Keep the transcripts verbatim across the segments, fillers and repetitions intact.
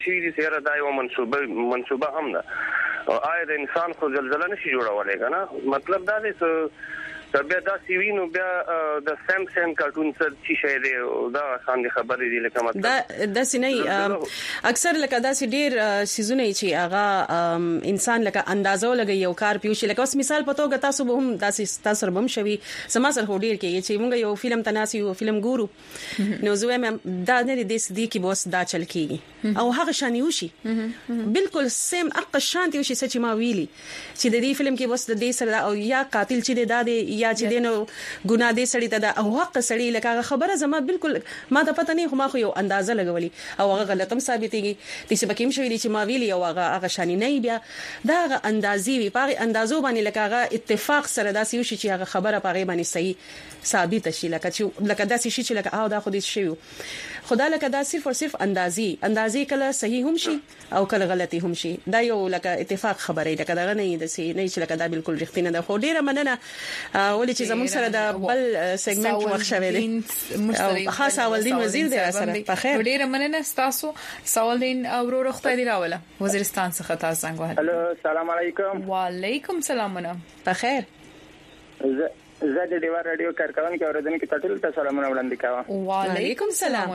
چې سره دا یو منسوبه منسوبه هم ده او آیا د انسان خو زلزلہ نشي جوړولای کنه مطلب دا دی چې بیا دا سی وی نو بیا د سامسنګ کارټون سره چې شي دی دا آسان خبرې دي لکه مطلب دا د سینې اکثر لکه دا سي ډیر سيزونه چې هغه انسان لکه اندازو لګي یو کار پیوشي لکه اوس مثال پتو غتا سو به هم داسې تاسو ربم شوي سما سره هډیر کې چې موږ یو فلم تناسي یو فلم ګورو نو زه هم دا نه دي د دې کې بوس دا چل کیږي او هغه شانيوشي بالکل سیم اق شانتي وشي چې ما ویلي چې د دې فلم کې بوس د دې سره او یا قاتل چې دا دی یا چې دینو ګناه دې سړی ته دا او حق سړی لکه خبره زما بالکل ما ته پته نه خو ما خو یو اندازه لګولي او هغه غلطم ثابتېږي د څه بکیم شوی چې ما ویلي او هغه هغه شانی نه بیا دا هغه اندازي وي پاره اندازو باندې لکه هغه اتفاق سره داسې وشي چې هغه خبره پاره باندې صحیح ثابت شي لکه چې لکه داسې شي چې لکه او دا خو دې شي خدا لکه دا صرف او صرف اندازي اندازي کله صحیح هم شي او کله غلطي هم شي دا یو لکه اتفاق خبره لکه دا نه د سي نه چې لکه دا بالکل رښتینه ده خو ډیره مننه ولې چې زموږ سره دا بل سیګمنټ وخت شوی دی او خاص اولدین وزیر دی سره په خیر ډیره مننه تاسو سوالدین اورو رخته دی راوله وزیرستان څخه تاسو څنګه الو السلام علیکم وعلیکم السلام په خیر زه د دیوار رادیو کارکوونکو کې اوریدونکو ته ټول ته سلامونه وړاندې کوم وعلیکم السلام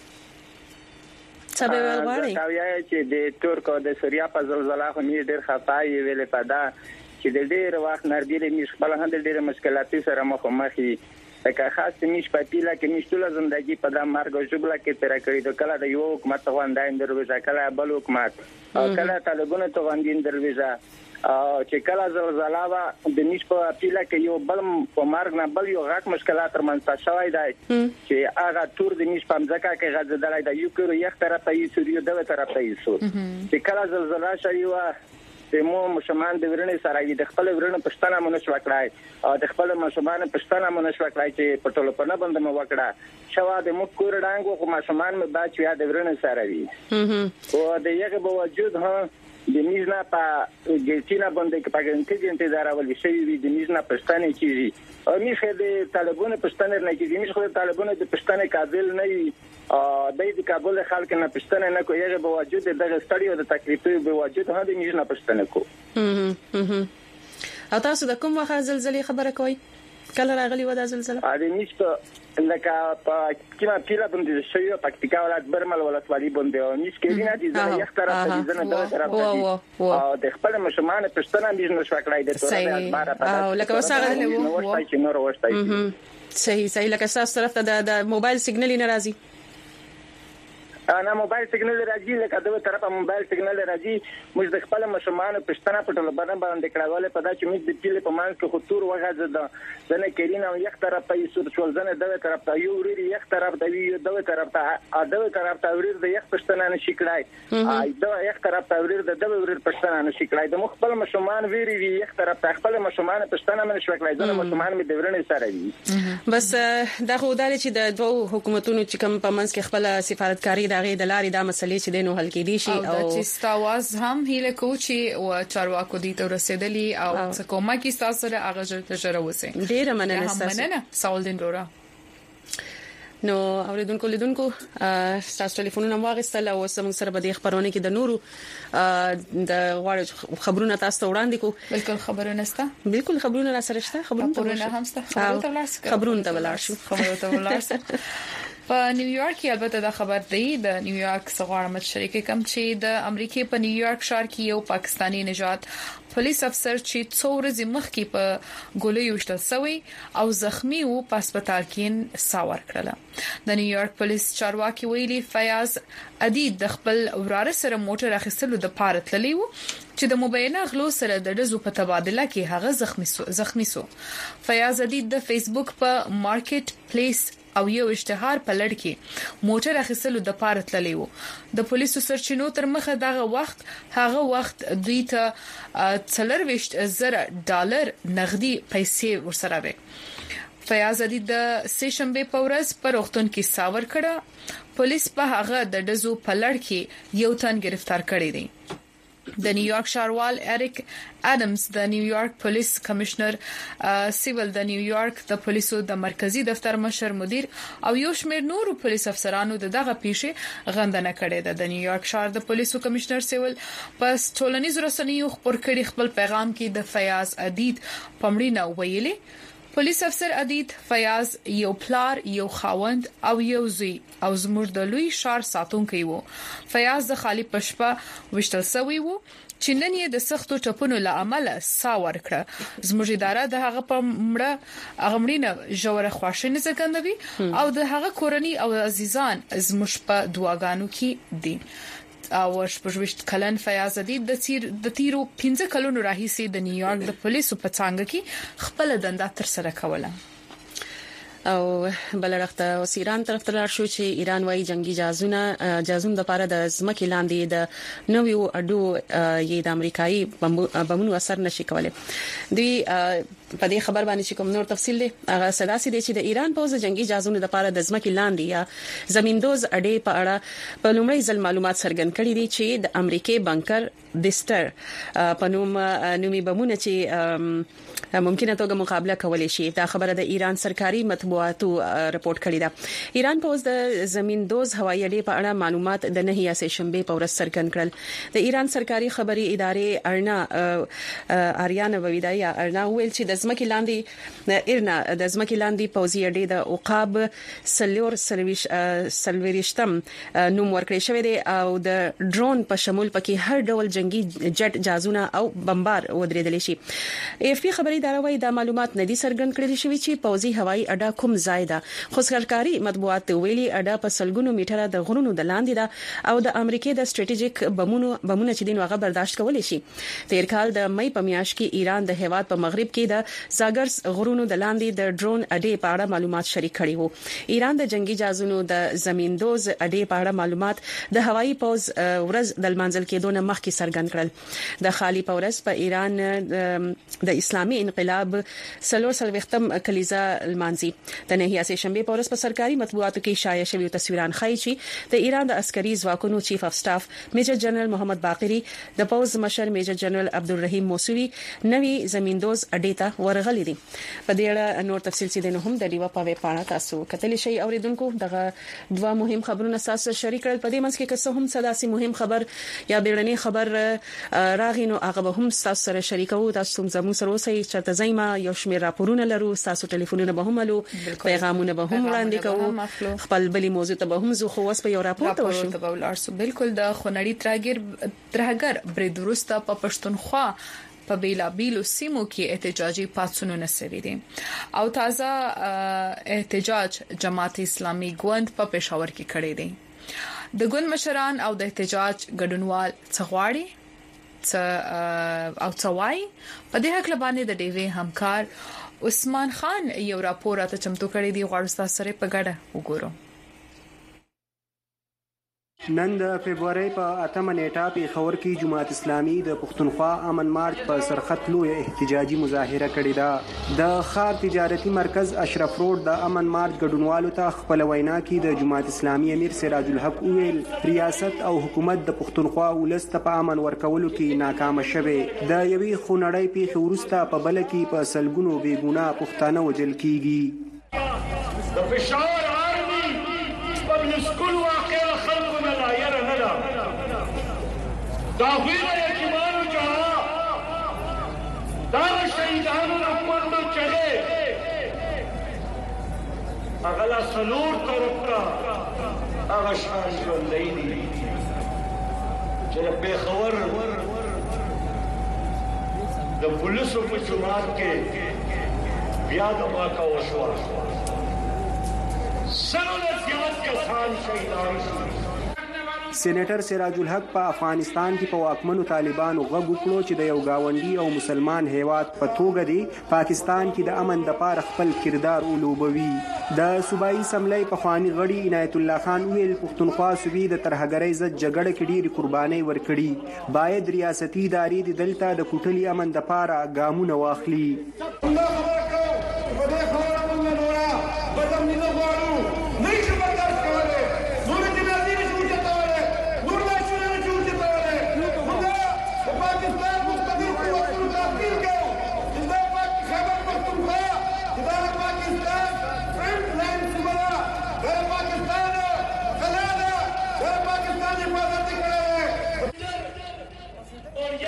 څه به وایي دا وایي چې د ترکو د سوریا په زلزلہ خو نه ډیر خطای ویلې پدا چې د ډیر وخت نردیلې مش خپل هم د ډیر مشکلاتي سره مخ مخ لکه خاص مش په پیله کې مش ټول ژوندۍ په د مرګ او جبله کې تر کړی د کله د یو حکومت غونډه اندرويزه کله بل حکومت او کله طالبانو ته غونډه اندرويزه چې کله زلزلہ وا د نش په پیله کې یو بل په مرګ نه بل یو غټ مشکلات تر منځ شوی دی چې هغه تور د نش په ځکه کې غځدلای دی یو کړو یو طرف ته یې سوري دغه طرف ته یې سور چې کله زلزلہ شوی وا د مو مشمان د ورنې سره د خپل ورنې پښتنه مونږ وکړای او د خپل مشمان پښتنه مونږ وکړای چې په ټولو په نه بند مو وکړه شوا د مو کور ډانګو خو مشمان مې با چې د ورنې سره وي او د یغه بوجود ها د میزنا په ګلچینا باندې کې پاګنټي د انتظار ولې شي وي د میزنا پښتنه کیږي او میخه د طالبانو پښتنه نه کیږي میخه د طالبانو د پښتنه قابل نه وي د دې کابل خلک نه پښتنه نه کوي به وجود دغه ستړي او د تکلیفي به وجود هم د میزنا پښتنه کو او تاسو د کوم وخت زلزلې خبره کوي کله راغلی و دا زلزلہ ا دې نشته لکه په کیما پیلا باندې شوی پکتیکا ولایت برمل ولسوالۍ باندې او نش کې نه دي زه یو طرف ته ځنه دغه طرف ته او د خپل مشمان پښتنه میزنه شوکړای د تور د اخبار په او لکه وساغه نو وشتای چې نور وشتای صحیح صحیح لکه تاسو طرف ته د موبایل سیګنل نه راځي انا موبایل سیګنل راځي لکه دغه طرفه موبایل سیګنل راځي موږ د خپل مشمان پښتنه په ټول باندې باندې کړهواله په دا چې موږ د پیله په مان کې خطور وغځه ده ځنه کرینا یو طرف ته یو څول ځنه دغه طرف ته یو وري یو طرف ته یو دغه طرف ته دغه طرف ته وري د یو پښتنه نشي کړای ای دغه یو طرف ته وري د دغه وري پښتنه نشي کړای د خپل مشمان ویری وی یو طرف ته خپل مشمان پښتنه من شو کړای ځنه مشمان می د ورنې سره وي بس دا خو دالې چې د دوه حکومتونو چې کوم په منځ کې خپل سفارتکاری دغه د لارې د مسلې چې دینو حل کېدي شي او د چستاواز هم هله کوچي او چارواکو دي ته رسیدلی او څه کومه کې تاسو سره هغه جره جره وسی ډیره مننه تاسو مننه سوالدین رورا نو اوریدونکو لیدونکو تاسو ټلیفونونه واغستل او سم سره به د خبرونه کې د نورو د غواړي خبرونه تاسو وړاندې کو بالکل خبرونه ستا بالکل خبرونه را سره شته خبرونه هم ستا خبرونه ته ولاړ شو خبرونه ته ولاړ شو په نیویارک کې البته دا خبر دی د نیویارک څخه مشرکه کم چې د امریکای په نیویارک ښار کې یو پاکستانی نژاد پولیس افسر چې څو ورځې مخکې په ګولۍ وشتل شوی او زخمی وو په هسپتال کې ساور کړل د نیویارک پولیس چارواکي ویلي فیاض عدید د خپل وراره سره موټر اخیستلو د پاره تللی وو چې د مبینه غلو سره د دزو په تبادله کې هغه زخمی سو زخمی سو فیاض عدید د فیسبوک په مارکیټ پلیس او یو اشتهار په لړ کې موټر اخیستلو د پاره تللی وو د پولیسو سرچینو تر مخه دغه وخت هغه وخت دوی ته څلورويشت زره ډالر نغدي پیسې ورسره وې فیاض عدید د سه شنبه په ورځ په روغتون کې ساور کړه پولیس په هغه د دزو په لړ کې یو تن گرفتار کړی دی د نیویارک ښاروال اریک اډمز د نیویارک پولیس کمشنر سیول د نیویارک د پولیسو د مرکزی دفتر مشر مدیر او یو شمېر نورو پولیس افسرانو د دغه پیښې غندنه کړې ده. د نیویارک ښار د پولیسو کمشنر سیول پس ټولنیزو رسنیو خبر کړي خپل پیغام کې د فیاض عدید پمړینه ویلي. پولیس افسر عدید فیاض یو پلار یو خاوند او یو زوی او زموږ د لوی شار ساتونکی وو. فیاض د خالی پشپا وشتل سوی وو چې نن یې د سختو ټپونو له امله سا ورکړه. زموږ اداره د هغه په مړه اغمړینه جوړه خواشینه څرګندوي او د هغه کورنۍ او عزیزان زموږ په دعاګانو کې دي. او شپږ کلن فیاض عدید د تیر د تیرو پنځه کلونو راهیسې د نیویارک د پولیسو په څنګه کې خپل دنده تر سره کوله. او بلرخته اوس ایران طرف ته لاړ شو چې ایران وايي جنگي جهازونه جهازونو د لپاره د ځمکې لاندې د نویو اډو یې د امریکایي بمونو اثر نشي کولای. دوی په دې خبر باندې چې کوم نور تفصیل دی هغه سداسي دی چې د ایران پوز جنگي جهازونو د لپاره د ځمکې لاندې یا زمیندوز اډې په اړه په لومړی ځل معلومات څرګند کړي دي چې د امریکای بنکر دستر په نوم نومي بمونه چې ممکنه توګه مقابله کولای شي. دا خبره د ایران سرکاري مطبوعاتو رپورت کړې ده. ایران پوز د زمیندوز هوایي اډې په اړه معلومات د نهي سه شنبه په ورځ څرګند کړل. د ایران سرکاري خبري ادارې ارنا اریانا وویدایا ارنا ویل چې د ځمکې لاندې ارنا د ځمکې لاندې پوزي اډې د عقاب سلور سرویش سلوریشتم نوم ورکړی شوی دی او د ډرون په شمول پکې هر ډول جنگي جټ جهازونه او بمبار ودرېدل شي. اف پی خبري اداره وايي دا معلومات ندي څرګند کړل شوی چې پوزي هوایي اډه کوم ځای ده. خو سرکاري مطبوعات ویلي اډه په سلګونو میټره د غرونو د لاندې ده او د امریکای د سټریټیجیک بمونو بمونه چې دین واغه برداشت کولی شي. تیر کال د مې په میاشت کې ایران د هواد په مغرب کې د زاګرس غرونو د لاندې د ډرون اډې په اړه معلومات شریک کړي وو. ایران د جنگي جهازونو د زمیندوز اډې په اړه معلومات د هوایي پوز ورځ د منځل کېدو نه مخکې څرګند کړل. د خالی پورس په ایران د اسلامي انقلاب سلور سلوختم کلیزا المانزي د نهي سه شنبه پورس په سرکاري مطبوعاتو کې شایع شوی تصویران ښیي چې د ایران د عسکري ځواکونو چیف اف سټاف میجر جنرال محمد باقری د پوز مشر میجر جنرال عبدالرحیم موسوی نوي زمیندوز اډې ته ورغلي دي. په دې اړه نور تفصیل سي د هم د ډیوا په ویب پاڼه تاسو کتلی شئ. اوریدونکو دغه دوه مهم خبرونه تاسو شریک کړل. په دې منځ کې که څه هم سداسي مهم خبر یا بیړنی خبر راغی نو هغه به هم تاسو سره شریکو. تاسو زموږ سره اوسئ چې تاسو یو شمېر راپورونه لرو. تاسو ټلیفونونه به هم لو پیغامونه به هم وړاندې کوو. خپل بلی موضوع ته به هم زو خو اوس په یو راپور ته وشو ته ولر سو بالکل د خنړی ترګر ترګر بریدورستا په پښتونخوا په بیلا بیلو سیمو کې احتجاجي پاتسونونه سوي دي او تازه احتجاج جماعت اسلامي ګوند په پېښور کې کړی دی. د ګوند مشران او د احتجاج ګډونوال څغواړي څ او څوای په دې حق لبانې د ډیوی همکار عثمان خان یو راپور راته چمتو کړی دی. غواړم تاسو سره په ګډه وګورو. نن د فبراير په اتمه نیټه په خور کې جماعت اسلامي د پښتونخوا امن مارچ په سرخط لوی احتجاجي مظاهره کړې ده. د خار تجارتي مرکز اشرف روډ د امن مارچ ګډونوالو ته خپل وینا کې د جماعت اسلامي امیر سراج الحق ویل ریاست او حکومت د پښتونخوا ولست په امن ورکولو کې ناکام شوه. د یوې خونړۍ پیښې وروسته په بل کې په سلګونو بیګونه پښتانه وجل کیږي. د فشار آرمي په سکول واقع خلکو نه دایره نه ده دا ویره یتیمانو جها دا شهیدانو رحمتو چغه اغلا سلور طرف کا هغه شان ژوندۍ دي چې په خبر د پولیسو په جماعت کې بیا د ما کا وشو سره زیات کسان شهیدان شو. سېنیټر سراج الحق په افغانستان کې په واکمنو طالبانو غږ وکړو چې د یو گاونډي او مسلمان هیواد په توګه دی پاکستان کې د امن د پاره خپل کردار ولوبوي. د صوبایي سملې په خواني غړي عنایت الله خان ویل پښتونخوا صوبې د ترهګرۍ ضد جګړه کې ډېری قرباني ورکړي. باید ریاستي ادارې د دلته د کوټلي امن د پاره ګامونه واخلي.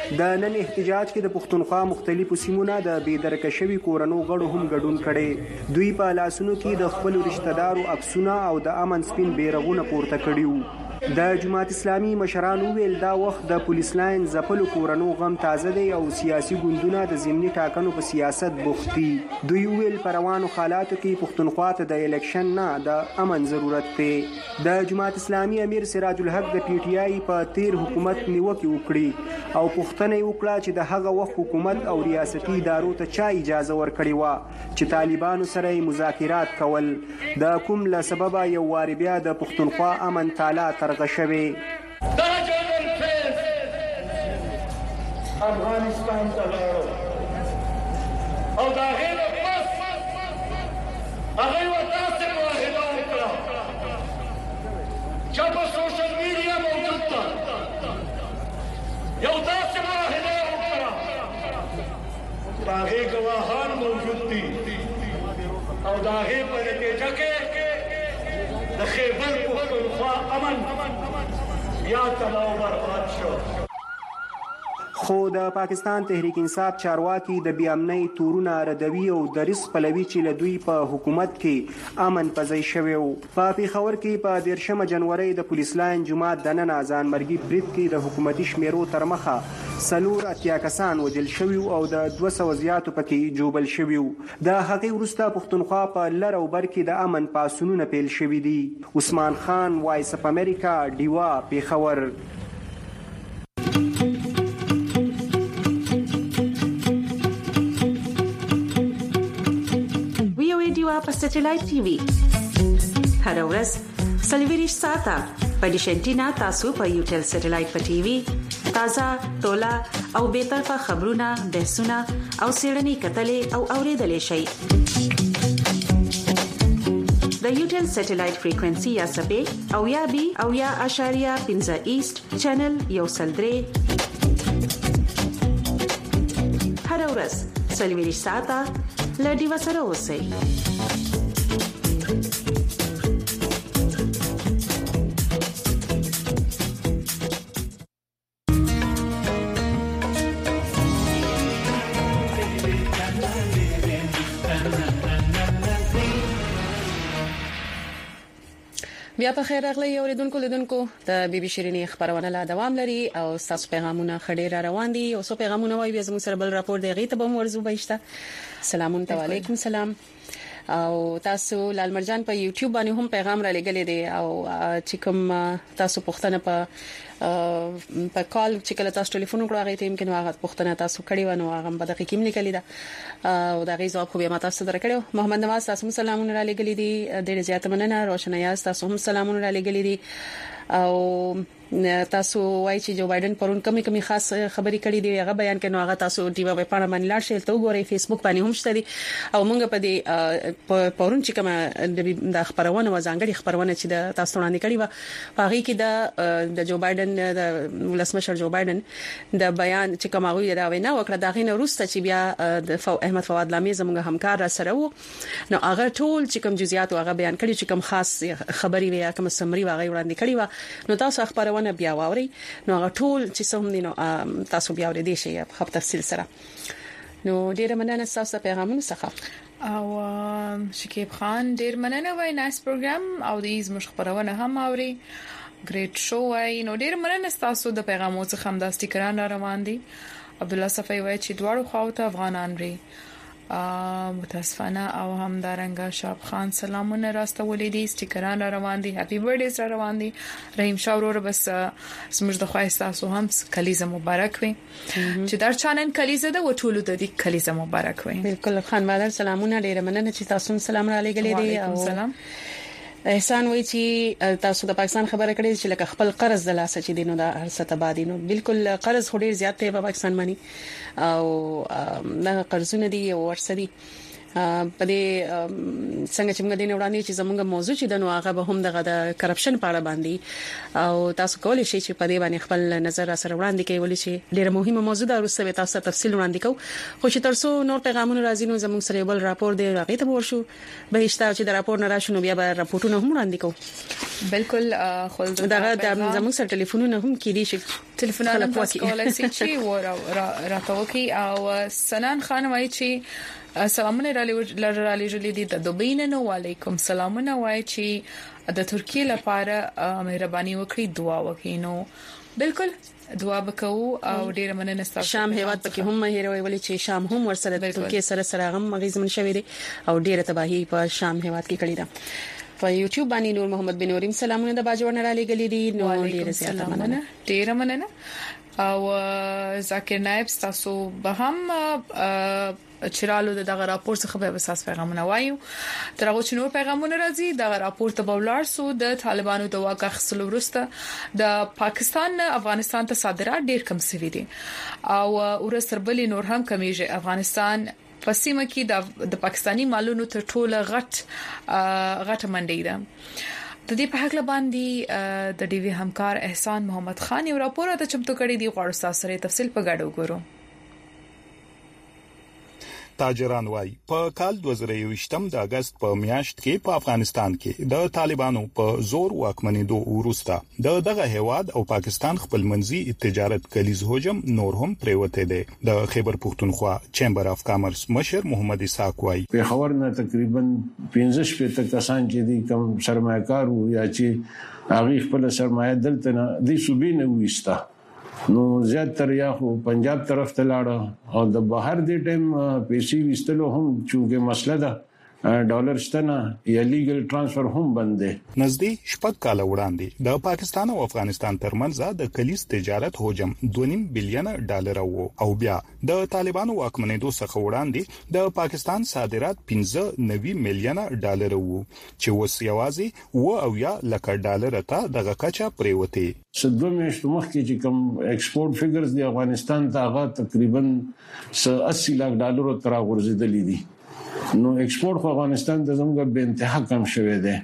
د نن احتجاج کې د پښتونخوا مختلفو سیمونو د بېدرکه شوي کورنو غړو هم ګډون کړي. دوی په لاسونو کې د خپل رشتہ دارو عکسونه او د امن سپین بیرغونه پورته کړي وو. د جماعت اسلامي مشرانو ویل دا وخت د پولیس لاین ځپلو کورنو غم تازه دی او سیاسي ګوندونه د ضمني ټاکنو په سیاست بوخت دي. دوی ویل په روانو حالاتو کې پښتونخوا ته د الیکشن نه د امن ضرورت دی. د جماعت اسلامي امیر سراج الحق د پی ټی آی په تیر حکومت نیوکه وکړي او پوښتنه وکړه چې د هغه وخت حکومت او ریاستي ادارو ته چا اجازه ورکړې و چې طالبانو سره مذاکرات کول. د کوم له سبب یو واری بیا د پښتونخوا امن تعالی ترغشوي. دا جنرال فیس افغانستان ته لاړو او دا غیر پس هغه یو تاسو معاهده وکړه چې په سوشل میډیا موجود ده. یو تاسو معاهده وکړه دا هغه ګواهان موجود دي او دا هغه په نتیجه کې د خیبر پښتونخوا امن یا تباہ و برباد شو. خو د پاکستان تحریک انصاف چارواکي د بې امنۍ تورونه ردوي او دریځ خپلوي چې له دوی په حکومت کې امن پځای شوی و. په پېښور کې په دیرشمه جنوري د پولیس لاین جماعت دننه ځانمرګي برید کې د حکومتي شمیرو تر مخه څلور اتیا کسان وژل شوي او د دوه سوه زیاتو پکې جوبل شوي. د هغې وروسته پښتونخوا په لر او بر کې د امن پاڅونونه پیل شوي دي. عثمان خان، وایس اف امریکا، ډیوا، پېښور. په سټلایټ ټي وي هر ورځ سلویریش ساته په ډیشنټینا تاسو په یوټل سټلایټ په ټي وي تازه تولا او به طرفه خبرونه بحثونه او سیړنی کتلې او اوریدلې شي. د یوټل سټلایټ فریکوئنسي یا سبې او یا بي او یا اشاریه پنځه ایست چینل یو سلدري هر ورځ سلویریش ساته لډي وسره اوسئ. بیا په خیر راغلی اوریدونکو لیدونکو د بي بي شيرينې خبرونه لا دوام لري او تاسو پیغامونه خډیر روان دي او سو پیغامونه وایي بیا زموږ سره بل راپور دی غیته به ورزو بهشته. سلامون علیکم سلام او تاسو لال مرجان په یوټیوب باندې هم پیغام را لګلې دي او چې کوم تاسو پوښتنه په په کال چې کله تاسو ټلیفون وکړو هغه ته يمكن هغه پوښتنه تاسو کړی و نو هغه په دقیقه کې لیکلې ده او دا غي ځواب خو به تاسو درکړو. محمد نواز تاسو سلامونه را لګلې دي ډېر زیات مننه. روشنایاز تاسو هم سلامونه را لګلې دي او تاسو وایي چې جو بایدن پرون کمی کمی خاص خبري کړې دی هغه بیان کړي نو هغه تاسو ډیو په پاڼه باندې لاړ شئ ته وګورئ فیسبوک باندې هم شته دي او موږ په دې پرون چې کوم د خبرونه وزانګړي خبرونه چې د تاسو وړاندې کړي و هغه کې د جو بایدن د ولسمشر جو بایدن د بیان چې کوم هغه دا وینا وکړه دا غینه روسته چې بیا د احمد فواد لامي زموږ همکار را سره وو نو هغه ټول چې کوم جزئیات هغه بیان کړي چې کوم خاص خبري ویا کوم سمري هغه وړاندې کړي و نو تاسو خبرونه بیا واوري نو هغه ټول چې څوم دي نو تاسو بیا ورې دي شي په تفصیل سره. نو ډیره مننه تاسو پیغامونه څخه او شکیب خان ډیر مننه وای ناس پروګرام او دې زموږ خبرونه هم اوري ګریټ شو وای نو ډیر مننه تاسو د پیغامونو څخه هم د استیکران روان دي. عبد الله صفای وای چې دواړو خواوته افغانان لري متاسفانه او هم دارنګه شاب خان سلامونه راسته ولیدي استیکران روان دي هپی برډیز روان دي. رحیم شاه ورور بس زموږ د خوښ تاسو هم کلیزه مبارک وي چې در چانن کلیزه ده و ټولو د دې کلیزه مبارک وي. بالکل خان مادر سلامونه ډیر مننه چې تاسو سلام را لګلې دي او سلام. احسان وای چې تاسو د پاکستان خبره کړې چې لکه خپل قرض د لاسه چې دینو د ارسته بادینو بالکل قرض هډیر زیات دی په پاکستان باندې او نه قرضونه دي او ورسدي په دې څنګه چې موږ د وړاندې چې زموږ موضوع چې د نو هغه به هم دغه د کرپشن په اړه باندې او تاسو کولی شئ چې په دې باندې خپل نظر سره وړاندې کړئ ولې چې ډیره مهمه موضوع ده ورسره تاسو تفصیل وړاندې کوو خو چې ترڅو نور پیغامونه راځي نو زموږ سره بل راپور دی راغی ته ورشو به هیڅ چې د راپور نه راشنو بیا به راپورټونه هم وړاندې کوو بالکل خو دغه د زموږ سره ټلیفونونه هم کېدي شي ټلیفونونه تاسو کولای شئ چې و راټوکی او سنان خان وایي چې سلامونه را لېږلي دي د دوبۍ نه وعلیکم سلامونه وایي چې د ترکیه لپاره مهرباني وکړئ دعا وکړئ نو بالکل دعا وکاو او ډیره مننه ستاسو شام هیواد پکې هم هیروي ولې چې شام هم ورسره د ترکیه سره سره هم مغیزمن شوی دی او ډیره تباہي په شام هیواد کې کړی ده په یوټیوب باندې نور محمد بن نوریم سلامونه د باجوړ نه را لېږلي دي نو ډیره زیاته مننه ډیره مننه او ذاکر نائب تاسو به هم چرالو دغه راپور څخه به اساس پیغامونه وایو ترغه چې نور پیغامونه راځي دغه راپور ته بولار سو د طالبانو د واقع خپل ورسته د پاکستان افغانستان ته صادرات ډیر کم شوي دي او ورسربلی نور هم کمیږي افغانستان پسیمه کې د پاکستانی مالونو تر ټوله غټ غټ منډي ده د دې په حق باندې د ډي وی همکار احسان محمد خان یو راپور ته چمتو کړی دی غواړم تاسو سره تفصیل په ګډه وګورو تاجران وای په کال دوه زره یوویشتم د اگست په میاشت کې په افغانستان کې د طالبانو په زور واکمنېدو وروسته د دغه هواد او پاکستان خپل منځي تجارت کلیز هجوم نور هم پریوته دي د خیبر پختونخوا چیمبر اف کامرس مشر محمد اسحاق وای په خبر نه تقریبا پنځه شپږ تک کسان چې دي کوم سرمایه‌کار وو یا چې هغه خپل سرمایه دلته نه دي صوبې نه وېستا نو زیاتره یا خو پنجاب طرف ته لاړ او د بهر دی ټیم پیسې وستلو هم چې مسله ده ډالر شتنه یا لیګل ترانسفر هم بند دي نزدې شپږ کال وړاندې د پاکستان او افغانستان ترمنځ د کلیز تجارت هجوم دوه نیم بلین ډالر وو او بیا د طالبانو واکمنېدو څخه وړاندې د پاکستان صادرات پنځه نوي میلیونه ډالر وو چې اوس یوازې و او یا لکه ډالر ته دغه کچا پریوته سدو میاشتو مخکې چې کوم ایکسپورت فګرز دی افغانستان ته هغه تقریبا اسی لک ډالر تر ورزيدلې دي نو ایکسپورت خو افغانستان ته زموږ به انتها کم شوه دی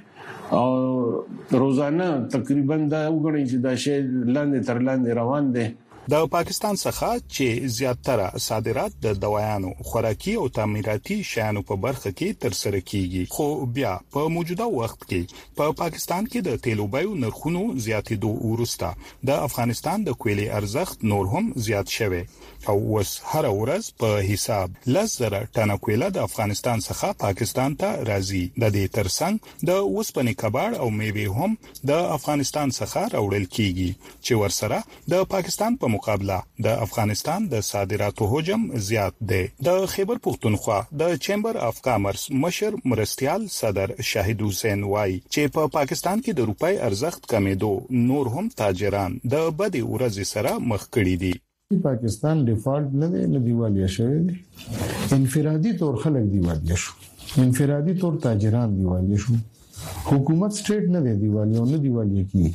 او روزانه تقریبا دا وګڼي چې دا شی لاندې تر لاندې روان دی د پاکستان څخه چې زیاتره صادرات د دوايانو خوراکي او تعمیراتي شیانو په برخه کې تر سره کیږي خو بیا په موجوده وخت کې په پا پاکستان کې د تیلو بیو نرخونو زیاتېدو وروسته د افغانستان د کویلي ارزښت نور هم زیات شوی او اوس هر ورځ په حساب لزر ټنه کویله د افغانستان څخه پاکستان ته راځي د دې ترڅنګ د اوسپنې کباړ او میوه هم د افغانستان څخه راوړل کیږي چې ورسره د پاکستان په مقابله د افغانستان د صادراتو حجم زیات دی د خیبر پختونخوا د چیمبر اف کامرس مشر مرستيال صدر شاهد حسین وای چې په پا پاکستان کې د روپۍ ارزښت کمیدو نور هم تاجران د بدی ورځ سره مخ کړي دي پاکستان ډیفالت نه دی نه دیوالیا شوی دی انفرادي تور خلک دیوالیا شو انفرادي تور تاجران دیوالیا شو حکومت سټیټ نه دی دیوالیا نه دیوالیا کی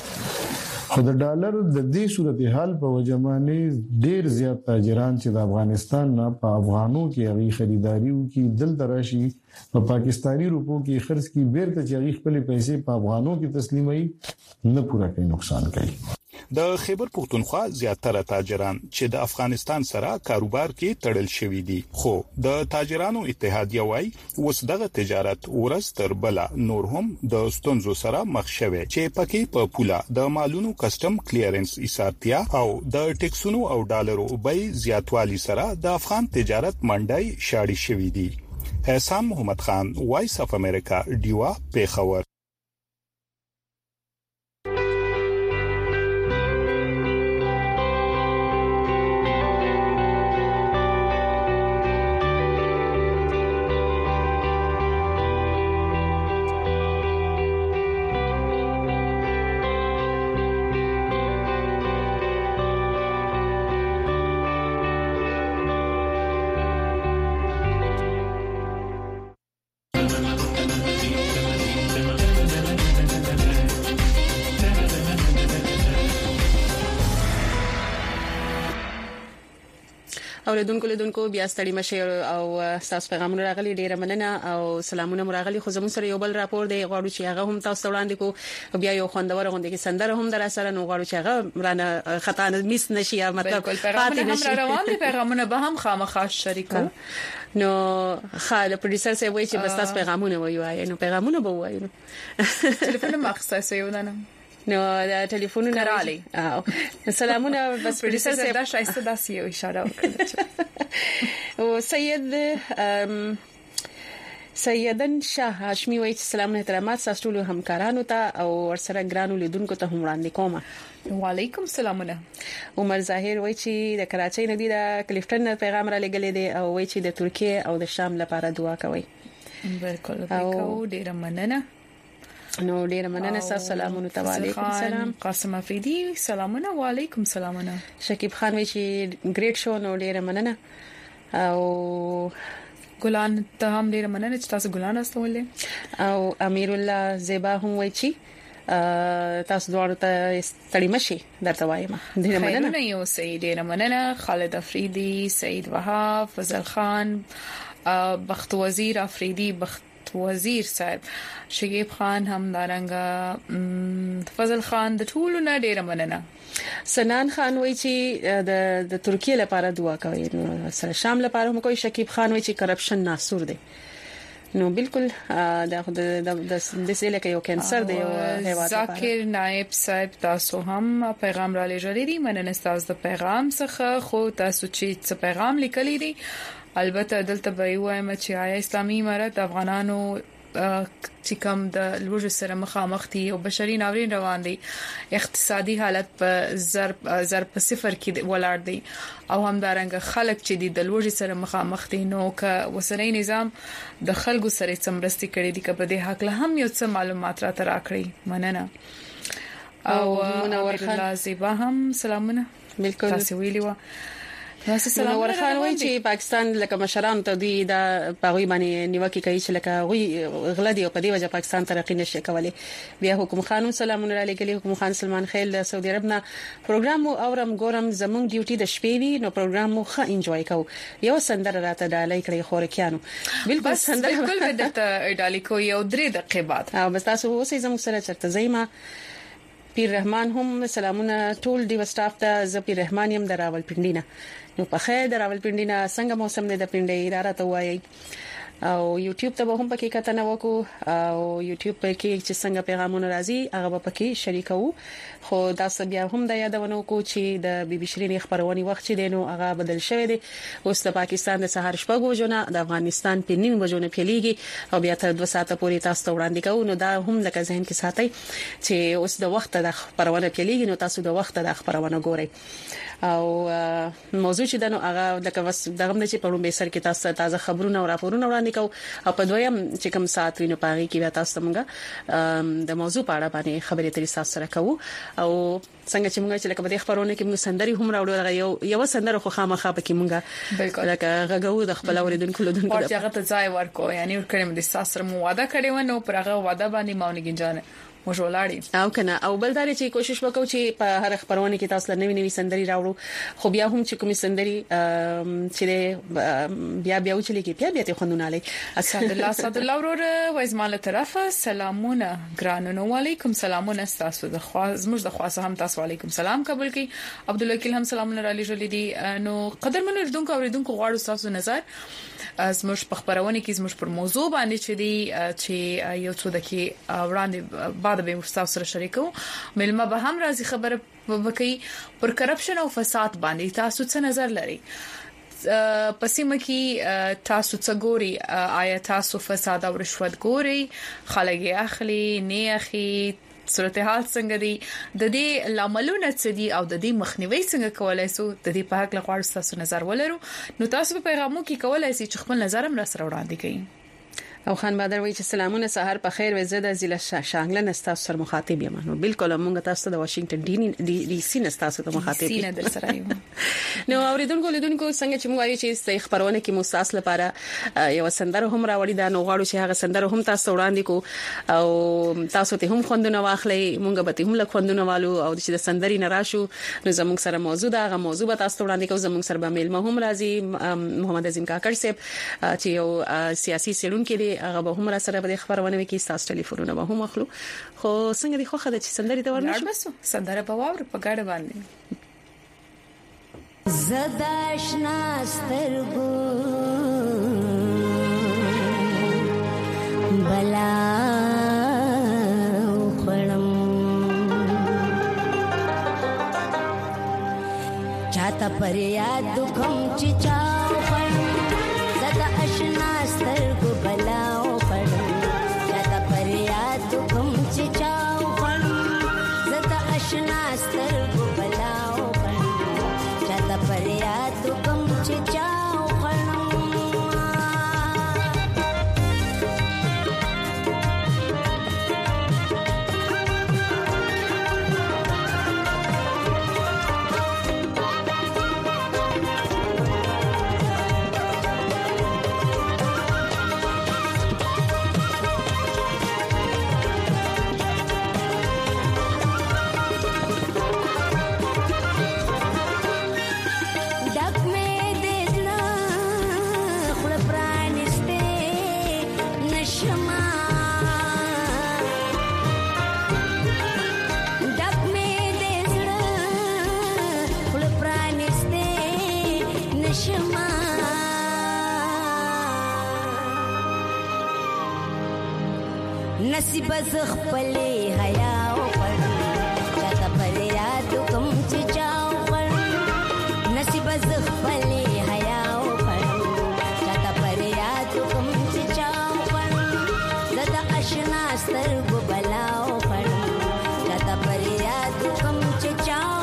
خو د ډالر د دې صورتحال په وجمانه ډیر زیات تاجران چې د افغانستان نه په افغانو کې غي خریداري وکي دل درشي په پاکستانی روپو کې خرڅ کی بیرته چې غي خپل پیسې په افغانو کې تسلیمي نه پورا کوي نقصان کوي د خیبر پختونخوا زیاتره تاجران چې د افغانستان سره کاروبار کې تړل شوی دي خو د تاجرانو اتحادیه وای اوس دغه تجارت ورځ تر بل نور هم د ستونزو سره مخ شوی چې پکې په پوله د مالونو کسٹم کلیرنس ایثارتیا او د ټیکسونو او ډالرو بیې زیاتوالی سره د افغان تجارت منډای شاړي شوی دي احسان محمد خان وایس اف امریکا دیوا پیښور اوریدونکو لیدونکو بیا ستړي مشه او تاسو پیغامونه راغلي ډیره مننه او سلامونه مراغلي خو زموږ سره یو بل راپور دی غواړو چې هغه هم تاسو وړاندې کو بیا یو خوندور غونډه کې سندره هم در سره نو غواړو چې هغه رانه خطا نه میس نشي یا مطلب پاتې نشي روان دي پیغامونه به هم خامخا شریکو نو خاله پروډوسر سه وایي چې بس تاسو پیغامونه وایي نو پیغامونه به وایي نو ټلیفون مخصص یو نه نو دا ټلیفونونه راالي او سلامونه بس پروډوسر سه دا شایسته داسې یو اشاره وکړه او سید سیدن شاه هاشمي وایي سلام احترامات تاسو ټول همکارانو ته او ورسره ګرانو لیدونکو ته هم وړاندې کوم وعلیکم سلامونه عمر ظاهر وایي چې د کراچۍ نه دی د کلیفټن پیغام را لګلې دی او وایي چې د ترکیه او د شام لپاره دعا کوي بالکل وکاو ډیر مننه نو ډیر مننه تاسو سلامونه وعلیکم سلام قاسم افریدي سلامونه وعلیکم سلامونه شکیب خان وایي چې ګریټ شو نو ډیر مننه او ګلان ته هم ډیر مننه چې تاسو ګلان استولې او امیر الله زیبا هم وایي چې تاسو دوه ته ستړي مشي درته وایم ډیر مننه نه یو سید ډیر مننه خالد افریدي سید وهاب فضل خان بخت وزیر افریدي بخت وزیر صاحب شکیب خان هم دارنګ فضل خان د ټولو نه ډیر مننه سنان خان وایي چې د د ترکیه لپاره دعا کوي نو سره شام لپاره هم کوي شکیب خان وایي چې کرپشن ناسور دی نو بالکل دا خو د د سیل کې یو کانسر دی او هیواد ذاکر نائب صاحب تاسو هم پیغام را لېږلی دی مننه تاسو د پیغام څخه خو تاسو چې څه پیغام لیکلی دی البته دلته به وایم چې آیا اسلامي امارت افغانانو چې کوم د لوژ سره مخامخ دي او بشري ناورین روان دي اقتصادي حالت په ضرب ضرب په صفر کې ولاړ دي او همدارنګه خلک چې دي د لوژ سره مخامخ دي نو که وسنۍ نظام د خلکو سره څمرستي کړي دي کبه د حق له هم یو څه معلومات را تراکړي مننه او منور خان زیبا هم سلامونه بالکل تاسو ویلو منور خان وایي چې پاکستان لکه مشران ته دی دا پاغوي باندې نیوکه کوي چې لکه غوي غلدي او په دې وجه پاکستان ترقی نشي کولای بیا حکومت خانو سلامونه علیه کلی حکومت خان سلمان خیل د سعودي عرب نه پروګرام او اورم ګورم زمونږ ډیوټي د شپې وی نو پروګرام مو ښه انجوای کو یو سندره راته ډالۍ کړی خورکیانو بالکل سندره بالکل بدته ډالۍ کو یو درې دقیقې بعد او بس تاسو اوسې زموږ سره چرته زېما پیر رحمان هم سلامونه ټول دی وستاف ته ز پیر رحمان يم د راولپنډی نه نو په خیر د راولپنډی نه څنګه موسم دی د پنډی اداره ته وایي او یوټیوب ته به هم پکې کتنه وکړو او یوټیوب په کې چې څنګه پیغامونه راځي هغه به پکې شریکو خو دا بیا هم د یادونو کو چې د بي بي شيرين خبرونې وخت چې دینو هغه بدل شوی دی اوس د پاکستان د سهار شپږ وجونه د افغانستان په نیم وجونه پیليږي او بیا تر دوه ساعته پورې تاسو ته وړاندې کوو نو دا هم لکه ذهن کې ساتي چې اوس د وخت د خبرونه پیليږي نو تاسو د وخت د خبرونه ګورئ او موضوع چې دنو هغه لکه وس دغه نه چې په لومبي سر کې تاسو تازه خبرونه او راپورونه وړاندې کوو او په دویم چې کوم سات وینو پاره کې تاسو څنګه د موضوع په اړه باندې خبرې ترې تاسو سره کوو او څنګه چې موږ چې لکه په خبرونه کې موږ سندري هم راوړو یو یو سندره خو خامخا پکې موږ لکه غږو د خپل اوریدونکو لودونکو او چې هغه ته ځای ورکو یعنی ورکړم د ساسره مو واده کړی و نو پر هغه واده باندې ماونګین جان مجولاړي او کنه او بلدار چې کوشش وکاو چې په هر خبرونه کې تاسو نوې نوې سندري راوړو خو بیا هم چې کومې سندري چې بیا بیا چې لیکي بیا بیا ته خوندونه لای اسد الله اسد الله ورور وایزماله طرفه سلامونه ګرانو وعلیکم سلامونه تاسو د خواز موږ د خواصه هم تاسو علیکم سلام قبول کی عبدالوکیل هم سلامونه را لېږلې دي نو قدر منو ردونکو اوریدونکو غواړو تاسو نظر از موږ په خبرونه کې زموږ پر موضوع باندې چې دی چې یو څه د کې وړاندې بعد به مستاو سره شریکو ملما به هم راځي خبره وکړي پر کرپشن او فساد باندې تاسو څه نظر لري پسې مکی تاسو څه ګوري آیا تاسو فساد او رشوت ګوري خلک اخلي نه اخلي صورتحال څنګه دي د دې لاملونه څه دي او د دې مخنیوي څنګه کولای شو د دې په حق لغواړو تاسو نظر ولرو نو تاسو په پیغامو کې کولای شئ چې خپل نظر هم را سره وړاندې کړئ او خان بادر وی چې سلامونه سحر په خیر و زده زله شانګلن استاسو سره مخاطب یم نو بالکل موږ تاسو ته د واشنگټن ډي سي نستاسو ته مخاطب سینه در سره یم نو اوریدونکو لیدونکو څنګه چې موږ وایو چې ست خبرونه کې مستاس لپاره یو سندره هم راوړی دا نو غواړو چې هغه سندره هم تاسو وړاندې کو او تاسو ته هم خوندونه واخلې موږ به ته هم لخوندونه والو او چې د سندري نه راشو نو زموږ سره موضوع دا هغه موضوع به تاسو وړاندې کو زموږ سره به میلمه هم راځي محمد عظیم کاکړ صاحب چې یو سیاسي سیلون کې هغه به هم را سره به خبرونه کې تاسو ټلیفونونه به هم اخلو خو څنګه دی خو خدای چې سندري ته ورنشو بس سندره په واور په ګاډه باندې زداشنا سترګو بلا خړم چاته پر یاد کوم چې چا خړم زدا آشنا سترګو بلا خړم چاته پر یاد کوم چې چا خړم زدا آشنا سترګو بلا خړم چاته پر یاد کوم چې چا نصیب زخ پلې حیا او پړ چاته پر یاد کوم چې چاو پړ نصیب زخ پلې حیا او پړ چاته پر یاد کوم چې چاو پړ زدا آشنا سترګو بلا او پړ چاته پر یاد کوم چې چاو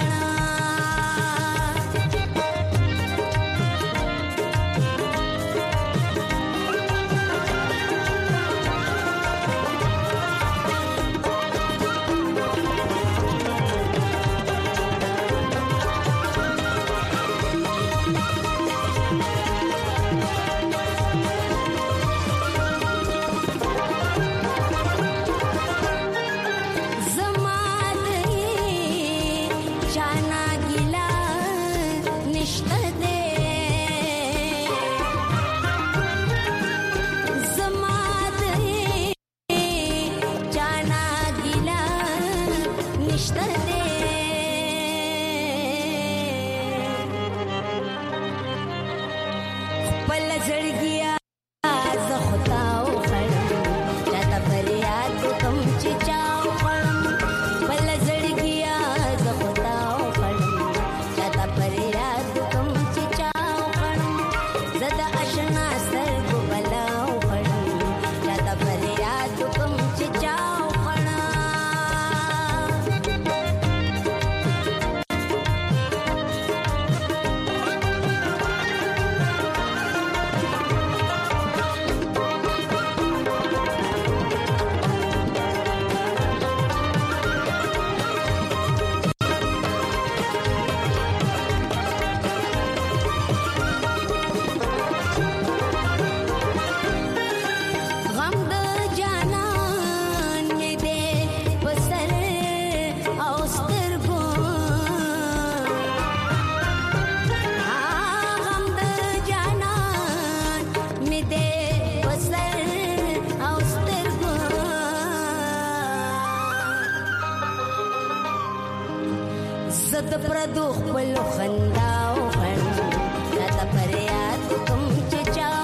زد پردو خپل خنداو خړ راته پر یاد کوم چې چاو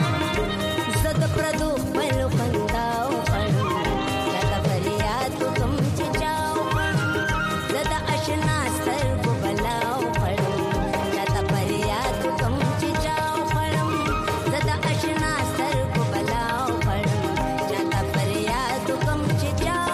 زد پردو خپل خنداو خړ راته پر یاد کوم چې چاو زد آشنا سترګو بلاو خړ راته پر یاد کوم چې چاو زد آشنا سترګو بلاو خړ راته پر یاد کوم چې چاو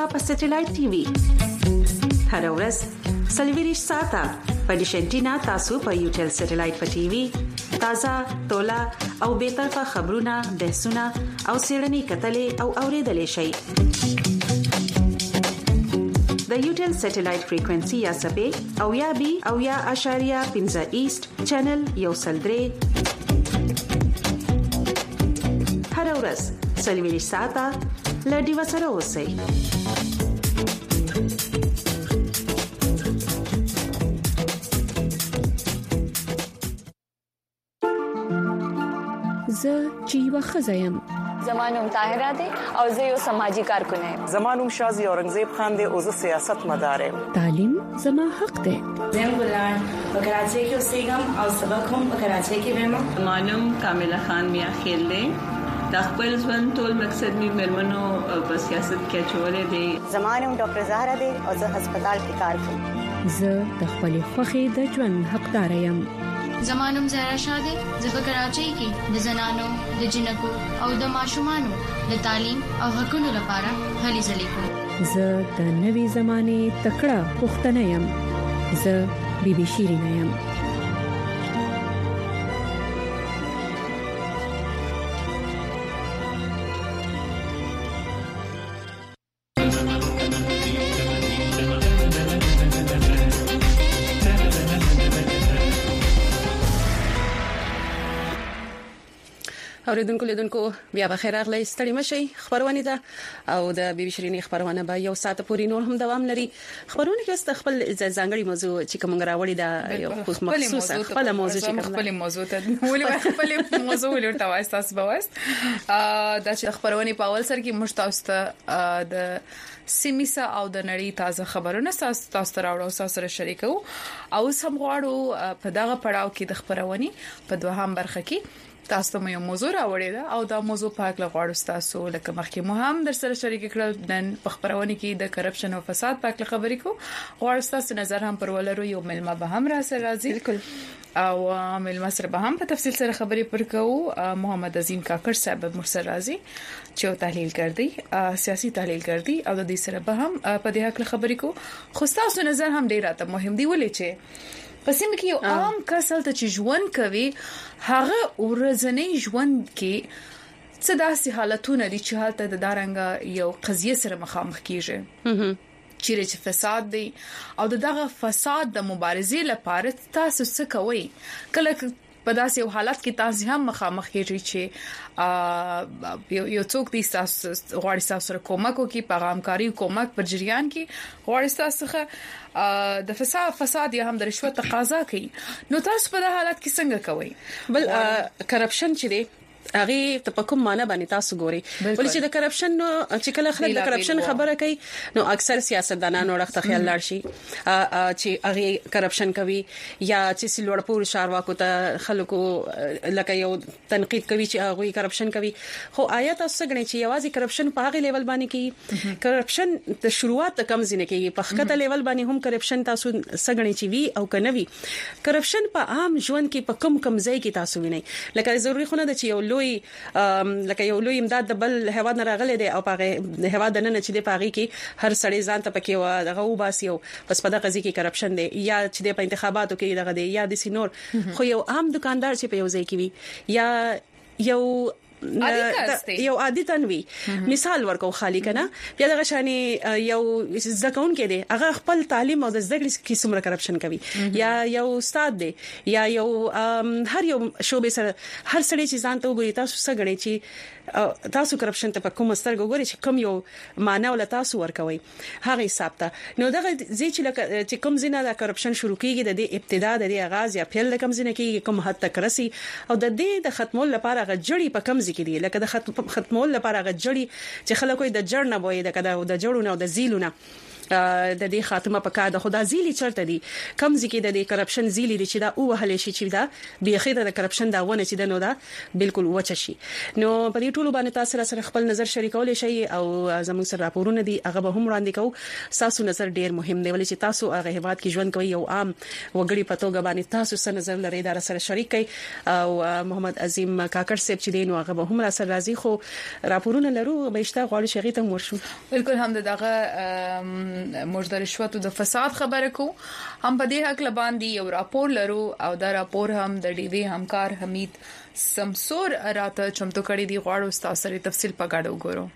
په سټلایټ ټي وي هر ورځ سلویریش ساته په ډیشنټینا تاسو په یوټل سټلایټ په ټي وي تازه تولا او به طرفه خبرونه بحثونه او سیړنی کتلې او اوریدلې شي د یوټل سټلایټ فریکوئنسي یا سبې او یا بي او یا اشاریه پنځه ایست چینل یو سلدري هر ورځ سلویریش ساته لډي وسره اوسئ زه چې یو خزایم زمانوم طاهره ده او زه یو سماجی کارکونه یم زمانوم شازي اورنګزیب خان ده او زه سیاست مدار یم تعلیم زما حق ده زم ګلان په کراچۍ کې اوسېږم او سبق هم په کراچۍ کې وایم زمانوم کامله خان میا خیل ده د خپل ژوند ټول مقصد می مرمنو په سیاست کې چولې دي زمانوم ډاکټر زهرا ده او زه هسپتال کې کار کوم زه د خپل خوخي د ژوند حقدار یم زمانوم زهرا شاده زه په کراچۍ کې د زنانو د جنکو او د ماشومانو د تعلیم او حقوقو لپاره هلي ځلې کوم زه د نوي زمانه تکړه پښتنه یم زه بیبي شيرینه یم اوریدونکو لیدونکو بیا به خیر اغلی ستړي مشي خبرونه ده او د بیبي شيرینی خبرونه به یو ساعت پورې نور هم دوام لري خبرونه کې است خپل ځانګړي موضوع چې کوم غراوړي دا یو مخصوصه خپل موضوع چې خپل موضوع ته ولې خپل موضوع ولې تاسو تاسو بواست دا چې خبرونه په اول سر کې مشتاقسته د سیمیسا او د نړۍ تازه خبرونه تاسو تاسو راوړو تاسو سره شریکو او سم غواړو په دغه پړاو کې د خبرونه په دوهم برخه کې تاسو ته یو موضوع راوړی دا او دا موضوع په اړه غواړو تاسو لکه مخکې مو هم در سره شریک کړل نن په خبرونه کې د کرپشن او فساد په اړه خبرې کو غواړو تاسو نظر هم پر ولرو یو ملما به هم را سره راځي بالکل او ملما سره به هم په تفصیل سره خبرې پر کوو محمد عظیم کاکړ صاحب مرسل راځي چې تحلیل کړي سیاسي تحلیل کړي او د دې سره به هم په دې اړه خبرې کو خو تاسو نظر هم ډیر راته مهم دی ولې چې پسې مې یو عام کسل ته چې ژوند کوي هغه ورځنی ژوند کې څه داسې حالتونه دي چې حالت د دارنګ یو قضیه سره مخامخ کیږي چې فساد دی او دغه فساد د مبارزې لپاره تاسو څه کوئ کله په داسې یو حالت کې تاسو هم مخامخ کیږئ چې یو څوک دې تاسو غواړي تاسو سره کومک وکړي پیغامکاري کومک پر جریان کې غواړي تاسو د فساد فساد یا هم د رشوت تقاضا کوي نو تاسو په دغه حالت کې څنګه کوئ بل کرپشن چې دی هغه ته په کوم معنی باندې تاسو ګوري ولې چې د کرپشن نو چې کله خلک د کرپشن خبره کوي نو اکثر سیاستدانانو ورته خیال لار شي چې هغه کرپشن کوي یا چې سلوړپور شارواکو ته خلکو لکه یو تنقید کوي چې هغه کرپشن کوي خو آیا تاسو څنګه چې یوازې کرپشن په هغه لیول باندې کوي کرپشن د شروعات کم ځینې کوي په خکته لیول باندې هم کرپشن تاسو څنګه چې وی او کنوي کرپشن په عام ژوند کې په کم کم ځای کې تاسو وینئ لکه ضروري خو نه د چې یو لوی لکه یو لوی امداد د بل هوا نه راغلي دي او په هوا د نن چې د پاغي کې هر سړی ځان ته پکې و دغه وباسي او پس په دغه ځکه کرپشن دی یا چې د انتخاباتو کې دغه دی یا د سینور خو یو عام دکاندار چې په یو ځای کې وي یا یو یو عادي تنوي مثال ورکو خالی کنه بیا دغه شانی یو ځکون کې دی هغه خپل تعلیم او د زده کړې کې څومره کرپشن کوي یا یو استاد دی یا یو هر یو شوبې سره هر سړی چې ځان ته وګوري تاسو څنګه غړي چې تاسو کرپشن ته په کوم سترګو ګوري چې کوم یو معنا ول تاسو ورکوي هغه حساب ته نو دغه ځکه چې کوم زینه د کرپشن شروع کیږي د ابتدا د آغاز یا پیل د کوم زینه کیږي کوم حد تک رسی او د دې د ختمول لپاره غجړی په کم ځکه دی لکه د ختمول لپاره غجړی چې خلکو د جړ نه وای د کده د جړونو او د زیلونو د دې خاتمه په کار د خدا زیلی چرته دي کم ځکه د دې کرپشن زیلی دي چې دا او وهلې شي چې دا بيخیره د کرپشن دا ونه چې د نو دا بالکل وچ شي نو په دې ټولو باندې تاسو سره خپل نظر شریکول شي او زموږ سره راپورونه دي هغه به هم وړاندې کوو تاسو نظر ډیر مهم دی ولې چې تاسو هغه هواد کې ژوند کوي یو عام وګړي پتوګه باندې تاسو سره نظر لري دا سره شریک کوي او محمد عظیم کاکړ صاحب چې دین هغه به هم را سره راځي خو راپورونه لرو به اشته غواړي شغې ته ورشو. بالکل هم دغه موږ د رشوت او د فساد خبره کو هم په دې حق لباندې یو راپور لرو او دا راپور هم د ډي وی همکار حمید سمسور راته چمتو کړی دی غواړو تاسو سره تفصیل په ګډه وګورو.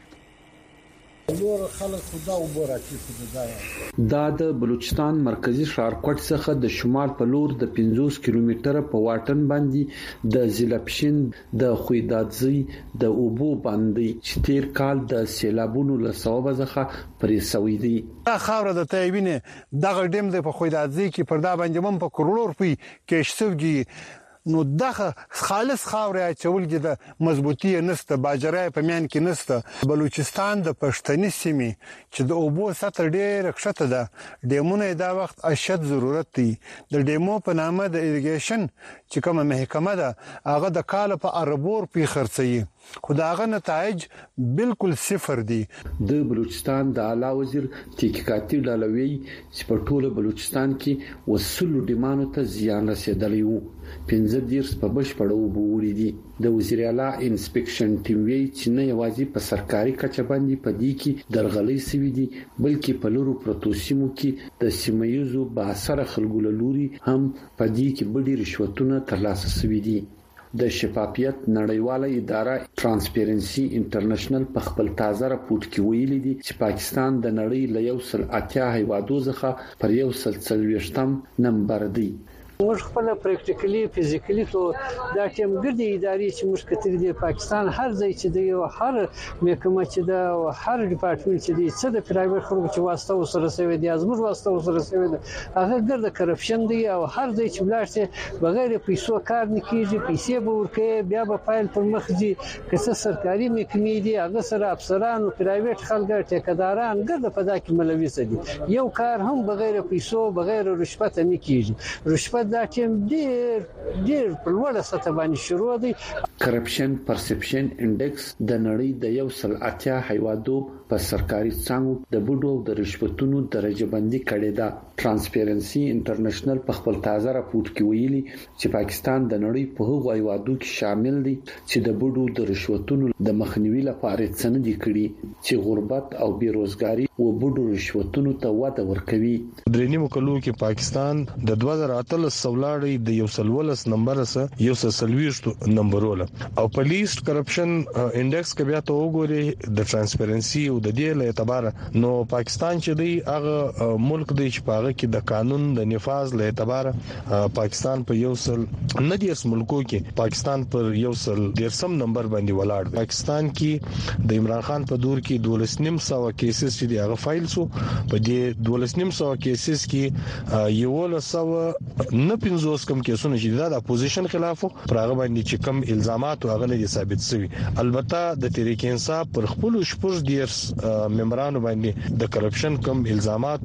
نور خلک خدا وبوراتي خدا دا د بلوچستان مرکزی ښارکوټ څخه د شمال په لور د پنځوس کیلومتره په واټن باندې د زیلپشین د خویدادزی د اوبو باندې چې تیر کال د سیلابونو له سبب څخه پرې سوي دي. دا خاور د تایبینه دغه ډیم د په خویدادزی کې پر دا باندې مم په کروڑ روپی کې شتوږي نو دغه خالص خاورې چولګي د مضبوطی نسته باجرای په میان کې نسته. بلوچستان د پښتني سیمې چې د اوبو سطح ډېر کښته ده ډیمونه دا وخت اشد ضرورت دی. د ډیمو په نامه د ایریګیشن چې کومه محکمه ده هغه د کال په اربور پی خرڅي خو داغه نتایج بالکل صفر دي. د بلوچستان د اعلی وزیر تحقیقاتي ډلوي چې په ټوله بلوچستان کې وسلو ډیمانو ته زیان رسیدلی وو پنځه دیرس په بشپړ وبوري دي. د وزیر اعلی انسپیکشن ټیم وی چې نه یوازې په سرکاري کچه باندې پدې کې درغلي سوي دي بلکې په لورو پروتو سیمو کې د سیمایزو با اثر خلکو لوري هم پدې کې بډې رشوتونه ترلاسه سوي دي. د شفافیت نړیواله اداره ترانسپیرنسي انټرنیشنل په خپل تازه راپور کې ویلي دي چې پاکستان د نړۍ له یو سل اتیا هیوادو څخه پر یو سل څلويښتم نمبر دی. موږ خپل پریکټیکلی فزیکلی ته دا ټیم ګرځي ادارې چې موږ کتل دي پاکستان هر ځای چې دی او هر محکمه چې دا او هر ډپارټمنټ چې دی څه د پرایویټ خلکو چې واسطه وسره سوي دي ازمر واسطه وسره سوي دي هغه ګرځي کرپشن دی او هر ځای چې بلارته بغیر پیسو کار نه کیږي پیسې به ورکه بیا به فایل پر مخ دي که سرکاري محکمې دي هغه سره افسران او پرایویټ خلک ټیکداران ګرځي په دا کې ملوث دي. یو کار هم بغیر پیسو بغیر رشوت نه کیږي. رشوت دا ټیم ډیر ډیر په لوړه سطح باندې شروع دي. کرپشن پرسپشن انډیکس د نړۍ د یو سل اتیا هیوادو په سرکاري څنګه د بډو د رشوتونو درجه بندي کړې ده. ترانسپیرنسي انټرنیشنل په خپل تازه راپور کې ویلي چې پاکستان د نړۍ په هغو هیوادو کې شامل دي چې د بډو د رشوتونو د مخنیوي لپاره څه دي کړی چې غربت او بیروزګاری او بډو رشوتونو ته وده ورکوي. درې نیمو کلو کې پاکستان د دوه زره اتلس ولاړې د یو سل ولس نمبر سره یو سل سلويشت نمبر ولا او په لیست کرپشن انډیکس کې بیا ته وګوري د ترانسپیرنسي او د دې له اعتبار نو پاکستان چې دی هغه ملک دی چې پاغه کې د قانون د نفاذ له اعتبار پاکستان په یو سل ندیس ملکو کې پاکستان پر یو سل ډیرسم نمبر باندې ولاړ. پاکستان کې د عمران خان په دور کې دولس نیم سو کیسز چې دی هغه فایل سو په دې دولس نیم سو کیسز کې یو له سو نه پنځوس کم کیسونه چې د اپوزیشن خلاف پرغه باندې چې کم الزامات هغه نه ثابت شوي. البته د تحریک انصاف پر خپل شپږ دیرس ممبرانو باندې د کرپشن کم الزامات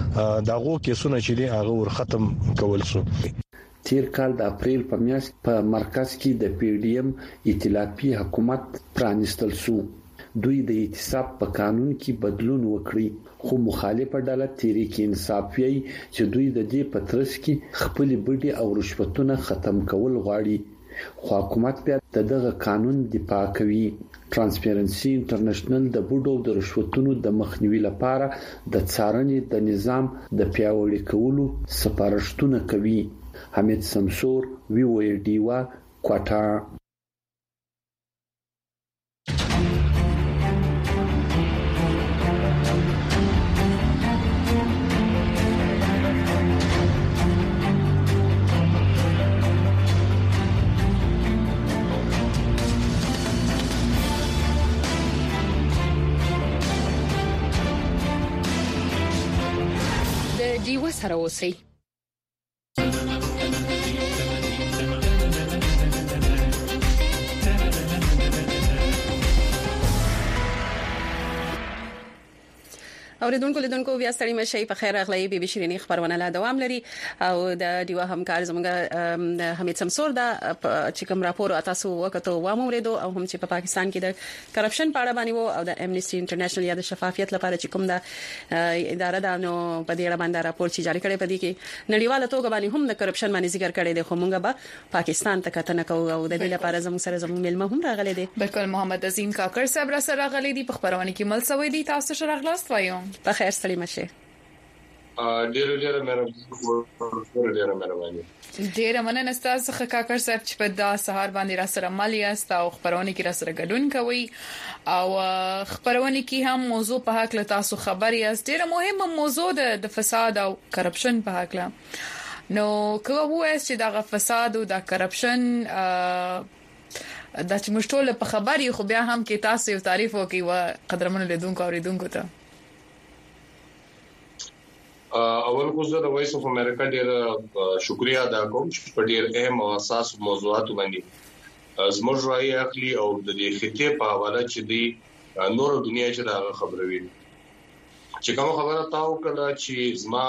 دغه کیسونه چې دی هغه ور ختم کول شو. تیر کال د اپریل په میاشت په مرکز کې د پی ډی ایم ائتلافي حکومت پرانستل شو. دوی د اعتصاب په قانون کې بدلون وکړي خو مخالفه ډله تحریک انصاف یې چې دوی د دې پترس کې خپل بډي او رشوتونه ختم کول غواړي خو حکومت بیا دغه قانون دفاع کوي. ترانسپیرنسي انټرنیشنل د بډو د رشوتونو د مخنیوي لپاره د څارنې د نظام د پیاوړي کولو سپارښتنه کوي. حمید سمسور وی وی ډیوا کوټا. دیو سره اوسئ. اوریدونکو لیدونکو بیا ستړي مشي په خیر اغلی بي بي شيريني خبرونه لا دوام لري او د دیوا همکار زموږ حمید سمسور دا چې کوم راپور تاسو وکړو و موریدو او هم چې په پاکستان کې د کرپشن په اړه باندې وو او د امنيستي انټرنیشنل یا د شفافیت لپاره چې کوم د اداره د نو په دې اړه باندې راپور چې جاری کړي پدې کې نړیواله توګه باندې هم د کرپشن باندې ذکر کړي دي خو موږ به پاکستان ته کتنه کوو او د دې لپاره زموږ سره زموږ ملما هم راغلي دي. بالکل محمد عظیم کاکر صاحب را سره راغلي دي په خبرونه کې مل سوي دي تاسو سره راغلاست وایو په خیر ستړي مشه. ډېر ډېر مهرباني ډېر مهرباني ډېر مننه تاسو څخه کاکر صاحب چې په دا سهار باندې را سره مل یاست او خبرونه کې را سره ګډون کوي او خبرونه کې هم موضوع په حق له تاسو خبر یاست. ډېر مهمه موضوع د فساد او کرپشن په حق له نو کومه وایي چې دا فساد او دا کرپشن دا چې مشټول په خبري خو بیا هم کې تاسو یو تعریف وکي او قدرمن لیدونکو اوریدونکو ته اول خو زه د وایس اف امریکا ډیر شکریا ادا کوم چې په ډیر اهم او حساس موضوعات باندې زموږ راي اخلي او د دې خطې په حواله چې دی نور دنیا چې دا خبروي چې کوم خبره تاو کړه چې زما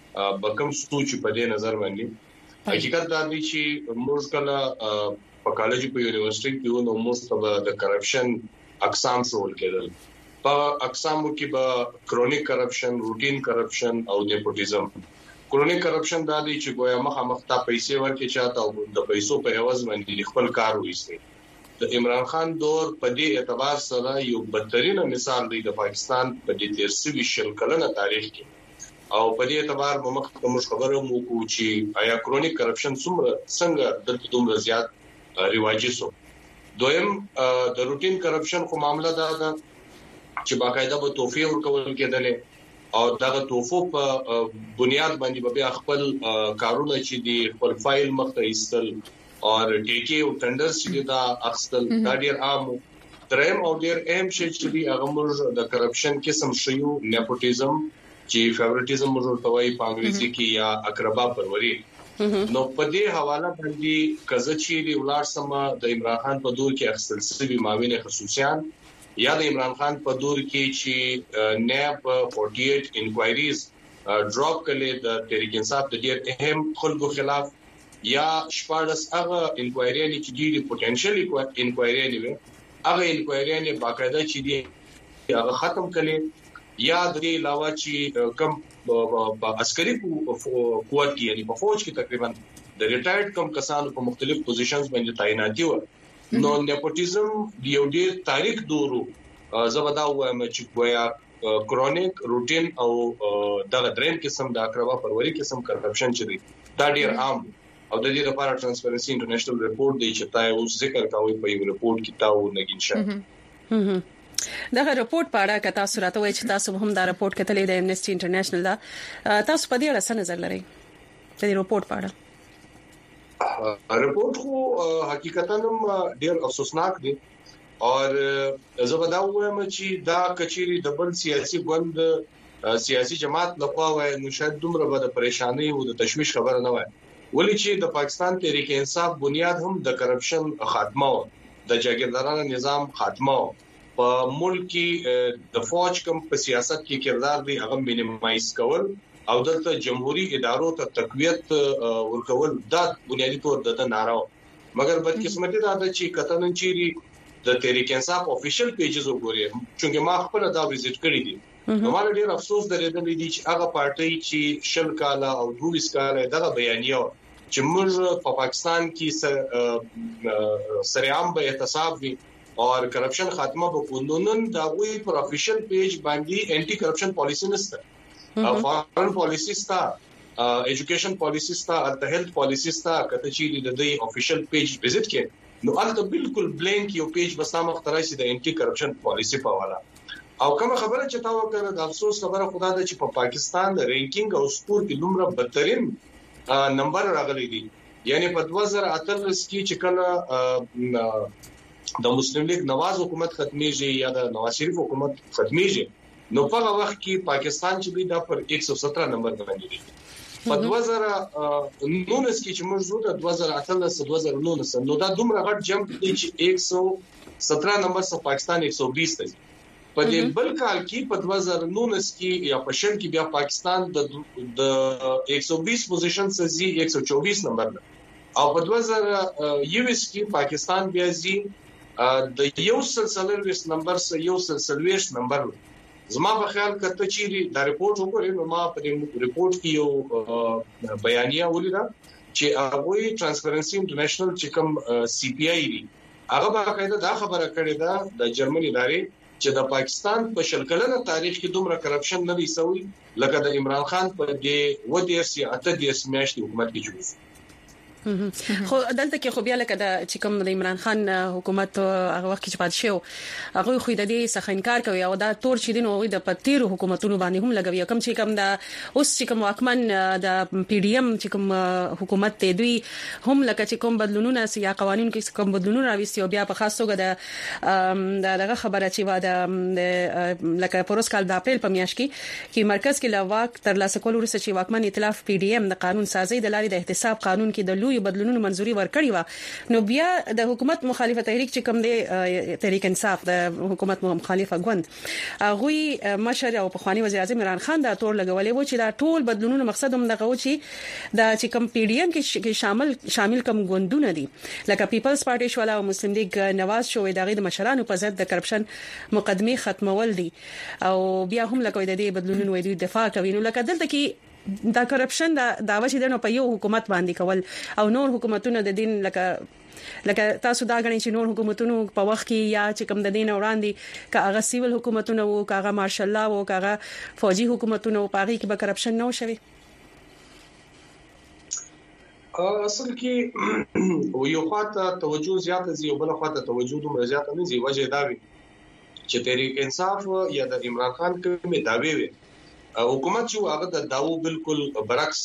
بکم سوچ په دې نظر باندې حقیقت دا دی چې موږ کله په کالج په یونیورسيټي کې نو موږ د کرپشن اقسام شول کېدل په اقسامو کې به کرونیک کرپشن روټین کرپشن او نیپوټیزم. کرونیک کرپشن دا دی چې ګویا مخه مخته پیسې ورکړي چاته او د پیسو په عوض باندې خپل کار وایي. د عمران خان دور په دې اعتبار سره یو بدترین مثال دی د پاکستان په دې تیرسوي شل کلنه تاریخ کې او په دې اعتبار به مخکې موږ خبرو وکړو چې آیا کرونیک کرپشن څومره څنګه د دومره زیات ریواجي سو. دویم د روټین کرپشن خو معاملہ دا ده چې باقاعده به توفیه ورکول کېدل او دا توفو په بنیاد باندې به خپل کارونه چې دی خپل فایل مخته ایستل او ټیکي او ټندرز چې دا اخستل دا ډیر عام دریم او ډیر اهم شي چې دی هغه موږ د کرپشن قسم شیو نیپوټیزم چې فیورټیزم موږ ته وایي په انګریزي کې یا اقربا پروري. نو په دې حواله باندې کزه چې دی ولار سم د عمران خان په دور کې اخستل سوي معاون خصوصیان یا د عمران خان په دور کې چې نیب اړتالیس انکوایریز ډراپ کړي د تحریک انصاف د ډیر اهم خلکو خلاف یا شپږ هغه انکوایری چې ډیری پوتنشل انکوایری وي هغه انکوایری باقاعده چې دی هغه ختم کړي یا د دې علاوه چې کم په عسکري قوت کې یعنی په فوج کې تقریبا د ریټایرډ کم کسانو په مختلف پوزیشنز باندې تعیناتي و. نو نیپوټیزم یو ډیر تاریخ دورو زبدا وایم چې ګویا کرونیک روټین او دغه دریم قسم د اقربا پروري قسم کرپشن چې دی دا ډیر عام او د دې لپاره ټرانسپیرنسي انټرنیشنل ریپورت دی چې تاسو اوس ذکر کوي په یو ریپورت کې تاسو نګین شه. دغه ریپورت په اړه کتا سورته وای چې تاسو هم دا ریپورت کتلې د امنيستي انټرنیشنل دا تاسو په دې اړه څه نظر لرئ د دې ریپورت په اړه؟ ریپورت خو حقیقتا هم ډیر افسوسناک دی او زبدا وایم چې دا کچيري د بل سیاسي ګوند سیاسي جماعت لخوا وای نو شاید دومره به د پریشانی او د تشويش خبره نه وای ولې چې د پاکستان تحریک انصاف بنیاد هم د کرپشن خاتمه او د جاګیردارانه نظام خاتمه په ملک کې د فوج کم په سیاست کې کردار دی هغه مینیمایز کول او دلته جمهوریت ادارو ته تقویت ورکول دا بنیادی طور د نارو مګر بدقسمتي دا ده چې کتنن چيري د تحریک انصاف افیشل پیجز وګورئ چې ما خپل دا وزټ کړی دي نو مال ډیر افسوس درېدل دي چې هغه پارټي چې شل کاله او دویس کاله دغه بیانیه چې موږ په پاکستان کې سریعام به احتساب وي او کرپشن خاتمه وکړو نن دا وی پر افیشل پیج باندې انټي کرپشن پالیسی نشته فارن پالیسی ستا ایجوکیشن پالیسی ستا د هیلث پالیسی ستا کته چې د دې افیشل پیج وزټ کې نو البته بالکل بلینک یو پیج بس نامه اختراعي د انټي کرپشن پالیسی په والا او کوم خبره چې تا وکړه د افسوس خبره خدا ده چې په پا پاکستان د رینکینګ او سکور کې دومره بدترین نمبر راغلي دي یعنی په دوه زره اتلس کې چې کله د مسلم لیگ نواز حکومت ختميږي یا د نواز شریف حکومت ختميږي نو په هغه وخت کې پاکستان چې دی دا پر ایک سو سترہ نمبر باندې دی په دوه زره نولس کې چې موږ زو د دوه زره اتلس دوه زره نولس نو دا دومره غټ جمپ دی چې ایک سو سترہ نمبر څخه پاکستان ایک سو بیس دی په دې بل کال کې په دوه زره نولس کې یا په شل کې بیا پاکستان د د ایک سو بیس پوزیشن څخه ایک سو چوبیس نمبر او په دوه زره یویس کې پاکستان بیا زی د یو سلسله ویس نمبر سره یو سلسله ویس نمبر زما په خیال کته چې دا رپورت وګورئ نو ما په دې رپورت کې یو بیانیه ولیدا چې هغه ترانسپیرنسي انټرنیشنل چې کوم سی پی آی دی هغه باقاعده دا خبره کړې ده د جرمني ادارې چې د پاکستان په شل کلنه تاریخ کې دومره کرپشن نه دی سوی لکه د عمران خان په دې و دې سي اته دې سمیاشتي حکومت کې جوړ خو دلته کې خو بیا لکه د چې کوم د عمران خان حکومت هغه وخت کې پات شو هغه خو د دې څخه انکار کوي او دا تور چې دین او د پتیرو حکومتونو باندې هم لګوي کوم چې کوم د اوس چې کوم واکمن د پی ډی ایم چې کوم حکومت ته دوی هم لکه چې کوم بدلونونه یا قوانين کې کوم بدلونونه راوستي او بیا په خاص توګه د دغه خبره چې واده لکه پروسکال د اپریل په میاشت کې چې مرکز کې لواک تر لاسه کول ورسره چې واکمن ائتلاف پی ډی ایم د قانون سازي د لارې د احتساب قانون کې د لوی بدلونونو منځوري ورکړی و نو بیا د حکومت مخالفه تحریک چې کوم دی تحریک انصاف د حکومت مخالفه غوند هغه مشر او پخوانی وزیر اعظم عمران خان دا تور لګولې و چې دا ټول بدلونونو مقصد هم دغه و چې د چې کوم پی ډی ایم کې شامل شامل کوم غوندونه دي لکه پیپلز پارټي شولا او مسلم لیگ نواز شوې دغه د مشرانو په ضد د کرپشن مقدمه ختمول دي او بیا هم لکه د دې بدلونونو د دفاع کوي نو لکه دلته کې دا کرپشن دا داوا چې دنه په یو حکومت باندې کول او نور حکومتونه د دین لکه لکه تاسو دا غنئ چې نور حکومتونو په وخت کې یا چې کوم د دین وړاندې کا هغه سیول حکومتونه وو کا هغه مارشل لا وو کا هغه فوجي حکومتونه په هغه کې به کرپشن نه وشوي اصل کې یو خاطه توجه زیاته زی او بل خاطه توجه دومره زیاته نه زی وجه دا وي چې تحریک انصاف یا د عمران خان کومه داوی وي حکومت شو هغه د داو بالکل برعکس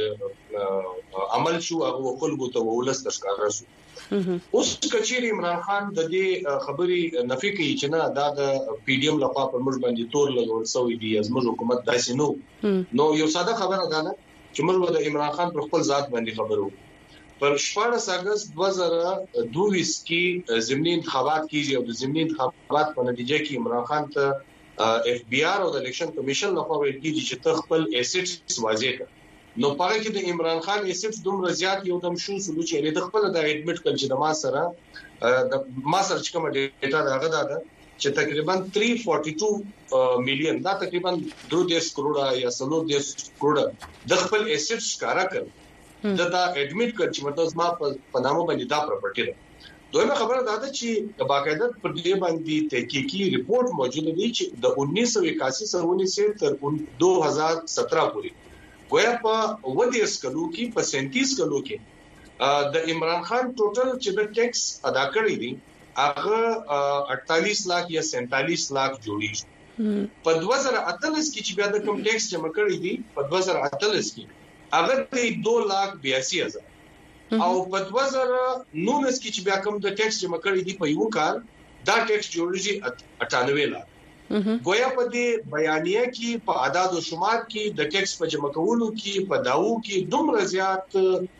عمل شو هغه خلکو ته ولست ښکار رسو اوس کچېری عمران خان د دې خبري نفي کوي چې نه دا د پی ډی ایم لخوا پر موږ باندې تور لګول شوی دی زموږ حکومت داسې نو نو یو ساده خبره ده چې موږ د عمران خان پر خپل ذات باندې خبرو پر شپږ اگست دوه زره دوه کې ضمني انتخابات کیږي او د ضمني انتخابات په نتیجه کې عمران خان ته اف بی آر او د الیکشن کمیشن لخوا ویل کیږي چې ته خپل ایسټس واضح کړه نو پاره کې د عمران خان ایسټس دومره زیات یو دم شو سلو چې د خپل د اډمیټ کړ چې د ما سره د ما سره چې کوم ډیټا راغله ده چې تقریبا تین سو بیا اړبع میلیون دا تقریبا دو کروڑه یا څلور کروڑه د خپل ایسټس کارا کړ دا دا اډمیټ کړ چې مطلب ما په نامو باندې دا پراپرټی ده دویمه خبره دا ده چې باقاعده پر دې باندې تحقیقي ریپورت موجود دی چې د انیس سو اکاسی سره ونیس تر دو هزار سترہ پورې گویا په ودیس کلو کې په سینتیس کلو کې د عمران خان ټوټل چې د ټیکس ادا کړی دی هغه اڑتالیس لاکھ یا سینتالیس لاکھ جوړی په دوه زره اتلس کې چې بیا د کوم ټیکس جمع کړی دی په دوه زره اتلس کې هغه د دو لاکھ بیاسی هزار او په دوه زره نولس کې چې بیا کوم د ټیکس جمع کړی دی په یو کال دا ټیکس جوړیږي اٹھانوے لاکھ گویا په دې بیانیه کې په اعداد او شمار کې د ټیکس په جمع کولو کې په داو کې دومره زیات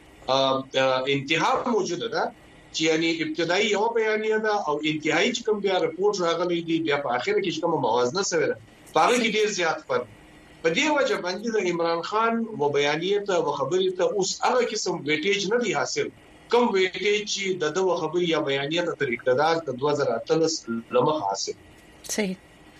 انتها موجوده ده چې یعنی ابتدایي یو بیانیه ده او انتهایی چې کوم بیا رپورت راغلی دی بیا په اخر کې کوم موازنه سوي ده په هغه کې ډیر زیات فرق په دې وجه باندې د عمران خان و بیانیه ته و خبرې ته اوس هغه قسم ویټیج نه دی حاصل کوم ویټیج چې د دوه خبرې یا بیانیه ته تر اقتدار د دوه زره اتلس لمخ حاصل صحیح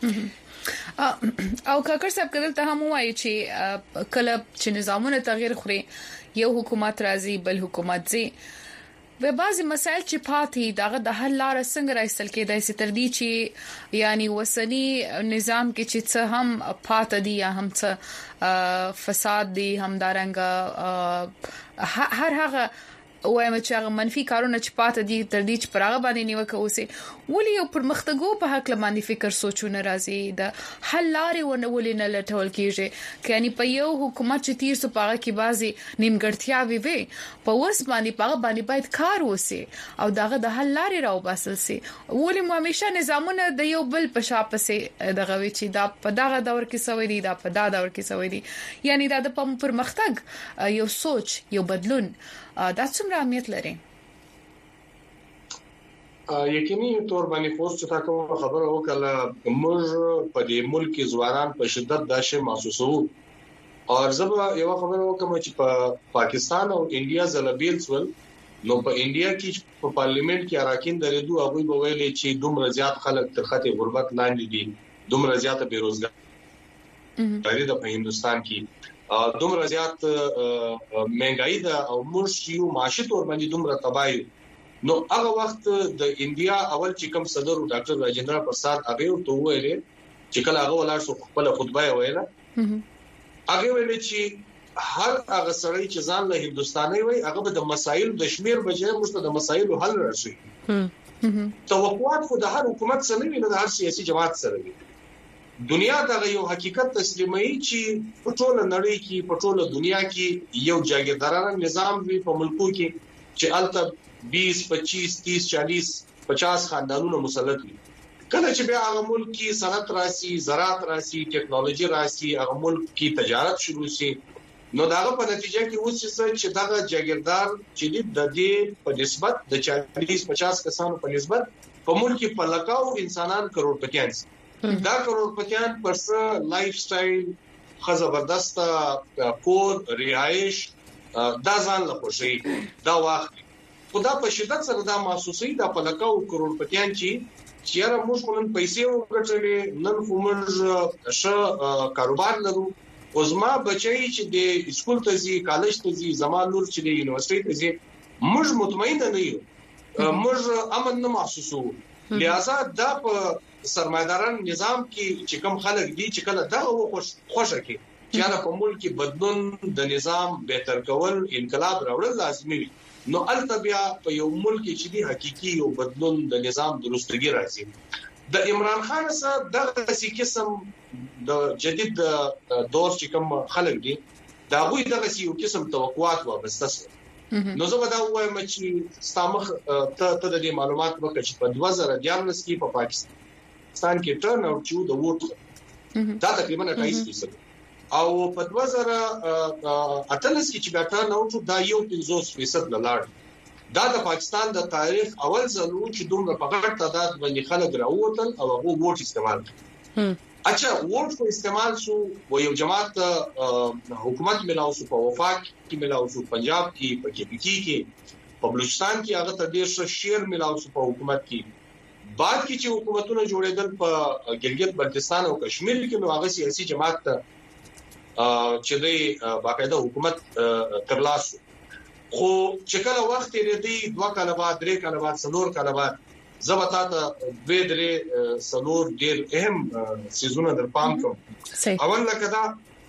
او کاکر صاحب کله ته هم وایي چې کله چې نظامونه تغییر خوري یو حکومت راځي بل حکومت زی و بعضی مسائل چې پاتې دغه د حل لار څنګه راځل کېدای سي تر دې چې یعنی وسنی نظام کې چې څه هم پاتې دي یا هم څه فساد دي هم دارنګ هر هغه وایم چې هغه منفي کارونه چې پاتې دي تر دې چې پراغه باندې نیوکه اوسه ولې یو پرمختګو په حق باندې فکر سوچونه راځي د حل لارې ونه ولې نه لټول کیږي کله په یو حکومت چې تیر سو پاغه کې بازي نیمګړتیاوي وي په وس باندې پاغه باندې باید کار وسی او دغه د حل لارې راو باسل سي ولې مو همیشه نظامونه د یو بل په شاپسه دغه وی چې دا په دغه دور کې سوي دي دا په دا دور کې سوي دي یعنی دا د پرمختګ یو سوچ یو بدلون دا څومره اهمیت لري یقیني تور باندې فورس چې تاسو خبره وکړه موږ په دې ملک کې ځوانان په شدت دا شی محسوسو او زبا یو خبره وکړم چې په پاکستان او انډیا زلبیل سول نو په انډیا کې په پارلیمنت کې اراکین درېدو هغه به ویلي چې دومره زیات خلک تر خطي غربت لاندې دي دومره زیات بیروزګار لري د هندستان کې دومره زیات مهنګای ده او موږ یو معاشي تور باندې دومره تباہي نو هغه وخت د انډیا اول چې کوم صدر ډاکټر راجندرا پرساد هغه ته ویل چې کله هغه ولاړ شو خپل خطبه ویله هغه ویل چې هر هغه سړی چې ځان له هندستاني وي هغه به د مسایل د شمیر بجې مشته د مسایل حل راشي توقعات خو د هر حکومت سره نه د هر سیاسي جماعت سره وي دنیا دا یو حقیقت تسلیمي چې په ټوله نړۍ کې په ټوله دنیا کې یو جاګیردارانه نظام وي په ملکو کې چې الته बीस, पच्चीस, तीस, चालीस, पचास خاندانونو مسلط وي کله چې بیا هغه ملک کې صنعت راسي زراعت راسي ټیکنالوژي راسي هغه ملک کې تجارت شروع شي نو داغه په نتیجه کې اوس چې دغه جاګیردار چې د دې په نسبت د چالیس پچاس کسانو په نسبت په ملک کې په لکاو انسانان کروڑپتیان دا کروڑپتیان پرس لایف سټایل خزبردست کور رهائش دا ځان له خوشي دا واخلي خدا په شدت سره دا محسوسي دا په لکاو کروڑپتیان چې چیرې موږ کوم پیسې وګټلې نن کومج ش کاروبار لرو اوسما بچي چې د سکول ته ځي کالج ته ځي زموږ لور چې د یونیورسيټي ته ځي موږ مطمئن نه یو موږ امن نه محسوسو لہذا دا په سرمایداران نظام کې چې کوم خلک دي چې کله دا خوشه کې چې په ملک کې بدلون د نظام بهتر کول انقلاب راوړل لازمي وي نو التبیا په یو ملک چې دی حقيقي یو بدلون د نظام درستګي راځي د عمران خان سره دغه څه قسم د جدید دور چې کوم خلک دي دا غوي دغه یو قسم توقعات وابسته نو زه به دا وایم چې ستامخ ته ته د معلومات وکړه چې په دوه زره دیارلس کې په پاکستان کې ټرن اوټ چې د ووټ دا تقریبا اټھائیس فیصد او په دوه زره اتلس کې چې ټرن اوټ دا یو پنځوس فیصد لاړ دا د پاکستان د تاریخ اول ځل چې دومره په غټ تعداد باندې خلک راووتل او هغه ووټ استعمال کړ اچھا ووټ کو استعمال شو و یو جماعت حکومت ملاو شو په وفاق کې ملاو شو پنجاب کې په کې کې په بلوچستان کې هغه ته ډیر شیر ملاو شو په حکومت کې بعد کې چې حکومتونه جوړېدل په ګلګت بلتستان او کشمیر کې نو هغه سیاسي جماعت ته چې د باقاعده حکومت ترلاسو خو چې کله وخت یې دی دوه کاله بعد درې کاله بعد څلور کاله بعد زبتا ته دوه درې څلور ډېر اهم سيزونه در پام کوم اول لکه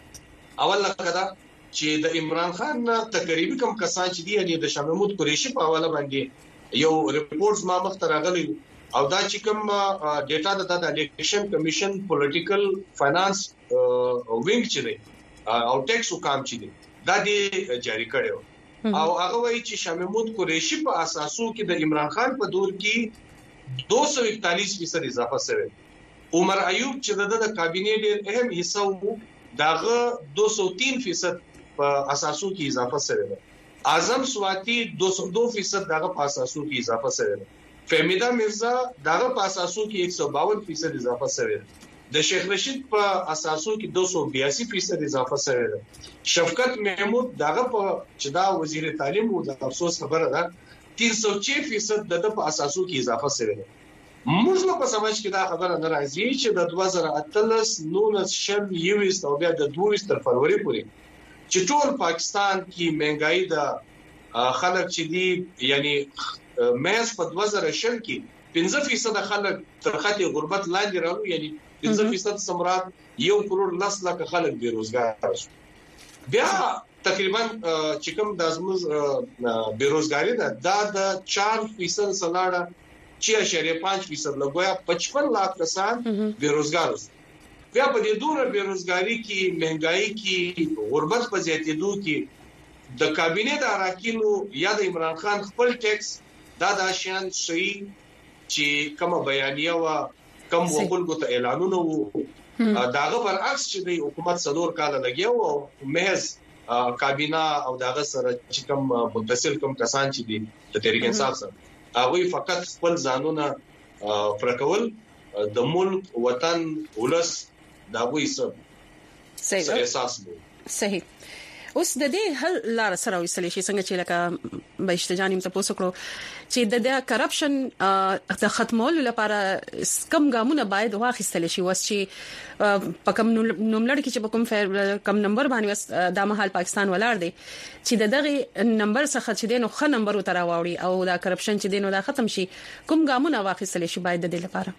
اول لکه چې د عمران خان تقریبا کم کسان چې دی یعنی د شاه محمود قریشي په حواله باندې یو ریپورټس ما مخ ته راغلی او دا چې کوم ډیټا د الیکشن کمیشن پولیټیکل فاینانس وینګ چې دی او ټیکس حکام چې دی دا دی جاری کړو او هغه وایي چې شاه محمود قریشي په اساسو کې د عمران خان په دور کې دو سو اکتالیس فیصد اضافه شوه عمر ایوب چې د کابینه ډېر اهم حصہ وو داغه دو سو تین فیصد په اساسو کې اضافه شوه اعظم سواتی دو سو دو فیصد داغه په اساسو کې اضافه شوه فهمیدا مرزا داغه په اساسو کې ایک سو باون فیصد اضافه شوه د شیخ رشید په اساسو کې دو سو بیاسی فیصد اضافه شوه شفقت محمود داغه په چې دا وزیر تعلیم وو د افسوس خبره ده تین سو چھ فیصد د په اساسو کې اضافه شوه موږ په سمج کې دا خبره نه راځي چې د دوه زره اتلس نولس شل یویس او بیا د دویس تر فروری پورې چې ټول پاکستان کې مهنګای د خلک چې دی یعنی مېز په دوه زره شل کې پنځه فیصد خلک تر خطي غربت لاندې راغلي یعنی پنځه فیصد سمرات یو کروڑ لس لک خلک بیروزګار شو بیا تقریبا چې کوم د ازموز بیروزګاری ده دا د چار فیصد سلاړه چې اشاریه پنځه فیصد لګویا پچپن لاک کسان بیروزګار وو بیا په دې دوره بیروزګاری کې مهنګای کې غربت په زیاتېدو کې د کابینه د اراکینو یا د عمران خان خپل ټیکس دا د شان شي چې کوم بیانیه وا کوم وګړو ته اعلانونه وو داغه برعکس چې د حکومت څلور کال لګیو او محض کابینه او داغه سره چې کوم متصل کوم کسان چې دي د تحریک انصاف سره هغه فقط خپل ځانونه فرکول د ملک وطن ولس دا وایي څه احساس مو صحیح. اوس د دې حل لار سره وسلې شي څنګه چې لکه بهشتجانیم تاسو کړو چې د کرپشن د ختمولو لپاره کم ګامونه باید واخیستل شي وس چې په کم نوملړ کې چې په کوم کم نمبر باندې د مهال پاکستان ولاړ دی چې دغه نمبر څخه چې دینو خ نمبر وتر واوړي او دا کرپشن چې دینو دا ختم شي کوم ګامونه واخیستل شي باید د دې لپاره.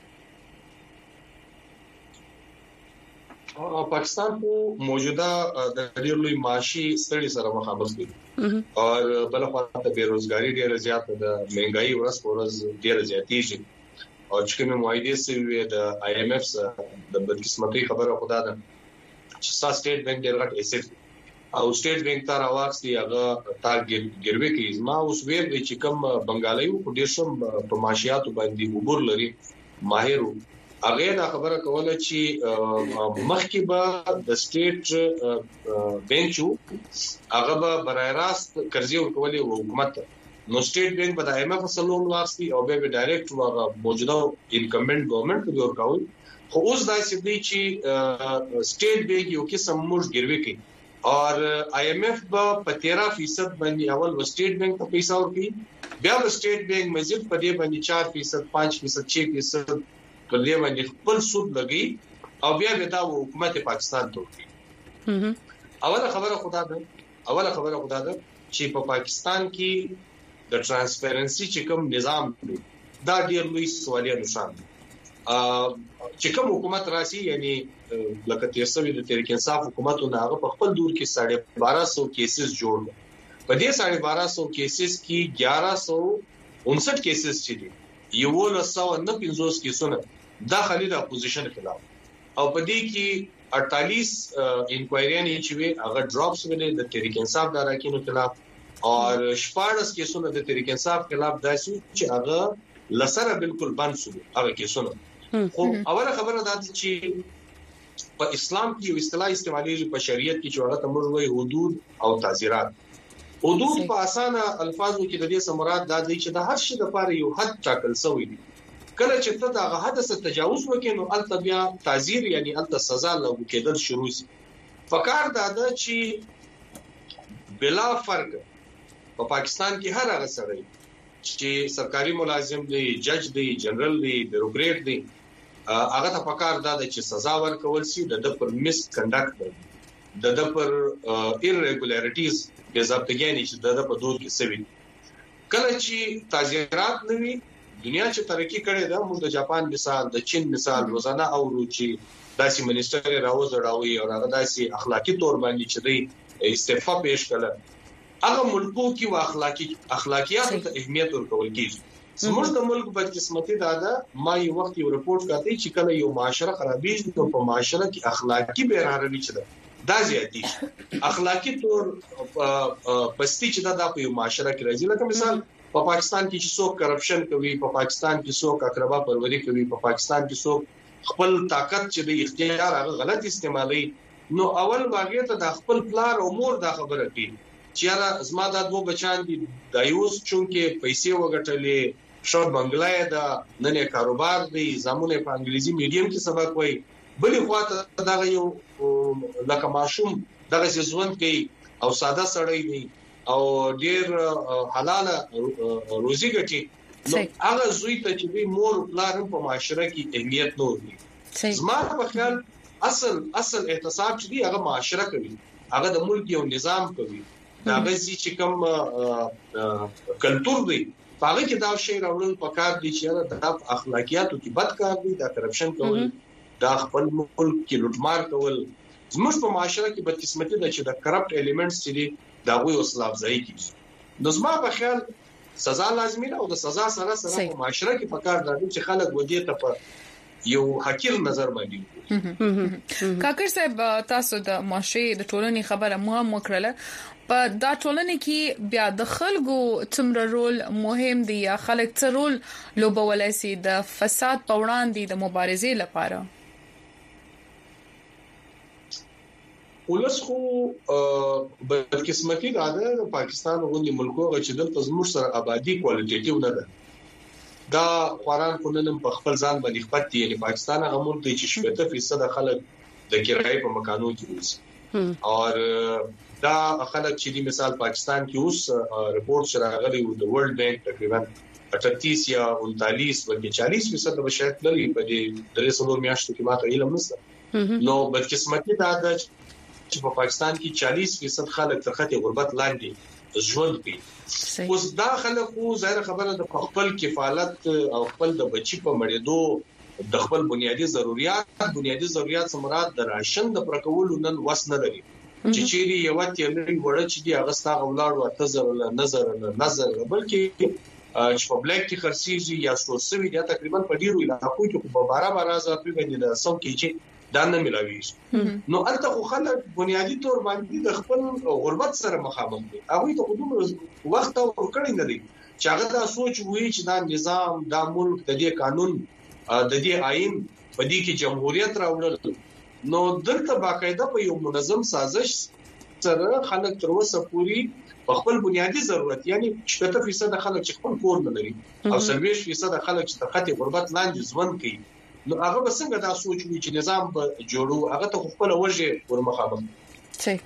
پاکستان کو موجوده د ډېر لوی معاشي ستړي سره مخامخ دي او بل خو ته بیروزګاری ډېر زیات ده، مهنګای ورځ په ورځ ډېر زیاتېږي او چې کوم معاهده سوي د آی ایم اف د بدقسمتۍ خبره خدا ده چې سا سټیټ بانک ډېر غټ ایسټ او سټیټ بانک تر اواخستي هغه تا ګروي کې ما اوس ویل چې کوم بنگالایو په ډېر شم په معاشياتو باندې وګور لري ماهر هغه دا خبره کوله چې مخکې به د سټیټ بانکو هغه به برای راست قرضې ورکولې او حکومت نو سټیټ بانک به د آی ایم اف سره لون واسطي او به ډایرکټ هغه موجوده انکمبنت ګورنمنت به ورکول. خو اوس دا چې دی چې سټیټ بانک یو قسم موږ ګروي کوي او آی ایم اف په तेरह فیصد باندې اول و سټیټ بانک ته پیسې ورکړي بیا د سټیټ بانک مزید په دې باندې چار فیصد پانچ فیصد छह فیصد پر دې باندې خپل سود لګي او بیا به دا حکومت پاکستان ته ورکړي. اوله خبره خدا ده اوله خبره خدا ده چې په پاکستان کې د ترانسپیرنسي چې کوم نظام دی دا ډېر لوی سوالیا نشان دی. چې کوم حکومت راشي یعنی لکه تیسوي د تحریک انصاف حکومتونه هغه په خپل دور کې ساڑھے بارہ سو کیسز جوړ په دې ساڑھے بارہ سو کیسز کې گیارہ سو انسٹھ کیسز چې دي یو له سو نه پنځوس کیسونه داخلي د اپوزیشن خلاف او په دې کې अड़तालीस انکوایریانې چې وي هغه ډراپس ویلې د تحریک انصاف د اراکینو خلاف او شپږ کیسونه د تحریک انصاف خلاف داسې چې هغه لسره بالکل بند شو هغه کیسونه. خو اوله خبره دا چې په اسلام کې یو اصطلاح استعمالېږي په شریعت کې چې هغه ته موږ وایي حدود او تعزیرات. حدود په اسانه الفاظو کې د دې سمرات دا دی چې د هر شي لپاره یو حد ټاکل شوی دی. کله چې ته دا حد څخه تجاوز وکې نو الته بیا تعزیر یعنی الته سزا لاګو کېدل شروع شي. فکر دا ده چې بلا فرق په پاکستان کې هر هغه سره چې سرکاري ملازم دی، جج دی، جنرال دی، بیوروکریټ دی، هغه ته فکر دا ده چې سزا ورکول شي د پر مس کنډکټ د د پر ایرریګولاریټیز د ضبطګانی چې د په دود کې سوي. کله چې تعزیرات نوي دنیا چې ترقی کړې ده موږ د جاپان مثال د چین مثال روزانه اورو چې داسې منیسټر راوځړاوي او هغه داسې اخلاقی تور باندې چې دی استعفا پیش کړه هغه ملکو کې وا اخلاقی اخلاقیات ته اهمیت ورکول کیږي. زموږ د ملک بدقسمتي دا ده ما یو وخت یو رپورت کاته چې کله یو معاشره خرابېږي نو په معاشره کې اخلاقی بیراري چې ده دا زیاتی اخلاقی تور پستی چې دا د یو معاشره کې راځي. لکه مثال په پاکستان کې چې څوک کرپشن کوي، په پاکستان کې څوک اقربا پروری کوي، په پاکستان کې څوک خپل طاقت چې د اختیار هغه غلط استعمالي نو اول واقعي ته د خپل پلار او مور دا خبره کوي چې را زما د دوه بچان دي د یوز چونکه پیسې وګټلې شو بنگلای دا نن کاروبار دی زمونه په انګلیزي میډیم کې سبق وای بلې خواته دا یو لکه ماشوم دغه ژوند کوي او ساده سړی دی او ډیر حلاله روزي ګټي نو هغه زوی ته چې مور پلار په معاشره کې اهمیت نه ورکړي. زما په خیال اصل اصل احتساب چې دی هغه معاشره کوي، هغه د ملک یو نظام کوي، دا غزي چې کوم کلچر دی هغه کې دا شی راوړل پکار دي چې د اخلاقیاتو کې بد کار دی، دا کرپشن کول، دا خپل ملک کې لوټمار کول. زموږ په معاشره کې بدقسمتي ده چې د کرپټ الیمنټس چې دي دا وی اوسلاف ځای کیږي. نو زما په خیال سزا لازمي ده او د سزا سره سره په معاشره کې پکار ده چې خلک ودی ته په یو حقیر نظر باندې. کاکر صاحب تاسو د معاشري د ټولنې خبره مهم وکړه په دا ټولنه کې بیا د خلکو څومره رول مهم دی یا خلک څه رول لوبولای شي د فساد په وړاندې د مبارزې لپاره؟ ولس خو بدقسمتي ده د پاکستان غوندي ملکو چې دلته زموږ سره آبادی کوالټیټیو نه ده دا قرآن کو نن په خپل ځان باندې خپل دی یعنی پاکستان هغه ملک دی چې شپږ فیصد خلک د کرایې په مکانو کې اوسي او دا خلک چې د مثال پاکستان کې اوس رپورت شراغلي د ورلد بانک تقریبا اٹھتیس یا انتالیس بلکې چالیس فیصد به شاید لري په دې درې سلو میاشتو کې ماته علم نشته نو بدقسمتي دا ده چې په پاکستان کې چالیس فیصد خلک تر خط غربت لاندې ژوند کوي اوس دا خلک خو ظاهر خبره د خپل کفالت او خپل د بچی په مړېدو د خپل بنیادی ضرورت بنیادی ضرورت سمرات د راشن د پرکولو نن وس نه لري چې چیرې یو تیلې وړه چې دی هغه ستا غولاړ او تزر نظر نظر بلکې چې په بلیک کې خرڅيږي یا سوسوي دا تقریبا په ډیرو علاقو کې په بارا بارا ځای په باندې د سم کې چې دا نه ملاوي نو الته خو خلک بنیادی تور باندې د خپل غربت سره مخامخ دي هغه ته کوم وخت او کړی نه دي چې هغه دا سوچ وایي چې دا نظام دا ملک د دې قانون د دې آئین په دې کې جمهوریت راوړل نو دلته باقاعده په یو منظم سازش سره خلک تر اوسه پوری په خپل بنیادی ضرورت یعنی شپږ فیصد خلک چې خپل کور نه لري او سلويش فیصد خلک چې تر خط غربت لاندې ژوند کوي نو هغه به څنګه دا سوچ وي چې نظام به جوړو هغه ته خپل وجه ورمخابم صحیح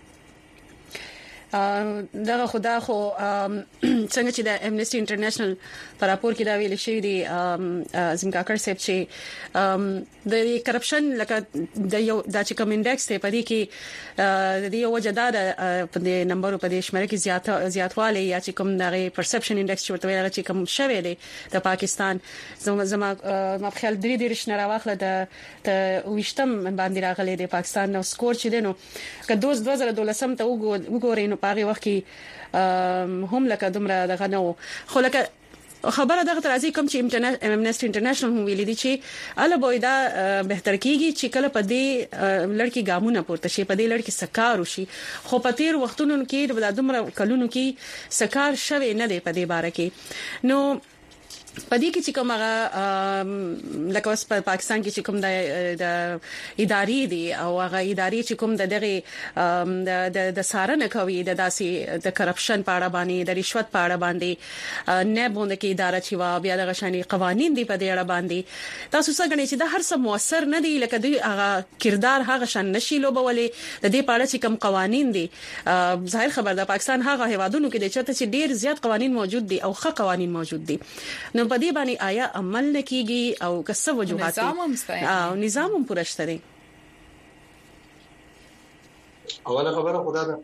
دا خدا خو څنګه چې د امنیسټي انټرنیشنل پر راپور کې دا ویل شوی دی اعظم کاکړ صاحب چې د کرپشن لکه د یو د چې کوم انډیکس ته پدې کې د یو وجداد په دې نمبر په دې شمېر کې زیات زیاتوالی یا چې کوم دغه پرسپشن انډیکس چې ورته ویل چې کوم شوی دی د پاکستان زما زما په خیال درې درې شنه راوخله د د وشتم باندې راغلي د پاکستان نو سکور چې دینو که دوه هزار دولسم ته وګورئ نو پاره وخت کې هم لکه دومره دغه نو خو لکه خبره دغه ترازی کوم چې امنیسټي انټرنیشنل هم ویلي دي چې اله بویدا بهتر کیږي چې کله په دې لړکی ګامونه پورته شي په دې لړکی سکار وشي خو په تیر وختونو کې د دومره کلونو کې سکار شوه نه دی په دې باره کې نو پدې کې چې کومه لکه اوس په پاکستان کې چې کوم د د اداري دي او هغه اداري چې کوم د دغه د د سارنه کوي د داسې د کرپشن په اړه باندې د رشوت په اړه باندې نه بوند کې اداره چې وا بیا د غشاني قوانين دي په دې اړه باندې تاسو څنګه غنئ چې د هر څه موثر نه دي لکه د هغه کردار هغه شان نشي لوبولې د دې په اړه چې کوم قوانين دي ظاهر خبر د پاکستان هغه هوادونو کې د چته چې ډیر زیات قوانين موجود دي او ښه قوانين موجود دي نو په دې باندې آیا عمل نکېږي او کسب وجوهات او نظام هم پرشته دي اوله خبره خدا ده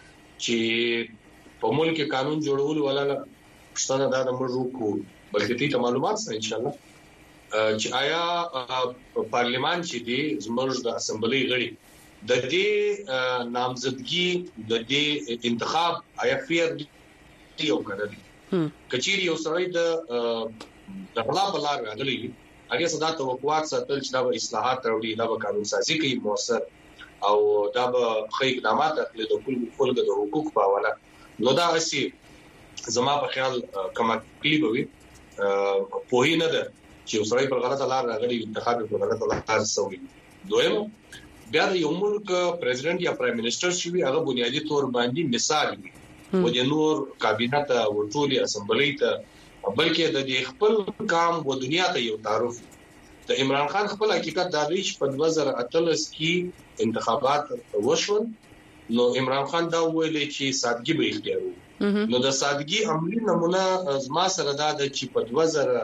چې په ملک قانون جوړول ولاله پښتنه دا د مرجو کو بلکې ته معلومات سره ان شاء الله چې آیا پارلیمان چې دی زموږ د اسمبلی غړي د دې نامزدګي د دې انتخاب آیا فیر دی او کنه کچيري یو سړی د د بلا بلا راغلی هغه صدا توقعات ساتل چې دا اصلاحات راوړي دا قانون سازي کوي موثر او دا به خې اقدامات خپل د ټول خلکو د حقوق په حواله نو دا اسی زما په خیال کما کلیبوي په هی نه ده چې سړی په غلطه لار راغلی انتخاب په غلطه لار سوي دویم بیا د یو ملک پریزیدنت یا پرایم منسٹر شي هغه بنیادی تور باندې مثال وي و د نور کابینه ته ورټولي اسمبلی ته بلکې د دې خپل کام و دنیا ته یو تعارف د عمران خان خپل حقیقت دا دی چې په دوه زره اتلس کې انتخابات وشول نو عمران خان دا ویل چې سادګي به اختیار وي نو د سادګي عملی نمونه زما سره دا د چې په دوه زره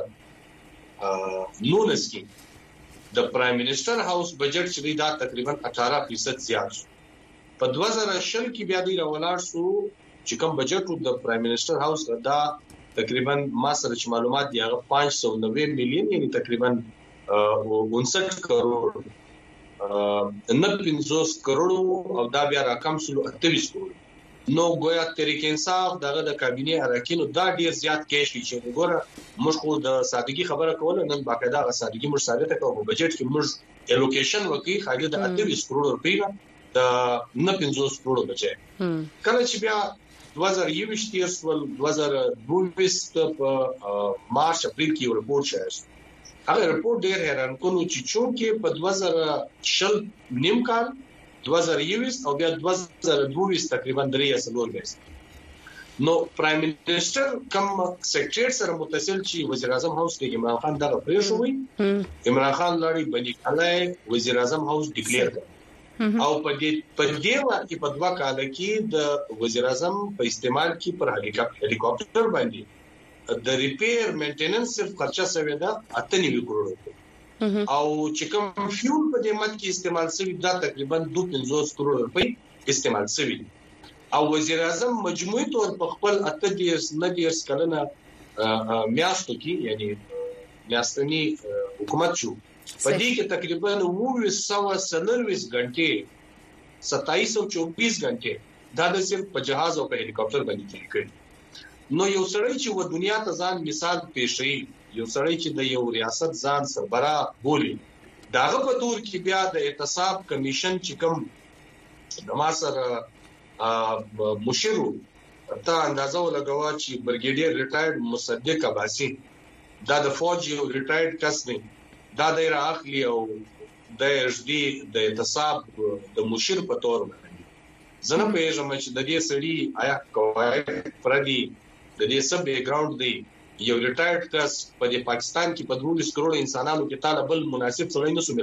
نولس کې د پرایم منسٹر هاوس بجټ چې دا تقریبا اٹھارہ فیصد زیات په دوه زره شل کې بیا دی راولار شو چې کوم بجټ د پرایم منسٹر هاوس دا تقریبا ما سره چې معلومات دی هغه پانچ سو نوے میلیون یعنی تقریبا انسٹھ کروڑ نه پنځوس کروڑ او دا بیا رقم سلو اتویس کروڑ نو ګویا طریق انصاف دغه د کابینه اراکینو دا ډیر زیات کیش چې وګوره موږ خو د سادګي خبره کوله نن باقاعده غا سادګي موږ ثابت کوو بجټ کې موږ الوکیشن وکي خالي د اتویس کروڑ روپیا د نه پنځوس کروڑ بچي کله چې بیا دوه زره یو شتیر سول دوه زره دوه په مارچ اپریل کې یو رپورت شوی هغه رپورت ډیر حیران کونو چې چونکه په دوه زره شل نیم کال دوه زره یو او بیا دوه زره دوه تقریبا درې سلور بیس نو پرایم منسٹر کوم سیکریټری سره متصل چې وزیر اعظم هاوس کې عمران خان دغه پرې شوی عمران خان لاري بني کله وزیر اعظم هاوس ډیکلیئر کړ او په دې په دې وخت کې په دوا کال کې د وزیر اعظم په استعمال کې پر هلیکاپټر باندې د ریپیر مینټیننس صرف خرچه شوی دا اته نیو کروڑ او چې کوم فیول په دې مت کې استعمال شوی دا تقریبا دوه پنځوس کروڑ روپۍ استعمال شوی او وزیر اعظم مجموعي تور په خپل اته دیرس نه دیرس کلنه میاشتو کې یعنی میاشتنی حکومت شو په دې کې تقریبا اووه سوه څلورویشت غنټې ستایس سو چوبیس غنټې دا د صرف په جهاز او په هلیکاپټر باندې کېږي نو یو سړی چې و دنیا ته ځان مثال پېښي یو سړی چې د یو ریاست ځان سربراه بولي داغه په تور کې بیا د احتساب کمیشن چې کوم د ما سره مشرو ته اندازه ولګوا چې برګیډیر ریټایرډ مصدق عباسی دا د فوج یو ریټایرډ کس دی دا د راخلی او د ایچ ډی د احتساب د مشر په تور باندې زنه په یوه چې د دې سړي آیا کوای فردي د دې سب بیک گراوند دی یو ریټایرډ کس په پاکستان کې په دولس کروڑ انسانانو کې طالب بل مناسب سړی نه سو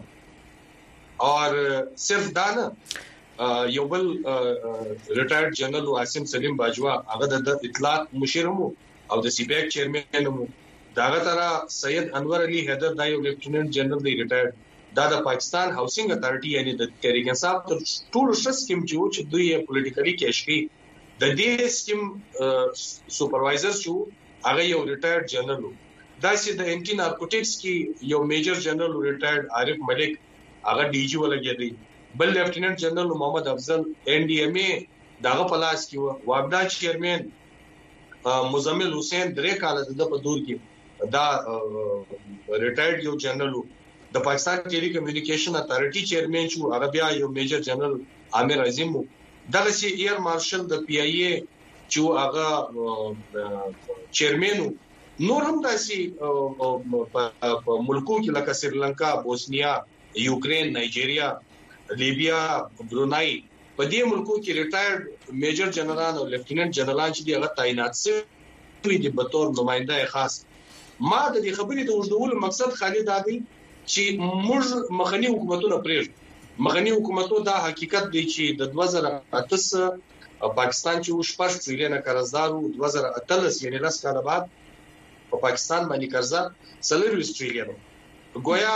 ملاو اور صرف دا نه یو بل ریټایرډ جنرال عاصم سلیم باجوا هغه د اطلاعات مشر مو او د سی بیک چیرمن مو داغه ترا سید انور علي حیدر دا یو لیفټیننټ جنرال دی ریټایرډ دا د پاکستان هاوسینګ اتارټي یعنی د تحریک انصاف تر ټول شس کېم چې دوی پولیټیکلی کېشي د دې سکیم سپروایزر شو هغه یو ریټایرډ جنرال دا چې د انټي نارکوټکس کې یو میجر جنرال ریټایرډ عارف ملک هغه ډي جی ولګی دی بل لیفټیننټ جنرال محمد افضل ان ډي ام اي داغه پلاس کې و وابدا چیرمن مزمل حسین درې کال د په دور کې دا ریټایرډ یو جنرال د پاکستان ټيلي کمیونیکیشن اتارټي چیرمن شو هغه بیا یو میجر جنرال عامر عظیم دغه سي ایر مارشل د پی ای اي چې هغه چیرمن نور هم داسي په ملکو کې لکه سریلانکا بوسنیا یوکرين نایجیریا لیبیا برونای په دې ملکو کې ریټایرډ میجر جنرال او لیفټیننټ جنرال چې هغه تعینات شوی دي په تور نمائنده خاص ما د دې خبرې د وژدول مقصد خالد دادی چې موږ مخنی حکومتونه پرېږ مخنی حکومتونو دا حقیقت دی چې د دوه زره اته پاکستان چې وشپږ ټریلیون قرضدارو دوه زره اتلس یعنی لس کال بعد په پاکستان باندې قرضه څلور ټریلیون گویا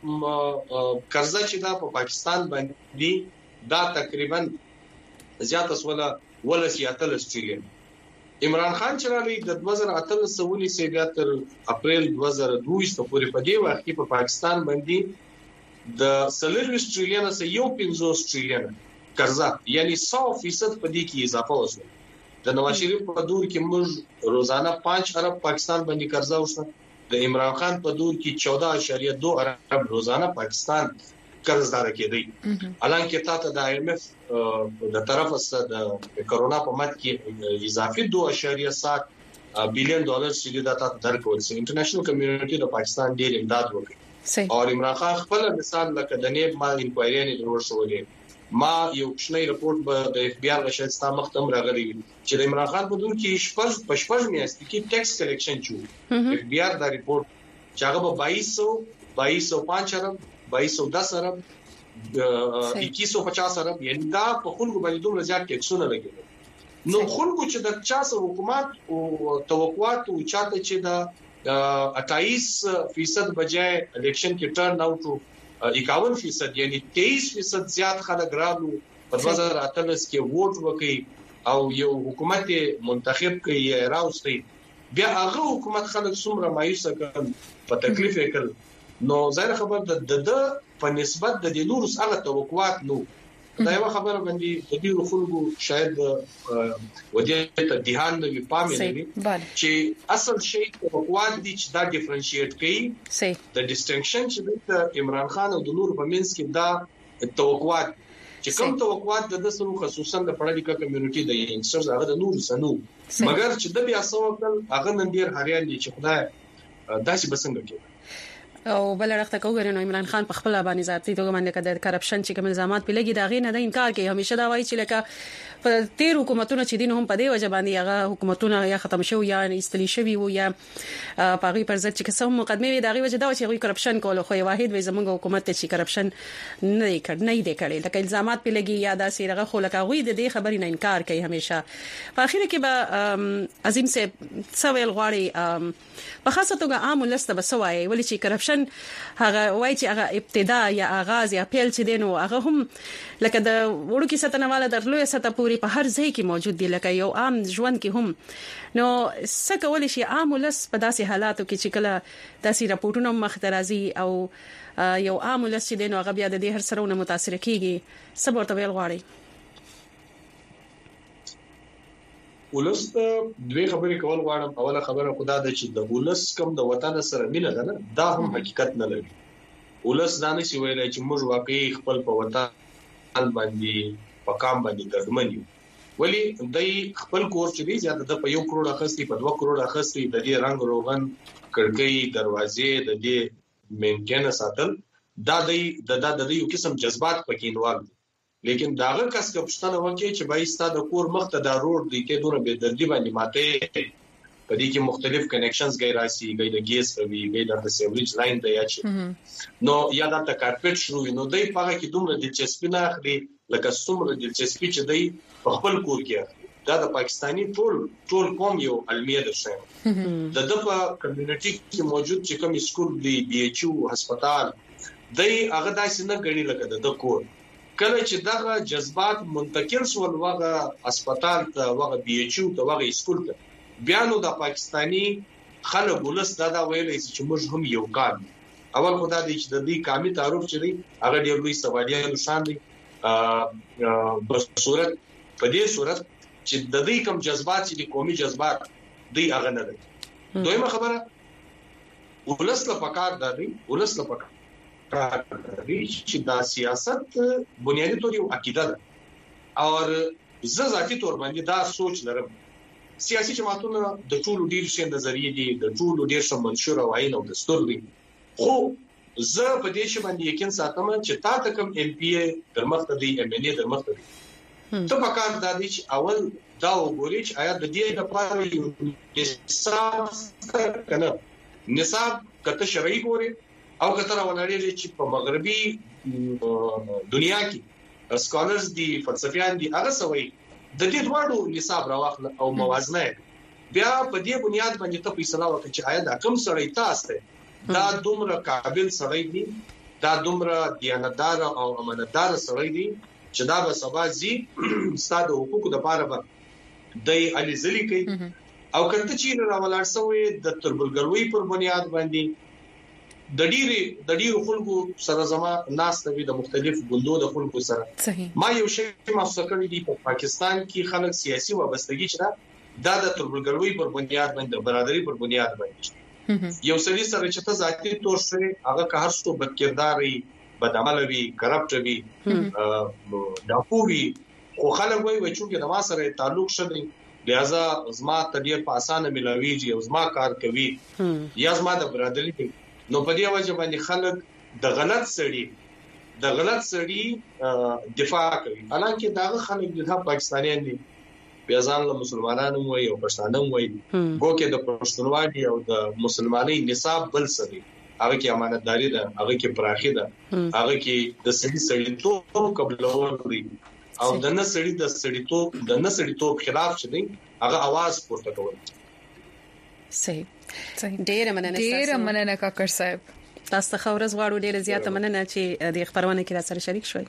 قرضه چې دا په پاکستان باندې دا تقریبا زیات اسوله ولس یاتلس ټریلیون عمران خان چې رالی د دوه زره اتلس سولې سي تر اپریل دوه زره دوه پورې په دې وخت کې په پاکستان باندې د څلور ټریلیون سه یو پنځوس ټریلیون قرضه یعنی سو فیصد په دې کې اضافه وشو د نواز شریف په دور کې موږ روزانه پانچ ارب پاکستان باندې قرضه وشو د عمران خان په دور کې چودہ اشاریه دو ارب روزانه پاکستان قرضدار کېدی حالانکه تاسو د آی ایم ایف د طرفه سره د کرونا په مت کې اضافي دو اشاریه سات بلین ډالر چې د تاسو درکول سي انټرنیشنل کمیونټي د پاکستان ډیر امداد وکړي او عمران خان خپل مثال لکه د نیب ما انکوایری نه جوړ شوې ما یو شنه رپورت به د اف بی آر غشت ستا مختم راغلی چې د عمران خان په دور کې شپږ پښپږ میاشتې کې ټیکس کلیکشن شو اف بی آر دا رپورت چې هغه به بائیس سو بائیس سو پانچ ارب بائیس سو دس ارب اکیس سو پچاس ارب یعنی دا په خلکو باندې دومره زیات ټیکسونه لګیدل نو خلکو چې د چاسو حکومت او توقعات او چاته چې دا اٹھائیس فیصد بجای الیکشن کې ټرن اوټ اکاون فیصد یعنی تیئیس فیصد زیات خلک راغلو په دوه زره اتلس کې ووټ وکړي او یو حکومت منتخب کړي راوستي بیا هغه حکومت خلک څومره مایوس کړي په تکلیف کړي نو ظاهر خبر د د په نسبت د نورس هغه توقعات نو دا یو خبره باندې د دې خلکو شاید ودې ته ذهن نه پامې نه چې اصل شی توقعات دي چې دا ډیفرنشیټ کوي د ډیسټینکشن چې د عمران خان او د نور په منځ کې دا توقعات چې کوم توقعات د دسمو خصوصا د پړالیکا کمیونټي د ینګسترز هغه د نور سنو مګر چې د بیا څو کل هغه نن ډیر هریان دي چې خدای داسې بسنګ کوي او بل رخته کوګر نو عمران خان په خپل باندې ذاتي توګه باندې کده کرپشن چې کوم الزامات په لګي دا غي نه د انکار کوي همیشه دا وایي چې لکه په تیر حکومتونو چې دین هم په دې وجه باندې هغه حکومتونه یا ختم شو یا استلی شوی وو یا پاغي پر ضد چې کوم مقدمه وي دا غي وجه دا چې هغه کرپشن کول خو واحد وي زمونږ حکومت چې کرپشن نه کړ نه دی کړی لکه الزامات په لګي یا دا سیرغه خو لکه غوي د دې خبرې نه انکار کوي همیشه په اخر کې به عظیم سے سویل غواړي په خاصه توګه عام ولسته بسوي ولې چې کرپشن هغه وایي چې هغه ابتدا یا آغاز یا پیل چې دینو هغه هم لکه د وړو کې ستنواله درلوې ستا پوری په هر ځای کې موجود دی لکه یو عام ژوند کې هم نو څه کول شي عام ولس په داسې حالاتو کې چې کله داسې راپورټونه مخترازي او یو عام ولس چې دینو هغه بیا د دې هر سرونه متاثر کیږي صبر ته ویل غواړي ولس دوی خبرې کول غواړم اوله خبره خدا د چې د ولس کم د وطن سره مینه ده نه دا هم حقیقت نه لري ولس ځانې سی ویلای چې موږ واقعي خپل په وطن باندې په کام باندې ګډمن یو ولی دای خپل کور چې دی زیاته د په یو کروڑ اخستي په دوه کروڑ اخستي د دې رنگ روغن کړکۍ دروازې د دې مینټیننس ساتل دا د د د یو قسم جذبات پکې انوال دي لیکن داغه کس کا پښتنه وکي چې بای ستاد کور مخته دا روډ دی ته دونه به دردي باندې ماته په دې کې مختلف کنیکشنز غیر راسي غیر د ګیس کوي غیر د سیوریج لاین دی چې نو یا د کارپټ شروع نو دای په هغه کې دومره د چسپینه اخلي لکه څومره د چسپی چې دی په خپل کور کې دا د پاکستانی ټول ټول قوم یو علمیه ده شه د دغه کمیونټي کې موجود چې کوم سکول دی بي ایچ او هسپتال دای هغه داسې نه غړي لکه د کور کله چې دغه جذبات منتقل شول وغه هسپتال ته وغه بي ایچ او ته وغه سکول ته بیا نو د پاکستانی خلک ولس دا دا ویلې چې موږ هم یو کار اول خدای دې چې د دې کامي تعارف چي هغه ډېر لوی سوالیا نشان دي ا په صورت په دې صورت چې د دې کوم جذبات چې قومي جذبات دی هغه نه دي دویمه خبره ولس له پکار دی ولس له پکار چې دا سیاست بنیادی طور یو عقیده ده او زه ذاتی طور باندې دا سوچ لرم سیاسي جماعتونه د ټولو ډیر شي نظریې دي د ټولو ډیر شم منشور او عین او دستور دي خو زه په دې شی باندې یقین ساتم چې تا ته کوم ایم پی در مخته دی ایم ان ای در مخته دی ته پکار دا دي چې اول دا وګورئ چې آیا د دې لپاره یو نصاب کنه نصاب کته شرعي ګوري او کتره ولري چې په مغربي دنیا کې سکالرز دي فلسفیان دي هغه سوي د دې دواړو نصاب راوخل او موازنه بیا په دې بنیاد باندې ته فیصله وکړي چې آیا دا کوم سړی تاسو ته دا دومره قابل سړی دی دا دومره دیانتدار او امانتدار سړی دی چې دا به سبا زی ستاسو حقوقو د پاره به د علي زلی کوي او کله چې راولار سوی د تربلګلوي پر بنیاد باندې د ډیری د ډیرو خلکو سره زما ناس ته د مختلف ګوندو د خلکو سره ما یو شی محسوس کړی دی په پاکستان کې خلک سیاسي وابستګي چې دا د تربلګلوي پر بنیاد باندې برادری پر بنیاد باندې یو سړي سره چې ته ذاتي تور سره هغه که هر څو بدکرداري بدعمل وي کرپټ وي ډاکو وي خو خلک وایي چې د ما سره تعلق شته لہذا زما طبيعت په اسانه ملاويږي او زما کار کوي یا زما د برادری نو په دې وجه باندې خلک د غلط سړي د غلط سړي دفاع کوي حالانکه دا خلک د پاکستانیان دي بیازان له مسلمانانو وي او پښتانه وي ګوکې د پښتونوالي او د مسلمانۍ نصاب بل سړي هغه کې امانتداري ده هغه کې پراخي ده هغه کې د سړي سړي ته قبلول دي او د نه سړي د سړي ته د نه سړي ته خلاف شدي هغه आवाज پورته کول صحیح ډېر مننه ډېر مننه کاکر صاحب تاسو ته خورز غواړو ډېر زیاته مننه چې د خبرونه کې را سره شریک شوي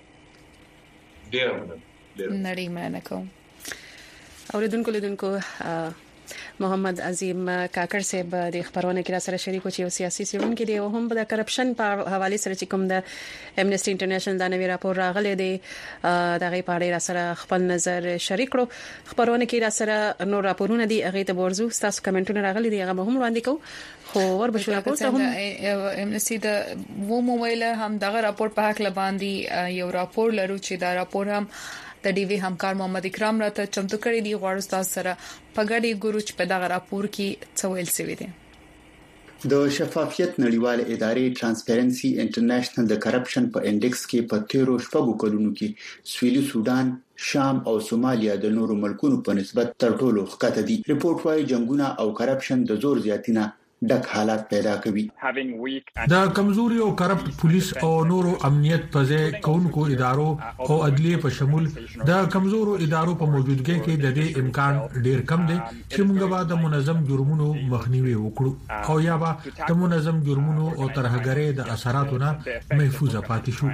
ډېر مننه نړۍ مننه کوم اوریدونکو لیدونکو محمد عظیم کاکر صاحب د خبرونه کې را سره شریک و چې سیاسي سیون کې دی او هم د کرپشن په حواله سره چې کوم د امنیسټي انټرنیشنل دا نوی راپور راغلی دی دا غي پاړې را سره خپل نظر شریک کړو خبرونه کې را سره نو راپورونه دی هغه ته ورزو تاسو کمنټونه راغلي دی هغه هم وړاندې کوو خو ور بشو راپور ته هم امنیسټي د و موبایل هم دغه راپور په حق لباندي یو راپور لرو چې دا راپور هم د ډي وی همکار محمد اکرام راته چمتو کړی دی غواړم تاسو سره په ګډي ګروچ په دغه راپور کې څه ویل سوي دي د شفافیت نړیوال ادارې ترانسپیرنسي انټرنیشنل د کرپشن په انډیکس کې په تیرو شپږو کلونو کې سویلي سودان، شام او سومالیا د نورو ملکونو په نسبت تر ټولو ښکته دي. ریپورت وايي جنگونه او کرپشن د زور زیاتینه ډک حالات پیدا کوي. د کمزوري او کرپټ پولیس او نورو امنیت په ځای کونکو ادارو او عدلیه په شمول د کمزورو ادارو په موجودګۍ کې د دې امکان ډیر کم دی چې موږ به د منظم جرمونو مخنیوي وکړو او یا به د منظم جرمونو او ترهګرۍ د اثراتو نه محفوظ پاتې شو.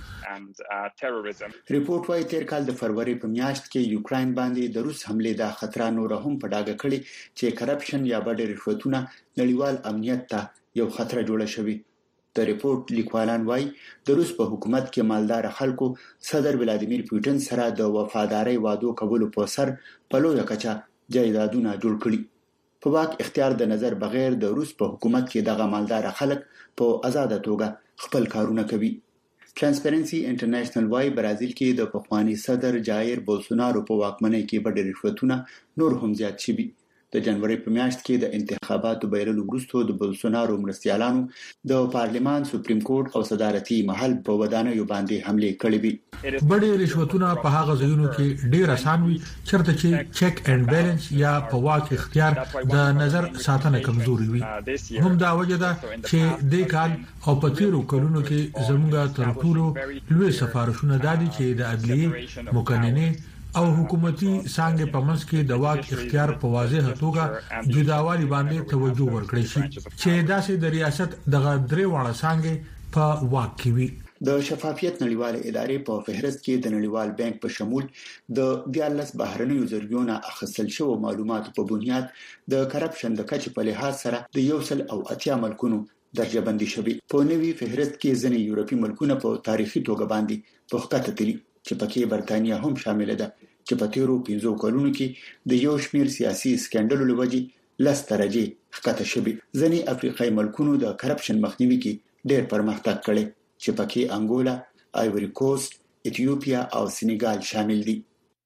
ریپورت وايي تیر کال د فروری په میاشت کې یوکرين باندې د روس حمله د خطر نور هم په ډاګه کړي چې کرپشن یا بډې رشوتونه نړیوال امنیت ته یو خطر جوړ شوی. د ریپورت لیکوالان وايي د روس په حکومت کې مالدار خلکو صدر ولادیمیر پوتین سره د وفاداری وعده کولو په سر په لویه کچه جایدادونه جوړ کړي. په واک اختیار د نظر بغیر د روس په حکومت کې دغه مالدار خلک په آزاد توګه خپل کارونه کوي. ترانسپیرنسي انټرنیشنل وايي برازیل کې د پخوانی صدر جایر بولسونارو په واکمنۍ کې بډې رشوتونه نور هم زیات شوي. د جنوري په میاشت کې د انتخاباتو بیرلو وروسته د بولسونارو مرستيالانو د پارلمان، سپریم کورټ او صدارتي محل په ودانیو باندې حمله کړې وي. بډې رشوتونه په هغه ځایونو کې ډیر اسان وي چېرته چې چیک اینڈ بیلنس یا په واک اختیار د نظر ساتنه کمزوري وي. هم دا وجه ده چې د کال او په تیرو کلونو کې زموږه تر ټولو لوی سفارشونه دادي چې د عدلیه، مقننه او حکومتي څنګه په منځ کې د واک اختیار په واضح توګه جداوالي باندې توجه ورکړي شي چې داسې د ریاست دغه درې وړه څنګه په واک کې وي. د شفافیت نړیوال ادارې په فهرست کې د نړیوال بانک په شمول د دیالس بهرنیو زرګونو اخیستل شوی معلوماتو په بنیاد د کرپشن د کچې په لحاظ سره د یو سل او اتیا ملکونو درجه بندي شوی. په نوي فهرست کې ځینې یورپی ملکونه په تاریخي توګه باندې په ښکته دي چې پکې برتانیا هم شامل ده چې په تیرو پنځو کلونو کې د یو شمیر سیاسي سکندلو لوجې لس درجه ښکته شوی. ځینې افریقایي ملکونو د کرپشن مخنیوي کې ډېر پرمختګ کړی چې پکې انګولا، آیوري کوست، ایتیوپیا او سینیګال شامل دي.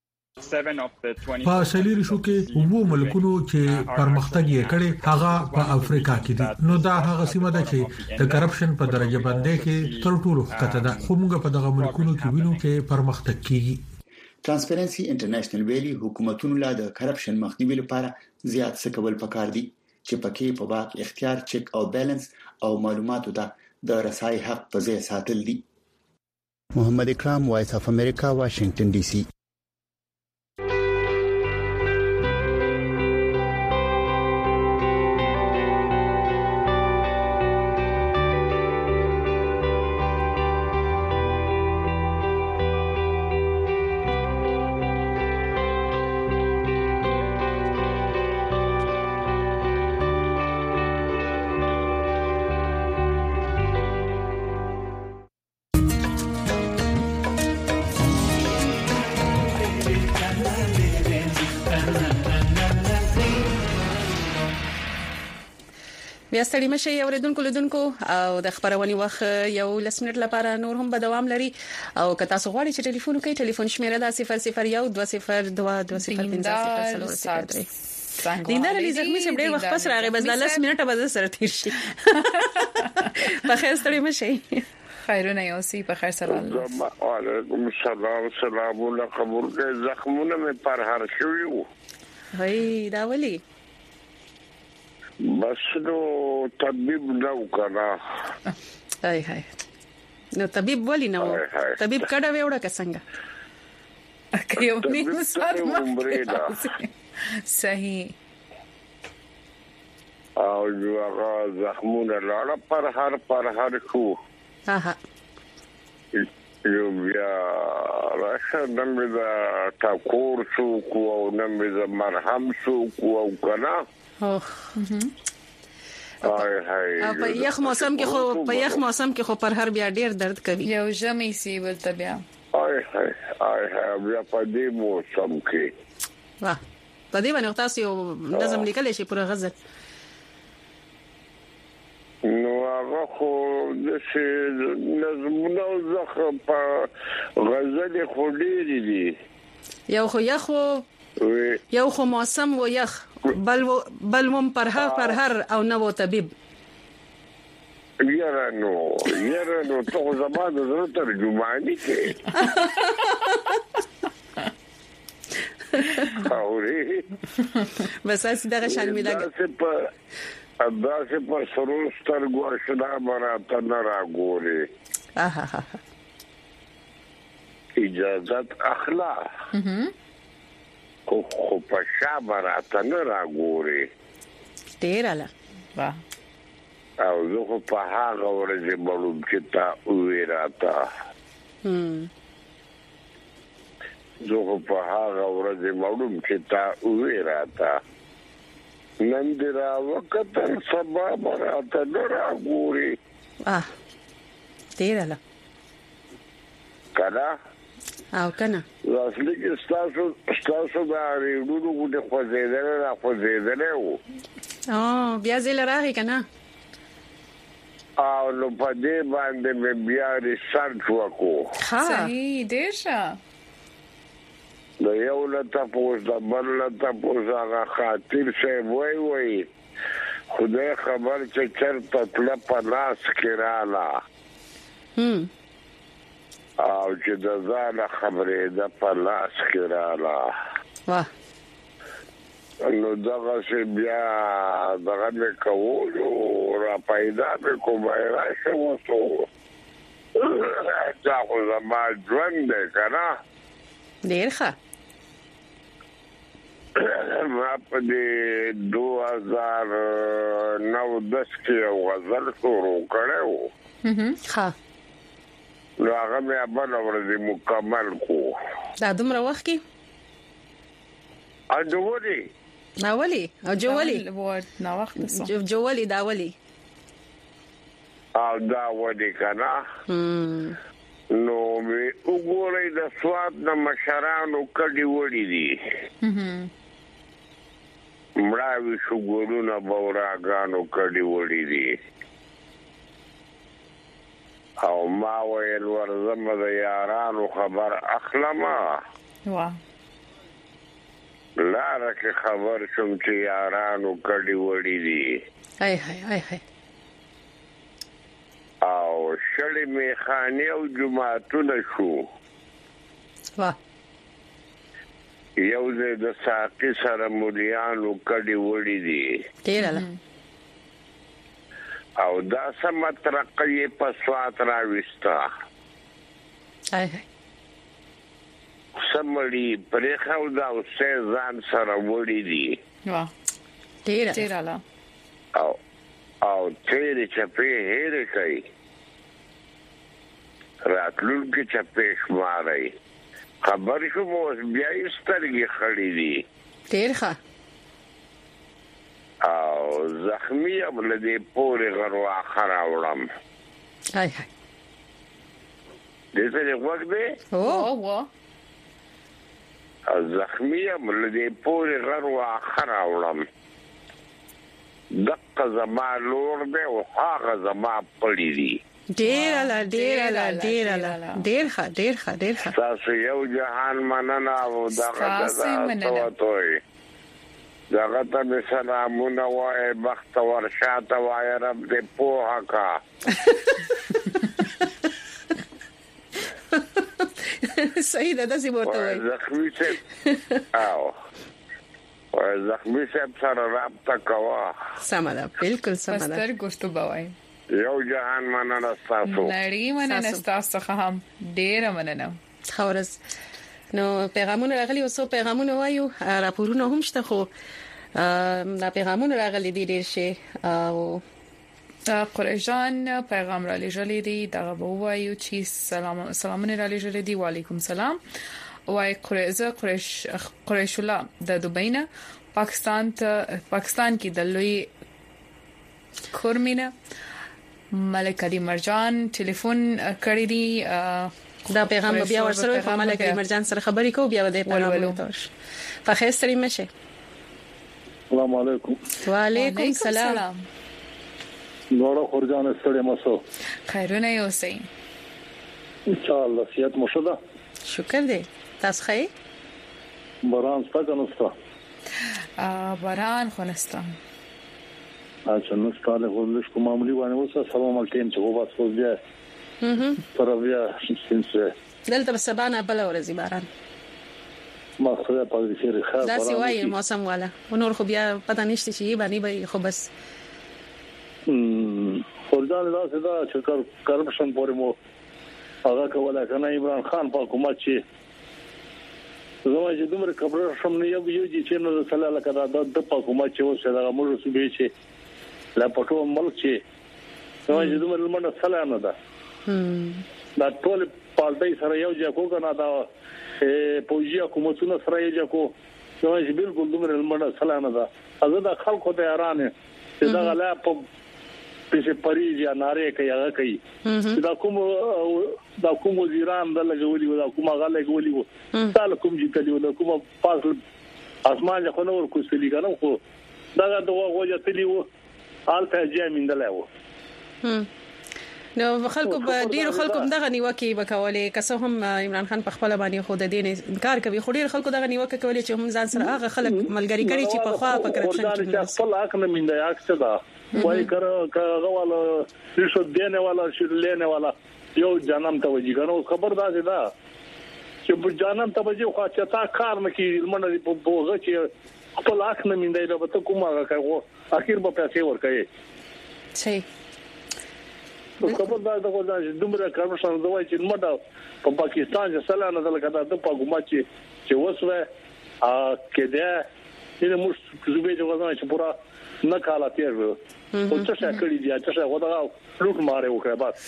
په سلیری شو کې وو ملکونو چې پرمختګ یې کړي هغه په افریقا کې دي. نو دا هغه سیمه ده چې د کرپشن په درجه باندې کې تر ټولو ښکته ده. خو موږ په دغه ملکونو کې وینو چې پرمختګ کیږي. ترانسپیرنسي انټرنیشنل ویلي حکومتونو لا د کرپشن مخنیوي لپاره زیات څه کول پکار دي چې پکې په واک اختیار، چیک او بیلنس او معلوماتو ته د رسای حق په ځای ساتل دي. محمد اکرام، وایس اف امریکا، واشنگټن ډي سي. بیا ستړي مشه اوریدونکو لیدونکو او د خبرونې وخت یو لس منټ لپاره نور هم به دوام لري او که تاسو غواړئ چې ټلیفون وکړئ ټلیفون شمیره دا صفر صفر یو دوه صفر دوه دوه صفر پنځه صفر صفر درې. دیندار علي زخمي چې ډېر وخت پس راغی بس د لس منټه به سره تیر شي. په خیر ستړي مشه. خیرونه یوسی په خیر سره الله. وعلیکم السلام. سلام الله قبول کې زخمونه مې پر هر شوی وو. هی دا ولي بس نو طبيب نو کنا. هاي هاي نو طبيب ولي نو طبيب کډه وړه کسنګ کيو نیم سات ما صحیح او جو هغه زخمونه لاړه پر هر پر هر شو. ها یو بیا راشه نمې دا ټاکور شو کو او نمې دا مرهم شو کو او کنا. اوه هاي هاي په یخ موسم کې خو په یخ موسم کې خو پر هر بیا ډیر درد کوي. یو ژمي سی ولته بیا هاي هاي هاي هاي بیا په دې موسم کې واه په دې باندې تاسو یو لازم لیکل شي پر غزل. نو هغه خو د څه نظمونه زخه په غزل خو ډېری دي. یو خو یخ یو خو موسم و یخ بل و بل مم پر هر پر هر او نو طبيب یاره نو یاره نو ته زما د زړه ترجمانی کې اوري بس اسی دغه شان ملګری داسې په داسې په سروستر ګوښنا براته نه راګوري اها اجازه اخلا خو خو په شابراته نه راګوري ډیراله واه او زه په هغه ورځې بلوم چې تا ویراته هم زه په هغه ورځې بلوم چې تا ویراته نن درا وخت سبا براته نه راګوري اه ډیراله کله او کنه اصلي کې تاسو تاسو دا ریډو کو د خوځیدل را خوځیدل وو او بیا زل راغی کنه او نو په دې باندې مې بیا ریسرچ وکړو صحیح دیشه د یو لته پوس د بل لته پوس هغه خاطر شه وای وای خدای خبر چې چرته تل په لاس کې رااله هم او چې د ځان خبرې د په لاس کې رااله واه نو دغه چې بیا دغه مې کولو را پیدا مې کوم راشه وته دا خو زما ژوند دی کنه ډیر ښه ما په دې دوه هزار نو دس کې یو غزل شروع کړو ښه نو هغه مې بل ورځې مکمل کو دا دومره وخت کې اجولي ناولي او جوولي نو وخت جو جوولي دا ولي او دا ودی کنه نو مې وګورئ د سواد د مشرانو کډي وړي دي مړاوي شګورونه بوراګانو کډي وړي دي او ما ویل ورزم د یارانو خبر اخلمه واه لاره کې خبر شوم چې یارانو کډي وړي دي هاي هاي هاي هاي او شړې میخانه او جمعهتون شو واه یو زه د ساقي سره مليانو کډي وړي دي تیراله او دا سم ترقې په سوات راويستا هاي هاي سمړي پرې خو دا اوسه ځان سره وړي دي واه تیراله تیراله او او تیرې چپې هېره کوي راتلونکي چپې شماري خبر شو مو بیا یې سترګې خړې دي ډیر ښه او زخمی ابل دې پورې غروا خراوړم هاي هاي دې څه وخت دی او او زخمی ابل دې پورې غروا خراوړم دغه زما لور دی او هغه زما پړی دی ډیراله ډیراله ډیراله ډیر ښه ډیر ښه ډیر ښه تاسو یو جهان مننه او دغه تاسو دغه ته سلامونه وای بخت ورشاته وای رب دې پوها کا صحیح ده داسې ورته وای زخمی څه او زخمی صاحب سره رابطه کوا سم ده بالکل سم ده ستر ګوشتو بوای یو جهان مننه تاسو نړۍ مننه تاسو هم ډیر مننه خورز نو پیغامونه راغلي اوسو پیغامونه وایو راپورونه هم شته خو دا پیغامونه راغلي دي ډیر شي او قریشان پیغام را لېږلې دي دا وایو چې سلام سلامونه را لېږلې دي وعلیکم سلام وای قریزه قریش قریشولا د دوبینه پاکستان ته پاکستان کې د لوی کورمینه ملک علي مرجان ټلیفون کړی دی دا پیغام بیا ورسره په ملک علي مرجان سره خبرې کوو بیا د پیغام تورش په خیر ستړي مشه السلام علیکم وعلیکم السلام نورو خورجان ستړي مسو خیرونه یو سي ان شاء الله سیادت مو شدا شکر دی تاسو ښه باران څنګه نوستا ا باران خونستا اچھا نو ستاله ولش کوم معمولی باندې وسه سلام علیکم چې هو بس خو بیا اها پر بیا سینسه دلته سبانه بل ورځي باران ما خو په دې خیر خیر دا سی وایي موسم والا ونور خو بیا پته نشته چې باندې به خو بس ام خورځان دا څه دا چې کرپشن پورې مو هغه کوله کنه عمران خان په حکومت چې زما چې دومره خبره شم نه یو یو چې نو صلی الله علیه وسلم د حکومت چې اوسه دا موږ صوبې چې لا پټو ملک چې زما چې دومره لمنه سلا نه ده دا ټول پالټي سره یو ځای کو کنه دا پوجي حکومتونو سره یو ځای کو زما چې بالکل دومره لمنه سلا نه ده هغه د خلکو ته ایران چې دا غلا په په پاریس یا ناره کوي هغه کوي دا کوم دا کوم وزیران د لګولي دا کوم هغه لګولي وو تعال کوم چې تلیو دا کوم پاس اسمان خو نور کو سلی کنه خو دا دا وګه تلیو حالته جامین دلایو نو خلکو به ډیرو خلکو دغه نیوکه وکولې که څه هم عمران خان په خپل باندې خو د دین انکار کوي خو ډیر خلکو دغه نیوکه کولې چې هم ځان سره هغه خلک ملګری کړي چې په خوا په کرپشن کې خپل حق نه مینده یاکسه دا وای کړه کغه والا رشوت دینه والا شیرلینه والا یو جانم ته وځي کنه خبردار دي دا چې په جانم ته وځي خو چې تا کار نه کوي منډه په بوغه چې خپل حق نه مینده دا به کومه کوي اخر به پیسې ورکړي صحیح خبردار دا کوم چې دومره کرپشن دوی چې مړه په پاکستان کې سلانه دلته د په حکومت چې وسوه ا کده چې موږ زوبې چې وځو چې پورا نه کاله تیر وو او څه څه کړی دی چې څه ودا لوټ ماره وکړه بس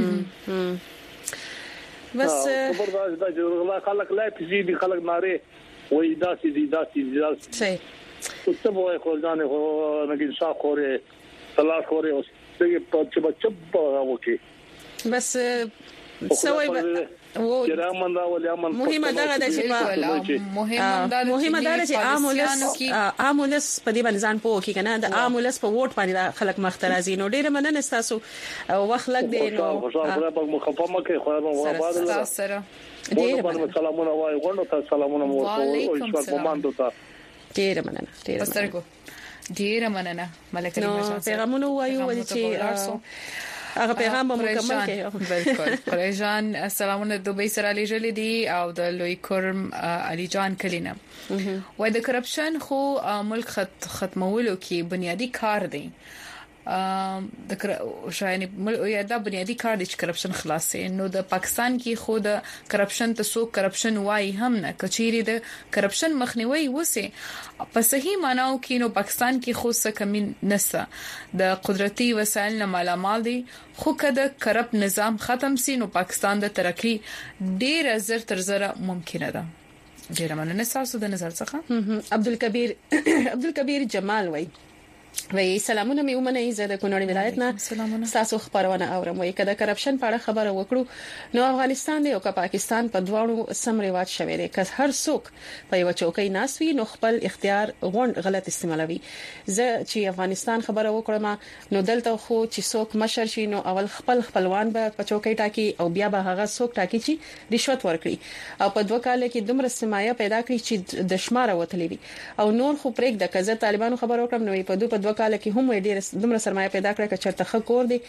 بس خبردار دا چې خلک لا پېږي دي خلک ناره وای دا سي دي دا سي دي صحیح او څه وای خو ځانه خو نه کې صاحب خوره طلاق خوره او څه په چې بچ وکي بس سوي مهمه دا ده چې مهمه دا ده چې عامولس عامولس په دې باندې ځان پوه کی کنه د عامولس په ووټ باندې خلک مخترازي نو ډیره مننه تاسو وخت لګ دی نو خوشاله په مخفمه کې خو ما بعد سره ډیره سلامونه وای غونډه ته سلامونه مو او شپه ماندو ته ډیره مننه ډیره سترګو ډیره مننه ملک کریم نو پیغامونه وایو چې هغه پیغام به مکمل کړي بالکل پرېجان سلامونه دوبۍ سره لېږلې دي او د لوی کرم علي جان کلینه وای د کرپشن خو ملک ختمولو کې بنیادی کار دی د شایني مل دا بنیادی کار دی چې کرپشن خلاصې نو د پاکستان کې خو د کرپشن ته سو کرپشن وای هم نه کچيري د کرپشن مخنیوي وسه په صحیح معناو کې نو پاکستان کې خو څه کمی نسته د قدرتي وسایل نه مالامال دي خو کله کرپ نظام ختم سي نو پاکستان د ترقی ډیر زر تر زره ممکنه ده ډیر مننه تاسو د نظر څخه عبدالکبیر عبدالکبیر جمال وای وای سلامونه مې ومنه زه د کونړ ولایت نه تاسو خبرونه اورم وای کله کرپشن په اړه خبره وکړو نو افغانستان دی او که پاکستان په دواړو سم ریواج شوی دی که هر څوک په یو چوکۍ ناسوي نو خپل اختیار غونډ غلط استعمالوي زه چې افغانستان خبره وکړم نو دلته خو چې څوک مشر شي نو اول خپل خپلوان به په چوکۍ ټاکي او بیا به هغه څوک ټاکي چې رشوت ورکړي او په دوه کال کې دومره سمایا پیدا کړی چې د شماره وتلې وي او نور خو پرېګ د کزه طالبانو خبر وکړم نو په دوه په دوه کال کې هم ډېر دومره سرمایه پیدا کړه چې چرته خکور دي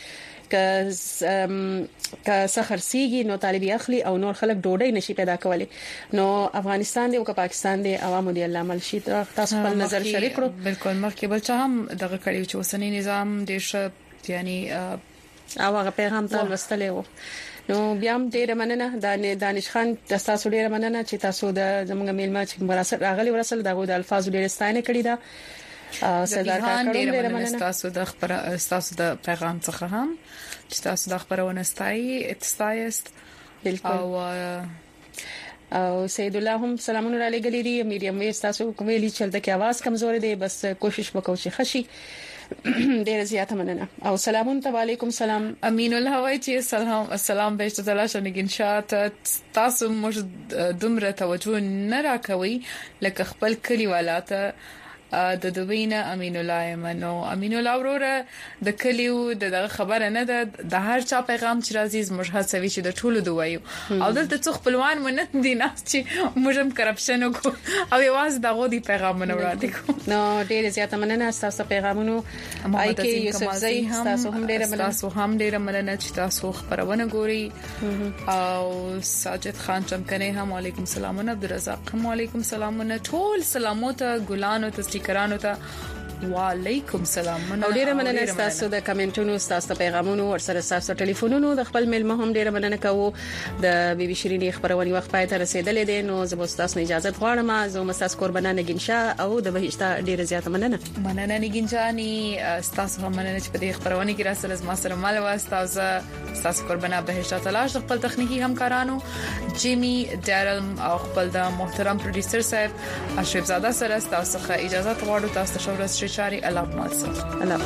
ک ک سخرسيږي نو طالبي اخلي او نور خلک ډوډۍ نشي پیدا کولی نو افغانستان دی او که پاکستان دی عوامو دی الله مل شي تاسو په نظر شریک کړو بالکل مخکې بل څه هم دغه کړیو چې وسنی نظام دیش یعنی او هغه پیغام ته وستلې وو نو بیا هم ډیر مننه د دانش خان تاسو ډیر مننه چې تاسو د زموږ میلمه چې مراسل راغلي ورسل دغه د الفاظ ډیر ستاینه کړی دا سردار کاکړ ډیر مننه تاسو د خبر تاسو د پیغام څخه هم چې تاسو د خبرونه ستایي اتستایست او او سید الله هم سلامونه را لګلې دي میډیم وې تاسو کومې چې د کې आवाज کمزور دی بس کوشش وکړو چې خشي ډیر زیاته مننه او سلامون ته وعلیکم سلام امین الله وای چې سلام السلام بهشته تعالی شنګین شات تاسو مش دومره توجه نه راکوي لکه خپل کلی والاته د دوینه امین الله منو امین الله وروره د کلیو د خبره نه ده د هر چا پیغام چې راځي زموږ هڅوي چې د ټولو دوایو او دلته څو خپلوان منت دي نه چې موږ کرپشن کو او یواز دغه دی پیغامونه وړاندې کو نو ډېر زیاته مننه تاسو پیغامونو آی کې یوسف زئی تاسو هم ډېر مننه تاسو هم ډېر مننه چې تاسو خبرونه ګوري او ساجد خان چمکنه هم علیکم سلام عبدالرزاق هم علیکم سلام ټول سلامات ګلانو ته سټیکرانو ته وعلیکم سلام او ډیره مننه تاسو د کمنټونو تاسو پیغامونو او سره تاسو ټلیفونونو د خپل ملمه هم ډیره مننه کوو د بي بي شيريني خبرونه وخت پای ته رسیدلې دي نو زه به تاسو اجازه غواړم زه مساس قربانه نگینشا او د بهشته ډیره زیاته مننه مننه نگینجانی تاسو هم مننه چې په دې خبرونه کې راسره زما سره مال واسطه او تاسو قربانه بهشته تلاش خپل تخنیکی همکارانو جیمی ډارل او خپل د محترم پروډوسر صاحب اشرف زاده سره تاسو ته اجازه غواړم تاسو شورس شاری الله مالسه الله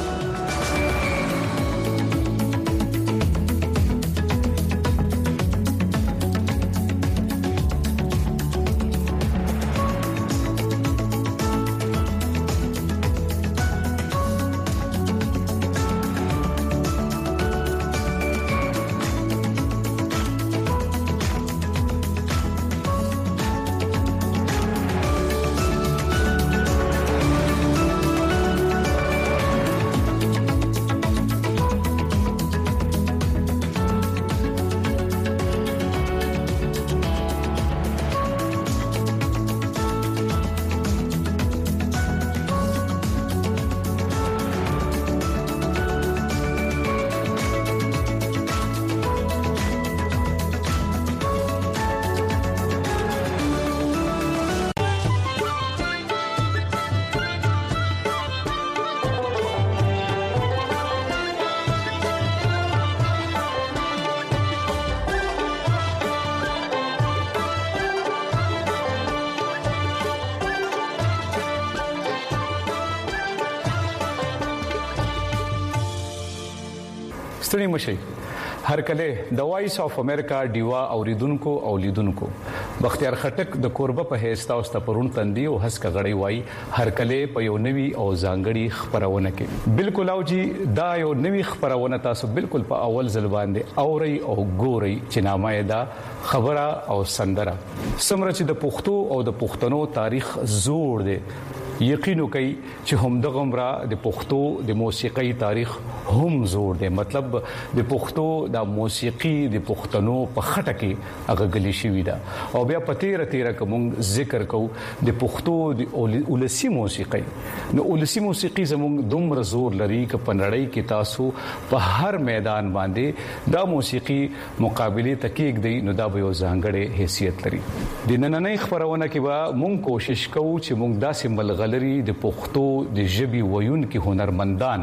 ستړي مشي هر کله د وایس اف امریکا دیوا اوریدونکو او لیدونکو بختیار خټک د کوربه په هیڅ تاسو ته پرون تندي او حس کغړی وای هر کله په یو نوي او ځانګړي خبرونه کې بالکل او جی دا یو نوي خبرونه تاسو بالکل په اول ځل باندې اوري او ګوري چې نامه دا خبره او سندره سمره چې د پښتو او د پښتنو تاریخ زوړ دی یقینو کوي چې هم د غمرا د پښتو د موسیقي تاریخ هم زوړ دی مطلب د پښتو د موسیقي د پښتنو په خټه کې هغه غلي شوی دا او بیا پتیره تیره کوم ذکر کو د پښتو د اولسی موسیقي نو اولسی موسیقي زموږ دومره زور لري ک پنړی کې تاسو په هر میدان باندې دا موسیقي مقابله تکیک دی نو دا به یو ځانګړې حیثیت لري د نننۍ خبرونه کې به مونږ کوشش کوو چې مونږ دا سیمبل غلري د پښتو د ژبي ویون کې هنرمندان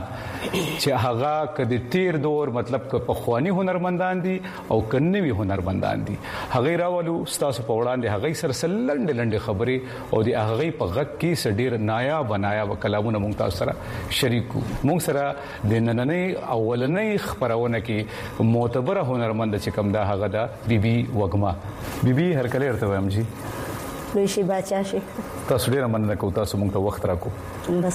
چې هغه کدي تیر دور مطلب ک په خواني هنرمندان دي او کنوي هنرمندان دي هغه راولو ستاسو په وړاندې هغه سره لنډ لنډ خبرې او د هغه په غږ کې سډیر نایا بنایا وکلامونه مونږ تاسو سره شریکو مونږ سره د نننۍ اولنۍ خبرونه کې معتبر هنرمند چې کوم دا هغه دا بیبي وګما بیبي هر کله ورته وایم جی لوی شي بچا شي تاسو ډیر مننه کوم تاسو مونږ ته وخت راکو بس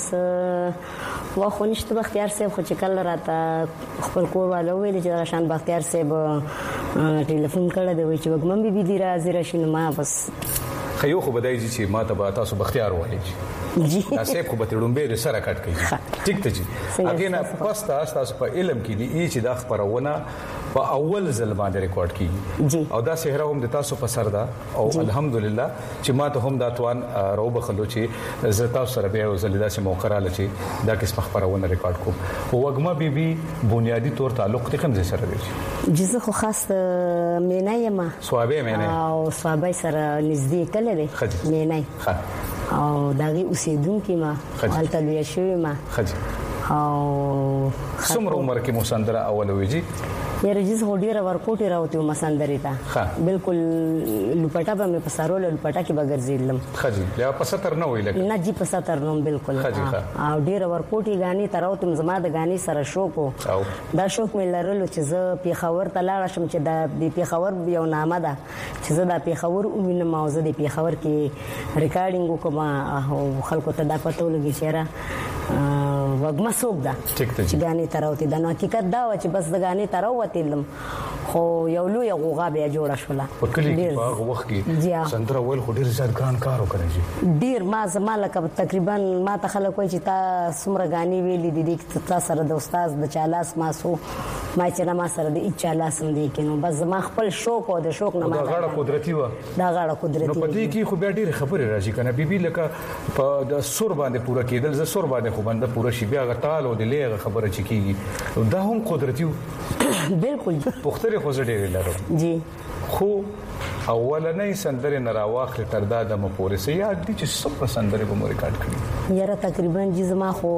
واخو نشته بختیار صاحب خو چې کله راته خپل کور والو ویل چې راشان بختیار صاحب ټلیفون کړه دی چې وګمم بي بي دی راځي راشي ما بس خيو خو بدای چې ما ته تاسو بختیار وایي جی تاسو خو به تړومبه سره کټ کوي ټیک ته جی اګه نه پستا تاسو په علم کې دی چې دا خبرونه په اول ځل باندې ریکارډ کیږي او دا صحرا هم د تاسو په سر ده او الحمدلله چې ما ته هم دا توان رو بخلو چې زه تاسو سره به زلیدا سي موقع را لچی دا کیسه خبرونه ریکارډ کوم او وګما بي بي بنیادی طور تعلق ته کوم ځای سره دی جزه خو خاص مینه یم سوابه مینه او سوابه سره نږدې کله دی مینه او دغه اوسیدونکو ما حالت لوي شوی ما خځه او څومره عمر کې مو سندره اول ویجی یره جس هډیره ورکوټي راوته مسندري تا بالکل لپټا به مې پسارول لپټا کې بغیر زیدلم خجی یا پساتر نه ویل نه جی پساتر نو بالکل او ډیره ورکوټي غاني تراوته زما د غاني سره شوق دا شوق مې لرلو چې زه پیښور ته لاړ شم چې د پیښور یو نامه ده چې زه د پیښور ومنم او زه د پیښور کې ریکارډینګ وکم او خلکو ته دا پته ولګي چې را وګما سوق ده چې غاني تراوته د حقیقت دا و چې بس د غاني تراوته خو یو لوی غوغا بیا جوړه شوله په کلی کې په هغه وخت کې سندره ویل خو ډیر زیات ګران کار وکړي ډیر ما زما لکه تقریبا ما ته خلک وایي چې تا سمره غاني ویلې دي د تا سره د استاد د چالاس ما سو ما چې ما سره د چالاس هم دي کینو بس زما خپل شوق او د شوق نه ما دا غاړه قدرتي و دا غاړه قدرتي نو پدې کې خو بیا ډیر خبرې راځي کنه بیبي لکه په د سور باندې پوره کېدل ز سور باندې خو باندې پوره شي بیا غتال او د لیغه خبره چي کیږي دا هم قدرتي بالکل پختره خو ډیر لرم جی خو اولنې سندره نراواخ تر دا د مپورسه یاد دي چې سب سندره به مو ریکارډ کړی یاره تقریبا جزما خو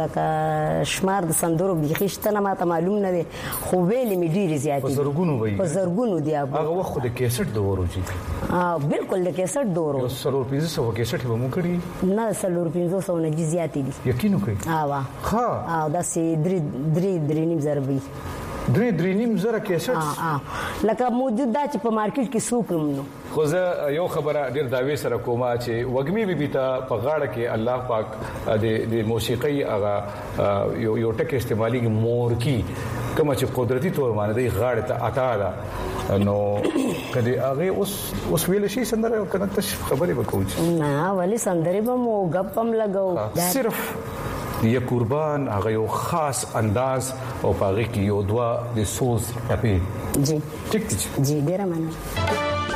لکه شمار د سندرو بيخښته نه ماته معلوم نه دي خو ویلې می ډیر زیات دي زرګونو وي په زرګونو دی هغه وخت د کیسټ دورو چې اه بالکل د کیسټ دورو سلور پنځه سو کیسټ به مو کړی نه سلور پنځه سو نه زیات دي یقین وکړئ اه وا ها او دا سي درې درې درې نیم زربي درې درې نیم زره کیسټ اه لکه موجود دا چې په مارکیټ کې سوق نو خو زه یو خبره ډیر داوی سره کومه چې وګمی بیبي ته په غاړه کې الله پاک د د موسیقي هغه یو یو ټک استعمالي مور کی کوم چې قدرتي تور باندې د غاړه ته اتا ده نو کدی هغه اوس اوس ویل شي سندره کنه ته خبرې وکوي نه ولی سندره به مو غپم لګاو صرف یا قربان هغه یو خاص انداز او پاره کې یو دوا د سوز ټپي جی ټیک ټیک جی ډیر مننه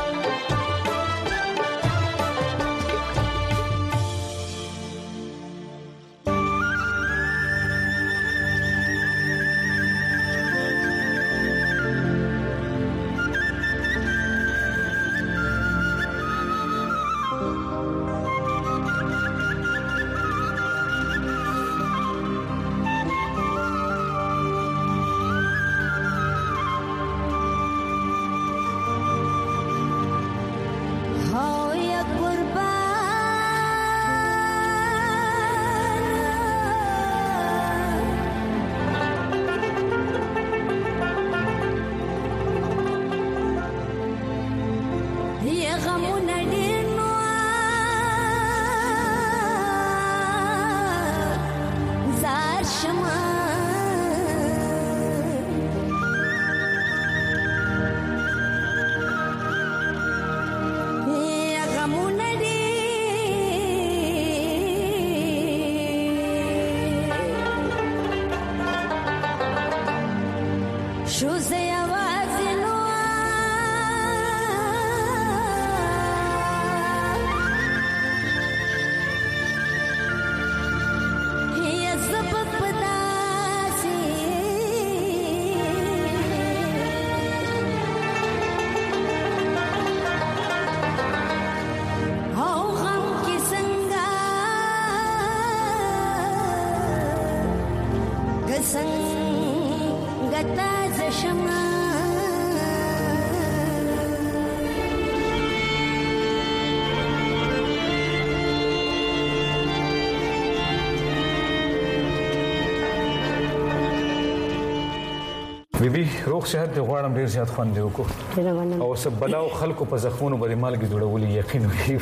بیبي روغ صحت د غواړم ډیر زیات خوند دی وکړو او سب بلاو خلکو په زخمونو باندې مالګي جوړولې یقین وکړي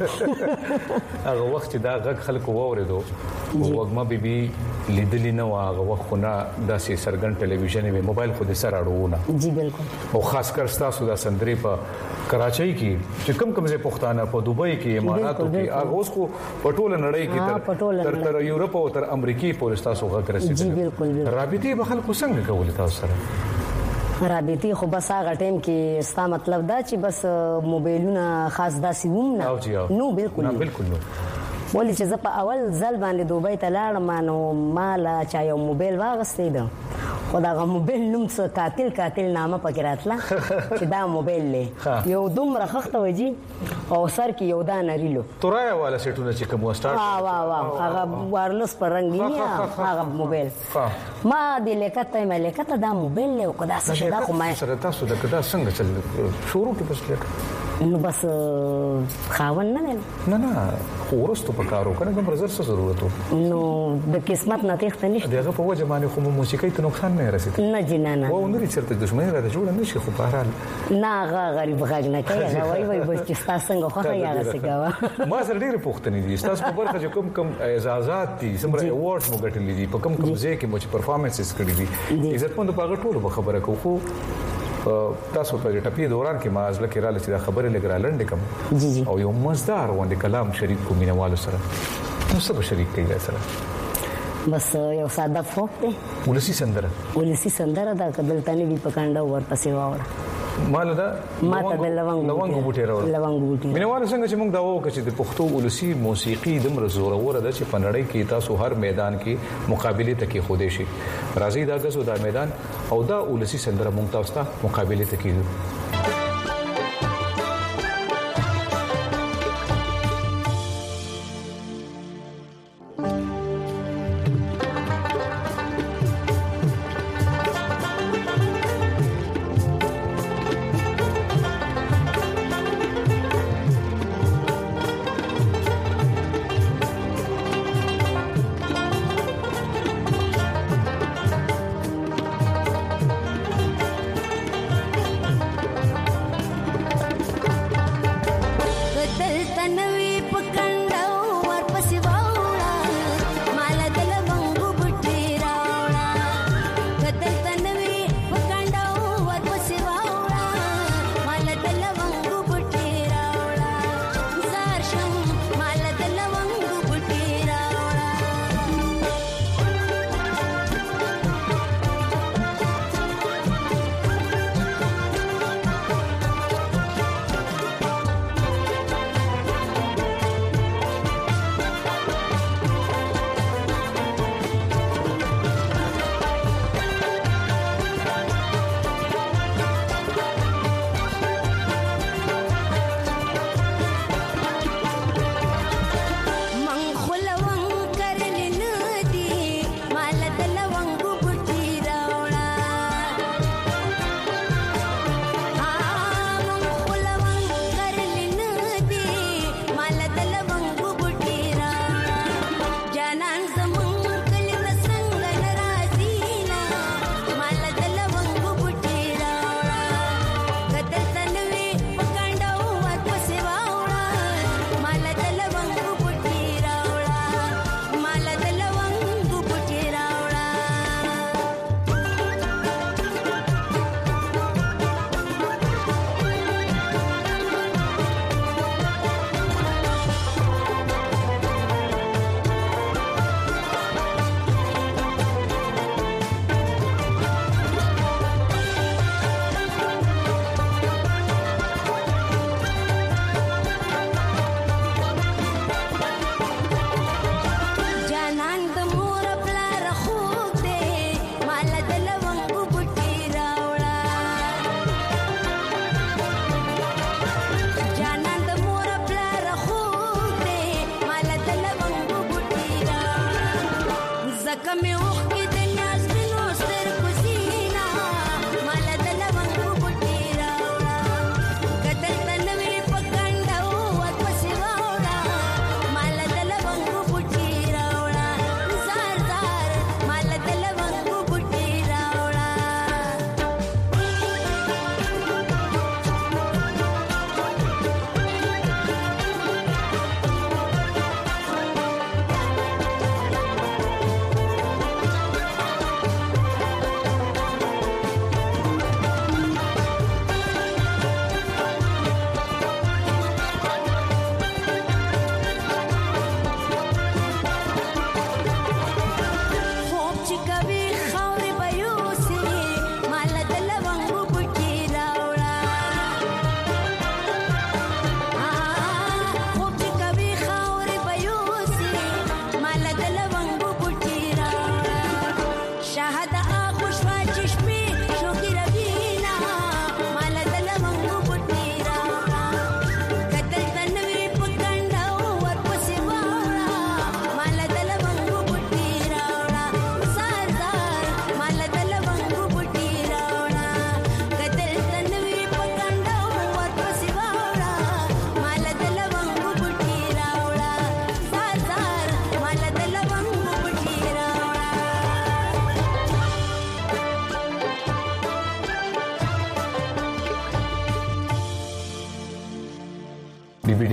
بس هغه وخت دا غږ خلکو ووریدو وګما بیبي لیدلی نه واغه وخت نه داسې سرګن ټلویزیون وی موبایل خو د سره اړونه جی بالکل او خاص کر تاسو د سندري په کراچۍ کې چې کم کم ځای پښتانه په دوبۍ کې اماراتو کې هغه اوس کو پټول نړۍ کې تر تر یورپ او تر امریکای پورې تاسو غږ رسیدل جی بالکل رابطه به خلکو څنګه کول تاسو سره رابطه خو بس هغه ټیم کې ستا مطلب دا چې بس موبایلونه خاص داسې ووم نه نو بالکل نه بالکل نو ولې چې زه په اول ځل باندې دوبۍ ته لاړم نو مال چا یو موبایل واغستې ده خو دا موبایل نوم څه قاتل قاتل نامه پکې راتله چې دا موبایل له یو دومره خخته وږي او سر کې یو دانه ریلو تورایا والا سیټونه چې کوم سٹارټ وا وا وا هغه وایرلس پر رنگینی هغه موبایل ما دې لکته مې لکته دا موبایل له کدا څه دا خو ما سره تاسو د کدا څنګه چل شروع کې بس لکه نو بس خاون نه نه نه ورستو په کارو کنه کوم رزر څه ضرورت نو د قسمت نه تخت نشته دغه په وجه باندې خو موسیقي ته نقصان نه رسید نه جنانه و نو چرته دښمنی را جوړ نه شي خو په حال نه هغه غریب غږ نه کوي وای وای بس چې تاسو څنګه خو یا رسېګا ما سره ډېر پوښتنې دي تاسو په برخه چې کوم کوم اعزازات دي سمره ایوارډز مو ګټلې دي په کوم کوم ځای کې مو چې پرفارمنسز کړې دي عزتمند په هغه ټولو خبره کوو خو تاسو په ټپي دوران کې ما ځل کې را لچې دا خبره لګرالند کوم جی جی او یو مزدار وند کلام شریک کو مینوالو سره نو څه به شریک کوي سره بس یو ساده فوک دی ولسی سندره ولسی سندره دا کدل تنه وی پکانډه ورپسې واوړه مال دا ما ته د لونګ لونګ بوټي راوړل لونګ بوټي مینوال څنګه چې موږ دا وکړو چې د پښتو ولسی موسیقي د مرزور اوره د چې پنړی کې تاسو هر میدان کې مقابله تکي خوده شي راځي دا غزو دا میدان او دا ولسی سندره موږ تاسو ته مقابله تکي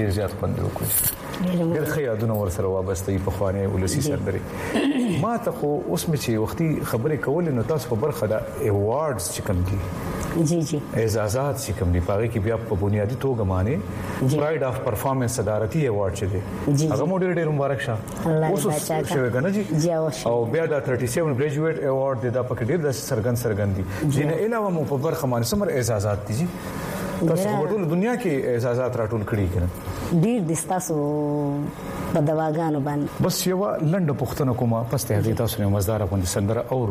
ډیر زیات خوند وکړ ډیر ښه یادونه ورسره وابسته په خوانه ولسی سندري ما ته خو اوس مې چې وختي خبرې کول نو تاسو په برخه د ایوارډز چې کوم دي جی جی اعزازات چې کوم دي پاره کې بیا په بنیادی توګه معنی پرایډ اف پرفارمنس صدارتي ایوارډ چې دي هغه مو ډیر ډیر مبارک شه اوس شوی کنه جی او بیا د سیاست ګریجویټ ایوارډ د پکې ډیر د سرګن سرګن دي جن علاوه مو په برخه باندې سمر اعزازات دي جی تاسو په ټول دنیا کې اعزازات راټول کړي کړه ډیر د تاسو په دواګانو باندې بس یو لنډه پښتنه کومه پس ته دې تاسو نه مزدار غوندي سندره او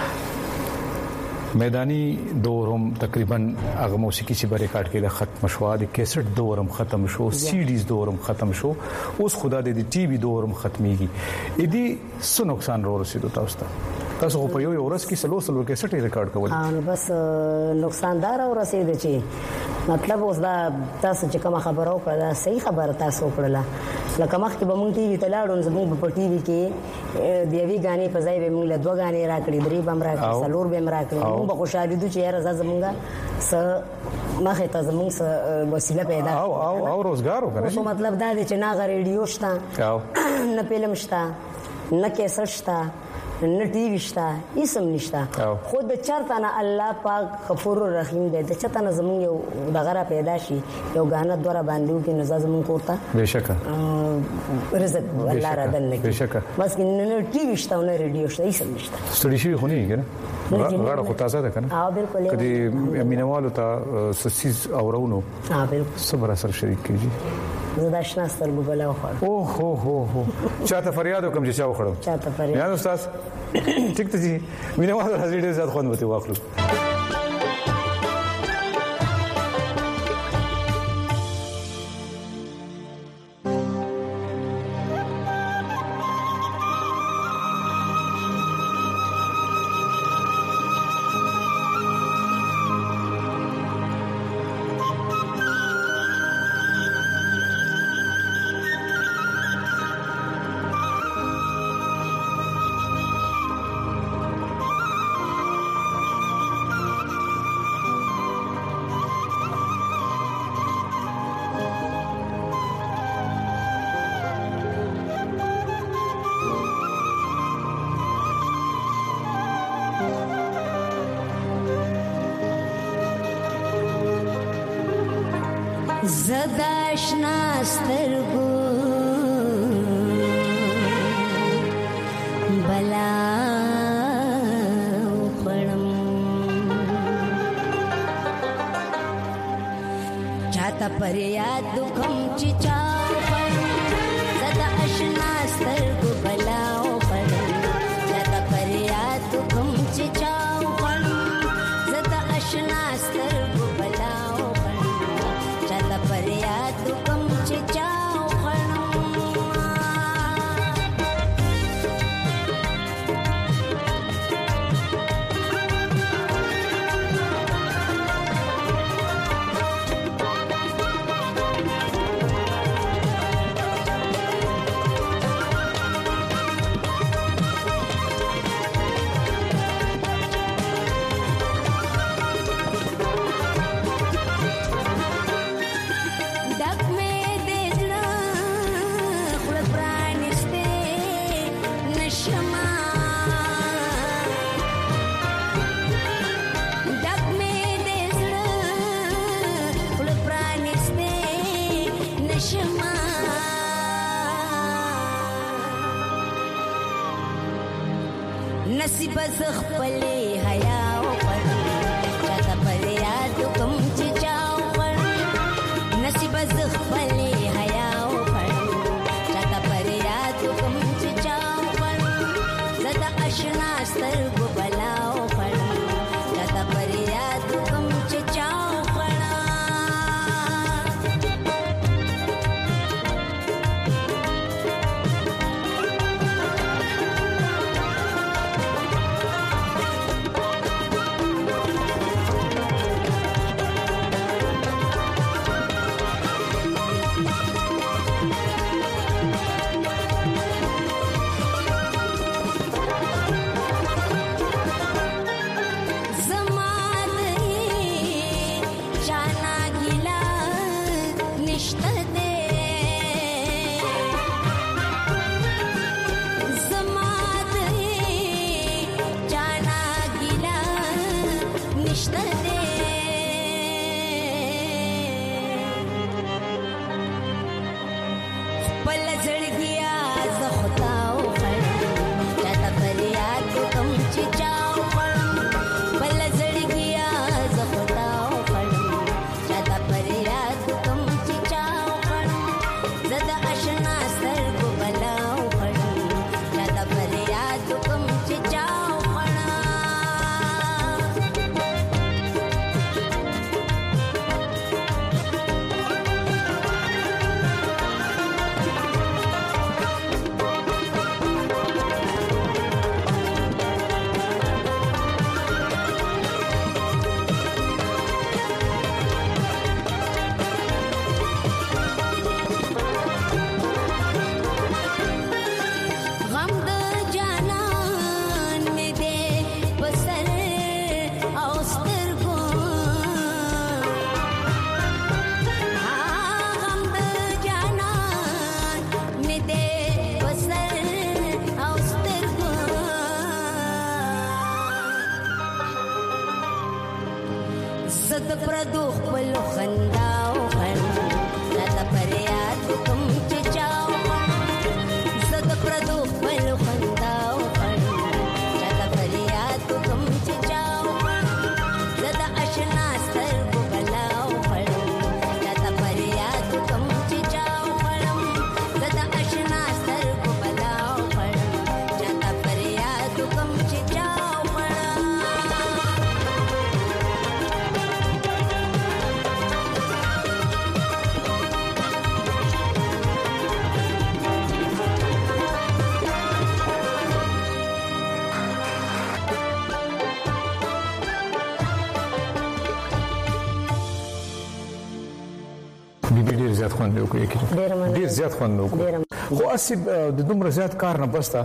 میدانی دورم تقریبا هغه موسیقي چې بری کاټ کې د ختم شو د کیسټ دورم ختم شو سی ډیز دورم ختم شو اوس خدا دې د ټي وي دورم ختميږي اې دې څه نقصان ورسېدو تاسو ته تاسو په یو ورځ کې سلو سلو کیسټ ریکارډ کول نو بس نقصان دار ورسېد چې مطلب اوس دا تاسو چې کوم خبرو کړه صحیح خبره تاسو کړله لکه مخکې به مونږ ټي وي ته لاړو زموږ په ټي وي کې د یوې غانې په ځای به مونږ له دوه غانې راکړي درې بم راکړي څلور بم راکړي مونږ به خوشاله دي چې یاره زمونږ س مخه ته زمونږ وسیله پیدا او او او روزګار وکړي نو مطلب دا دی چې نه ریډیو شته نه فلم شته نه کیسټ شته نه ټي وي شته هیڅ نشته خود د چرته نه الله پاک غفور رحیم دی د چرته نه زمونږ یو دغه را پیدا شي یو غانه دوره باندې کې نو زمونږ کوته بهشکه رزق الله را دن لګي بهشکه بس نه ټي وي شته نه ریډیو شته هیڅ نشته ستړي شي خو نه کېږي غاړه خو تازه ده کنه ها بالکل کدي امینوالو ته سسیز اورونو ها بالکل صبر سره شریک کیږي زدا شنا سترګو بلا وخړ او هو هو هو چاته فریاد وکم چې چا وخړو چاته فریاد یا استاد ټیک ته جی مینوالو حاضر دې زیات خوند وته واخلو زداشنا سترګو بلا پړم چاته پر یاد کوم چې چا پړم زداشنا سترګو بلا پړم چاته پر یاد کوم چې چا پړم زداشنا سترګو بلا فریاد کوم چې چاو خړم نصیب زخپلې حیا او پر چاته پر یاد کوم چې چاو پر نصیب زخپلې حیا او پر چاته پر یاد کوم چې چاو پر زدا آشنا سترګو بلا او پر چاته پر یاد کوم چې چاو ډیر زیات خوند وکړي ډیر زیات خوند وکړي خو اسی د دومره زیات کار نه بستا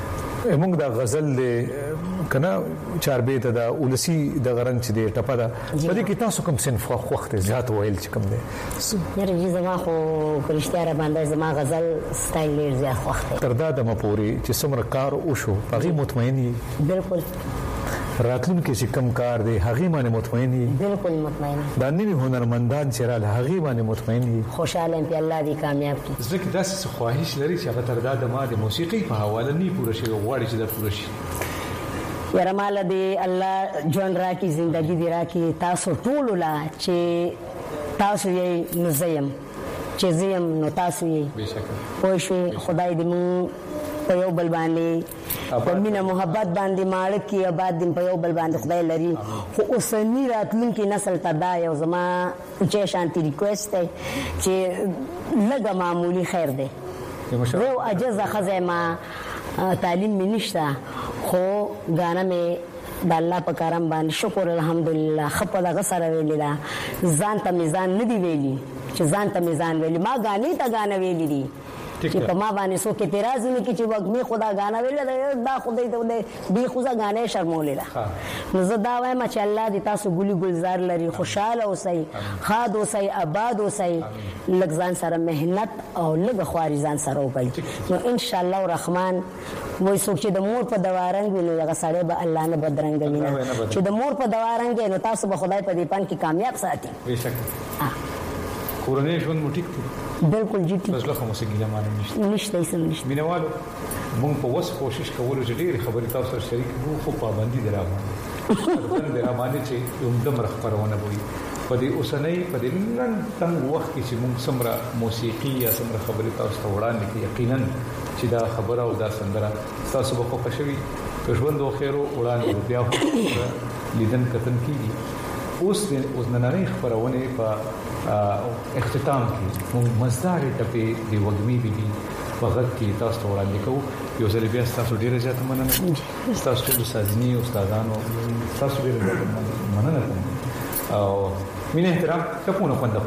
موږ د غزل له کنه چاربیت د اولسی د غرنګ چې د ټپه ده په دې کې تاسو کوم صنف وخت زیات ویل چې کوم دی یره جی زما خو فرشتہ را باندې زما غزل سټایل ډیر زیات وخت تر دا د مپوري چې څومره کار وشو هغه مطمئنی بالکل راتلونکي چې کم کار دی هغه باندې مطمئنی بالکل مطمئن دا نوی هنرمندان چې را هغه باندې مطمئنی خوشاله ام په الله دې کامیاب کړي ځکه داسې خواهش لري چې هغه تر دا د ما د موسیقي په حواله نه پوره شي غواړي چې دا پوره شي یاره مال دې الله جون راکی زندگی دې راکی تاسو ټول لا چې تاسو یې نزیم چې زیم نو تاسو یې بشکره پوه شئ خدای دې مو په یو بل باندې په مینا محبت باندې ماړه کې آباد دې په یو بل باندې خدای لري خو اوسنی راتلونکي نسل ته دا یو زما چې شانتي ریکوست دی چې لږه معمولی خیر دی یو اجازه خزما تعلیم مې نشته خو غانا مې د الله په کرم باندې شکر الحمدلله خپل دغه سره ویل دا ځان ته میزان نه دی ویلي چې ځان ته میزان ویلي ما غانې ته غانا ویلي دي چې په ما باندې سو کې اعتراض نه کی چې وګ می خدا غانا ویل دا خدای ته دی خو ځا غانې شرمولې ده نو زه دا وایم چې الله دې تاسو ګلي ګلزار لري خوشاله اوسئ خاد اوسئ آباد اوسئ لږ ځان سره مهنت او لږ خواري ځان سره وکړئ نو ان شاء الله الرحمن وای څوک چې د مور په دوارنګ ویني هغه سړی به الله نه بدرنګ ویني چې د مور په دوارنګ نو تاسو به خدای په دې پان کې کامیاب ساتي بهشکه کورنۍ ژوند مو ټیک دی بالکل جی ټیک فضل خو موسیقي زمانه نشته نشته یې سم نشته مینوالو موږ په وس کوشش کوو چې ډېر خبرې تاسو سره شریک وو خو پابندي درامه درامه چې کوم د مرخبرونه وي په دې اوسنۍ په دې نن څنګه وخت کې چې موږ سمره موسیقي یا سمره خبرې تاسو ته وړاندې کوي یقینا چې دا خبره او دا سندره تاسو به خو خوشوي ژوند او خیر او وړاندې بیا لیدن کتن کیږي اوس اوس نننۍ خبرونه په اختتام کې موږ مزدار ټپې دی وګمي بي په غږ کې تاسو ته وړاندې کوو یو ځل بیا تاسو ډیره زیاته مننه تاسو ټول سازنی استادانو تاسو ډیره مننه کوم او مینه احترام ته په نو پنده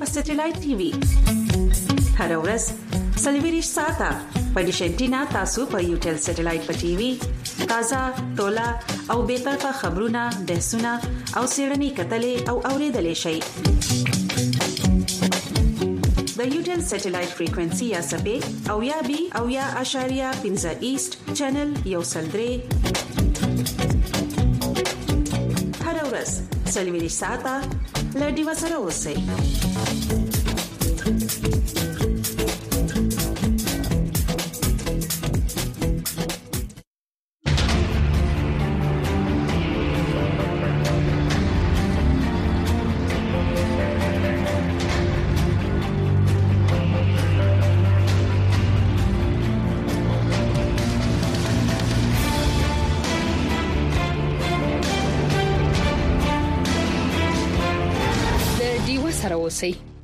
په سټلایټ ټي وي هر ورځ سلویریش ساته په ډیشنټینا تاسو په یوټل سټلایټ په ټي وي تازه ټولا او به طرفه خبرونه بحثونه او سیړنی کتلې او اوریدلې شي د یوټل سټلایټ فریکوئنسي یا سپې او یا بي او یا اشاریه پنځه ایست چینل یو سلدري هر ورځ سلویریش ساته لړدي وسره اوسئ سره اوسئ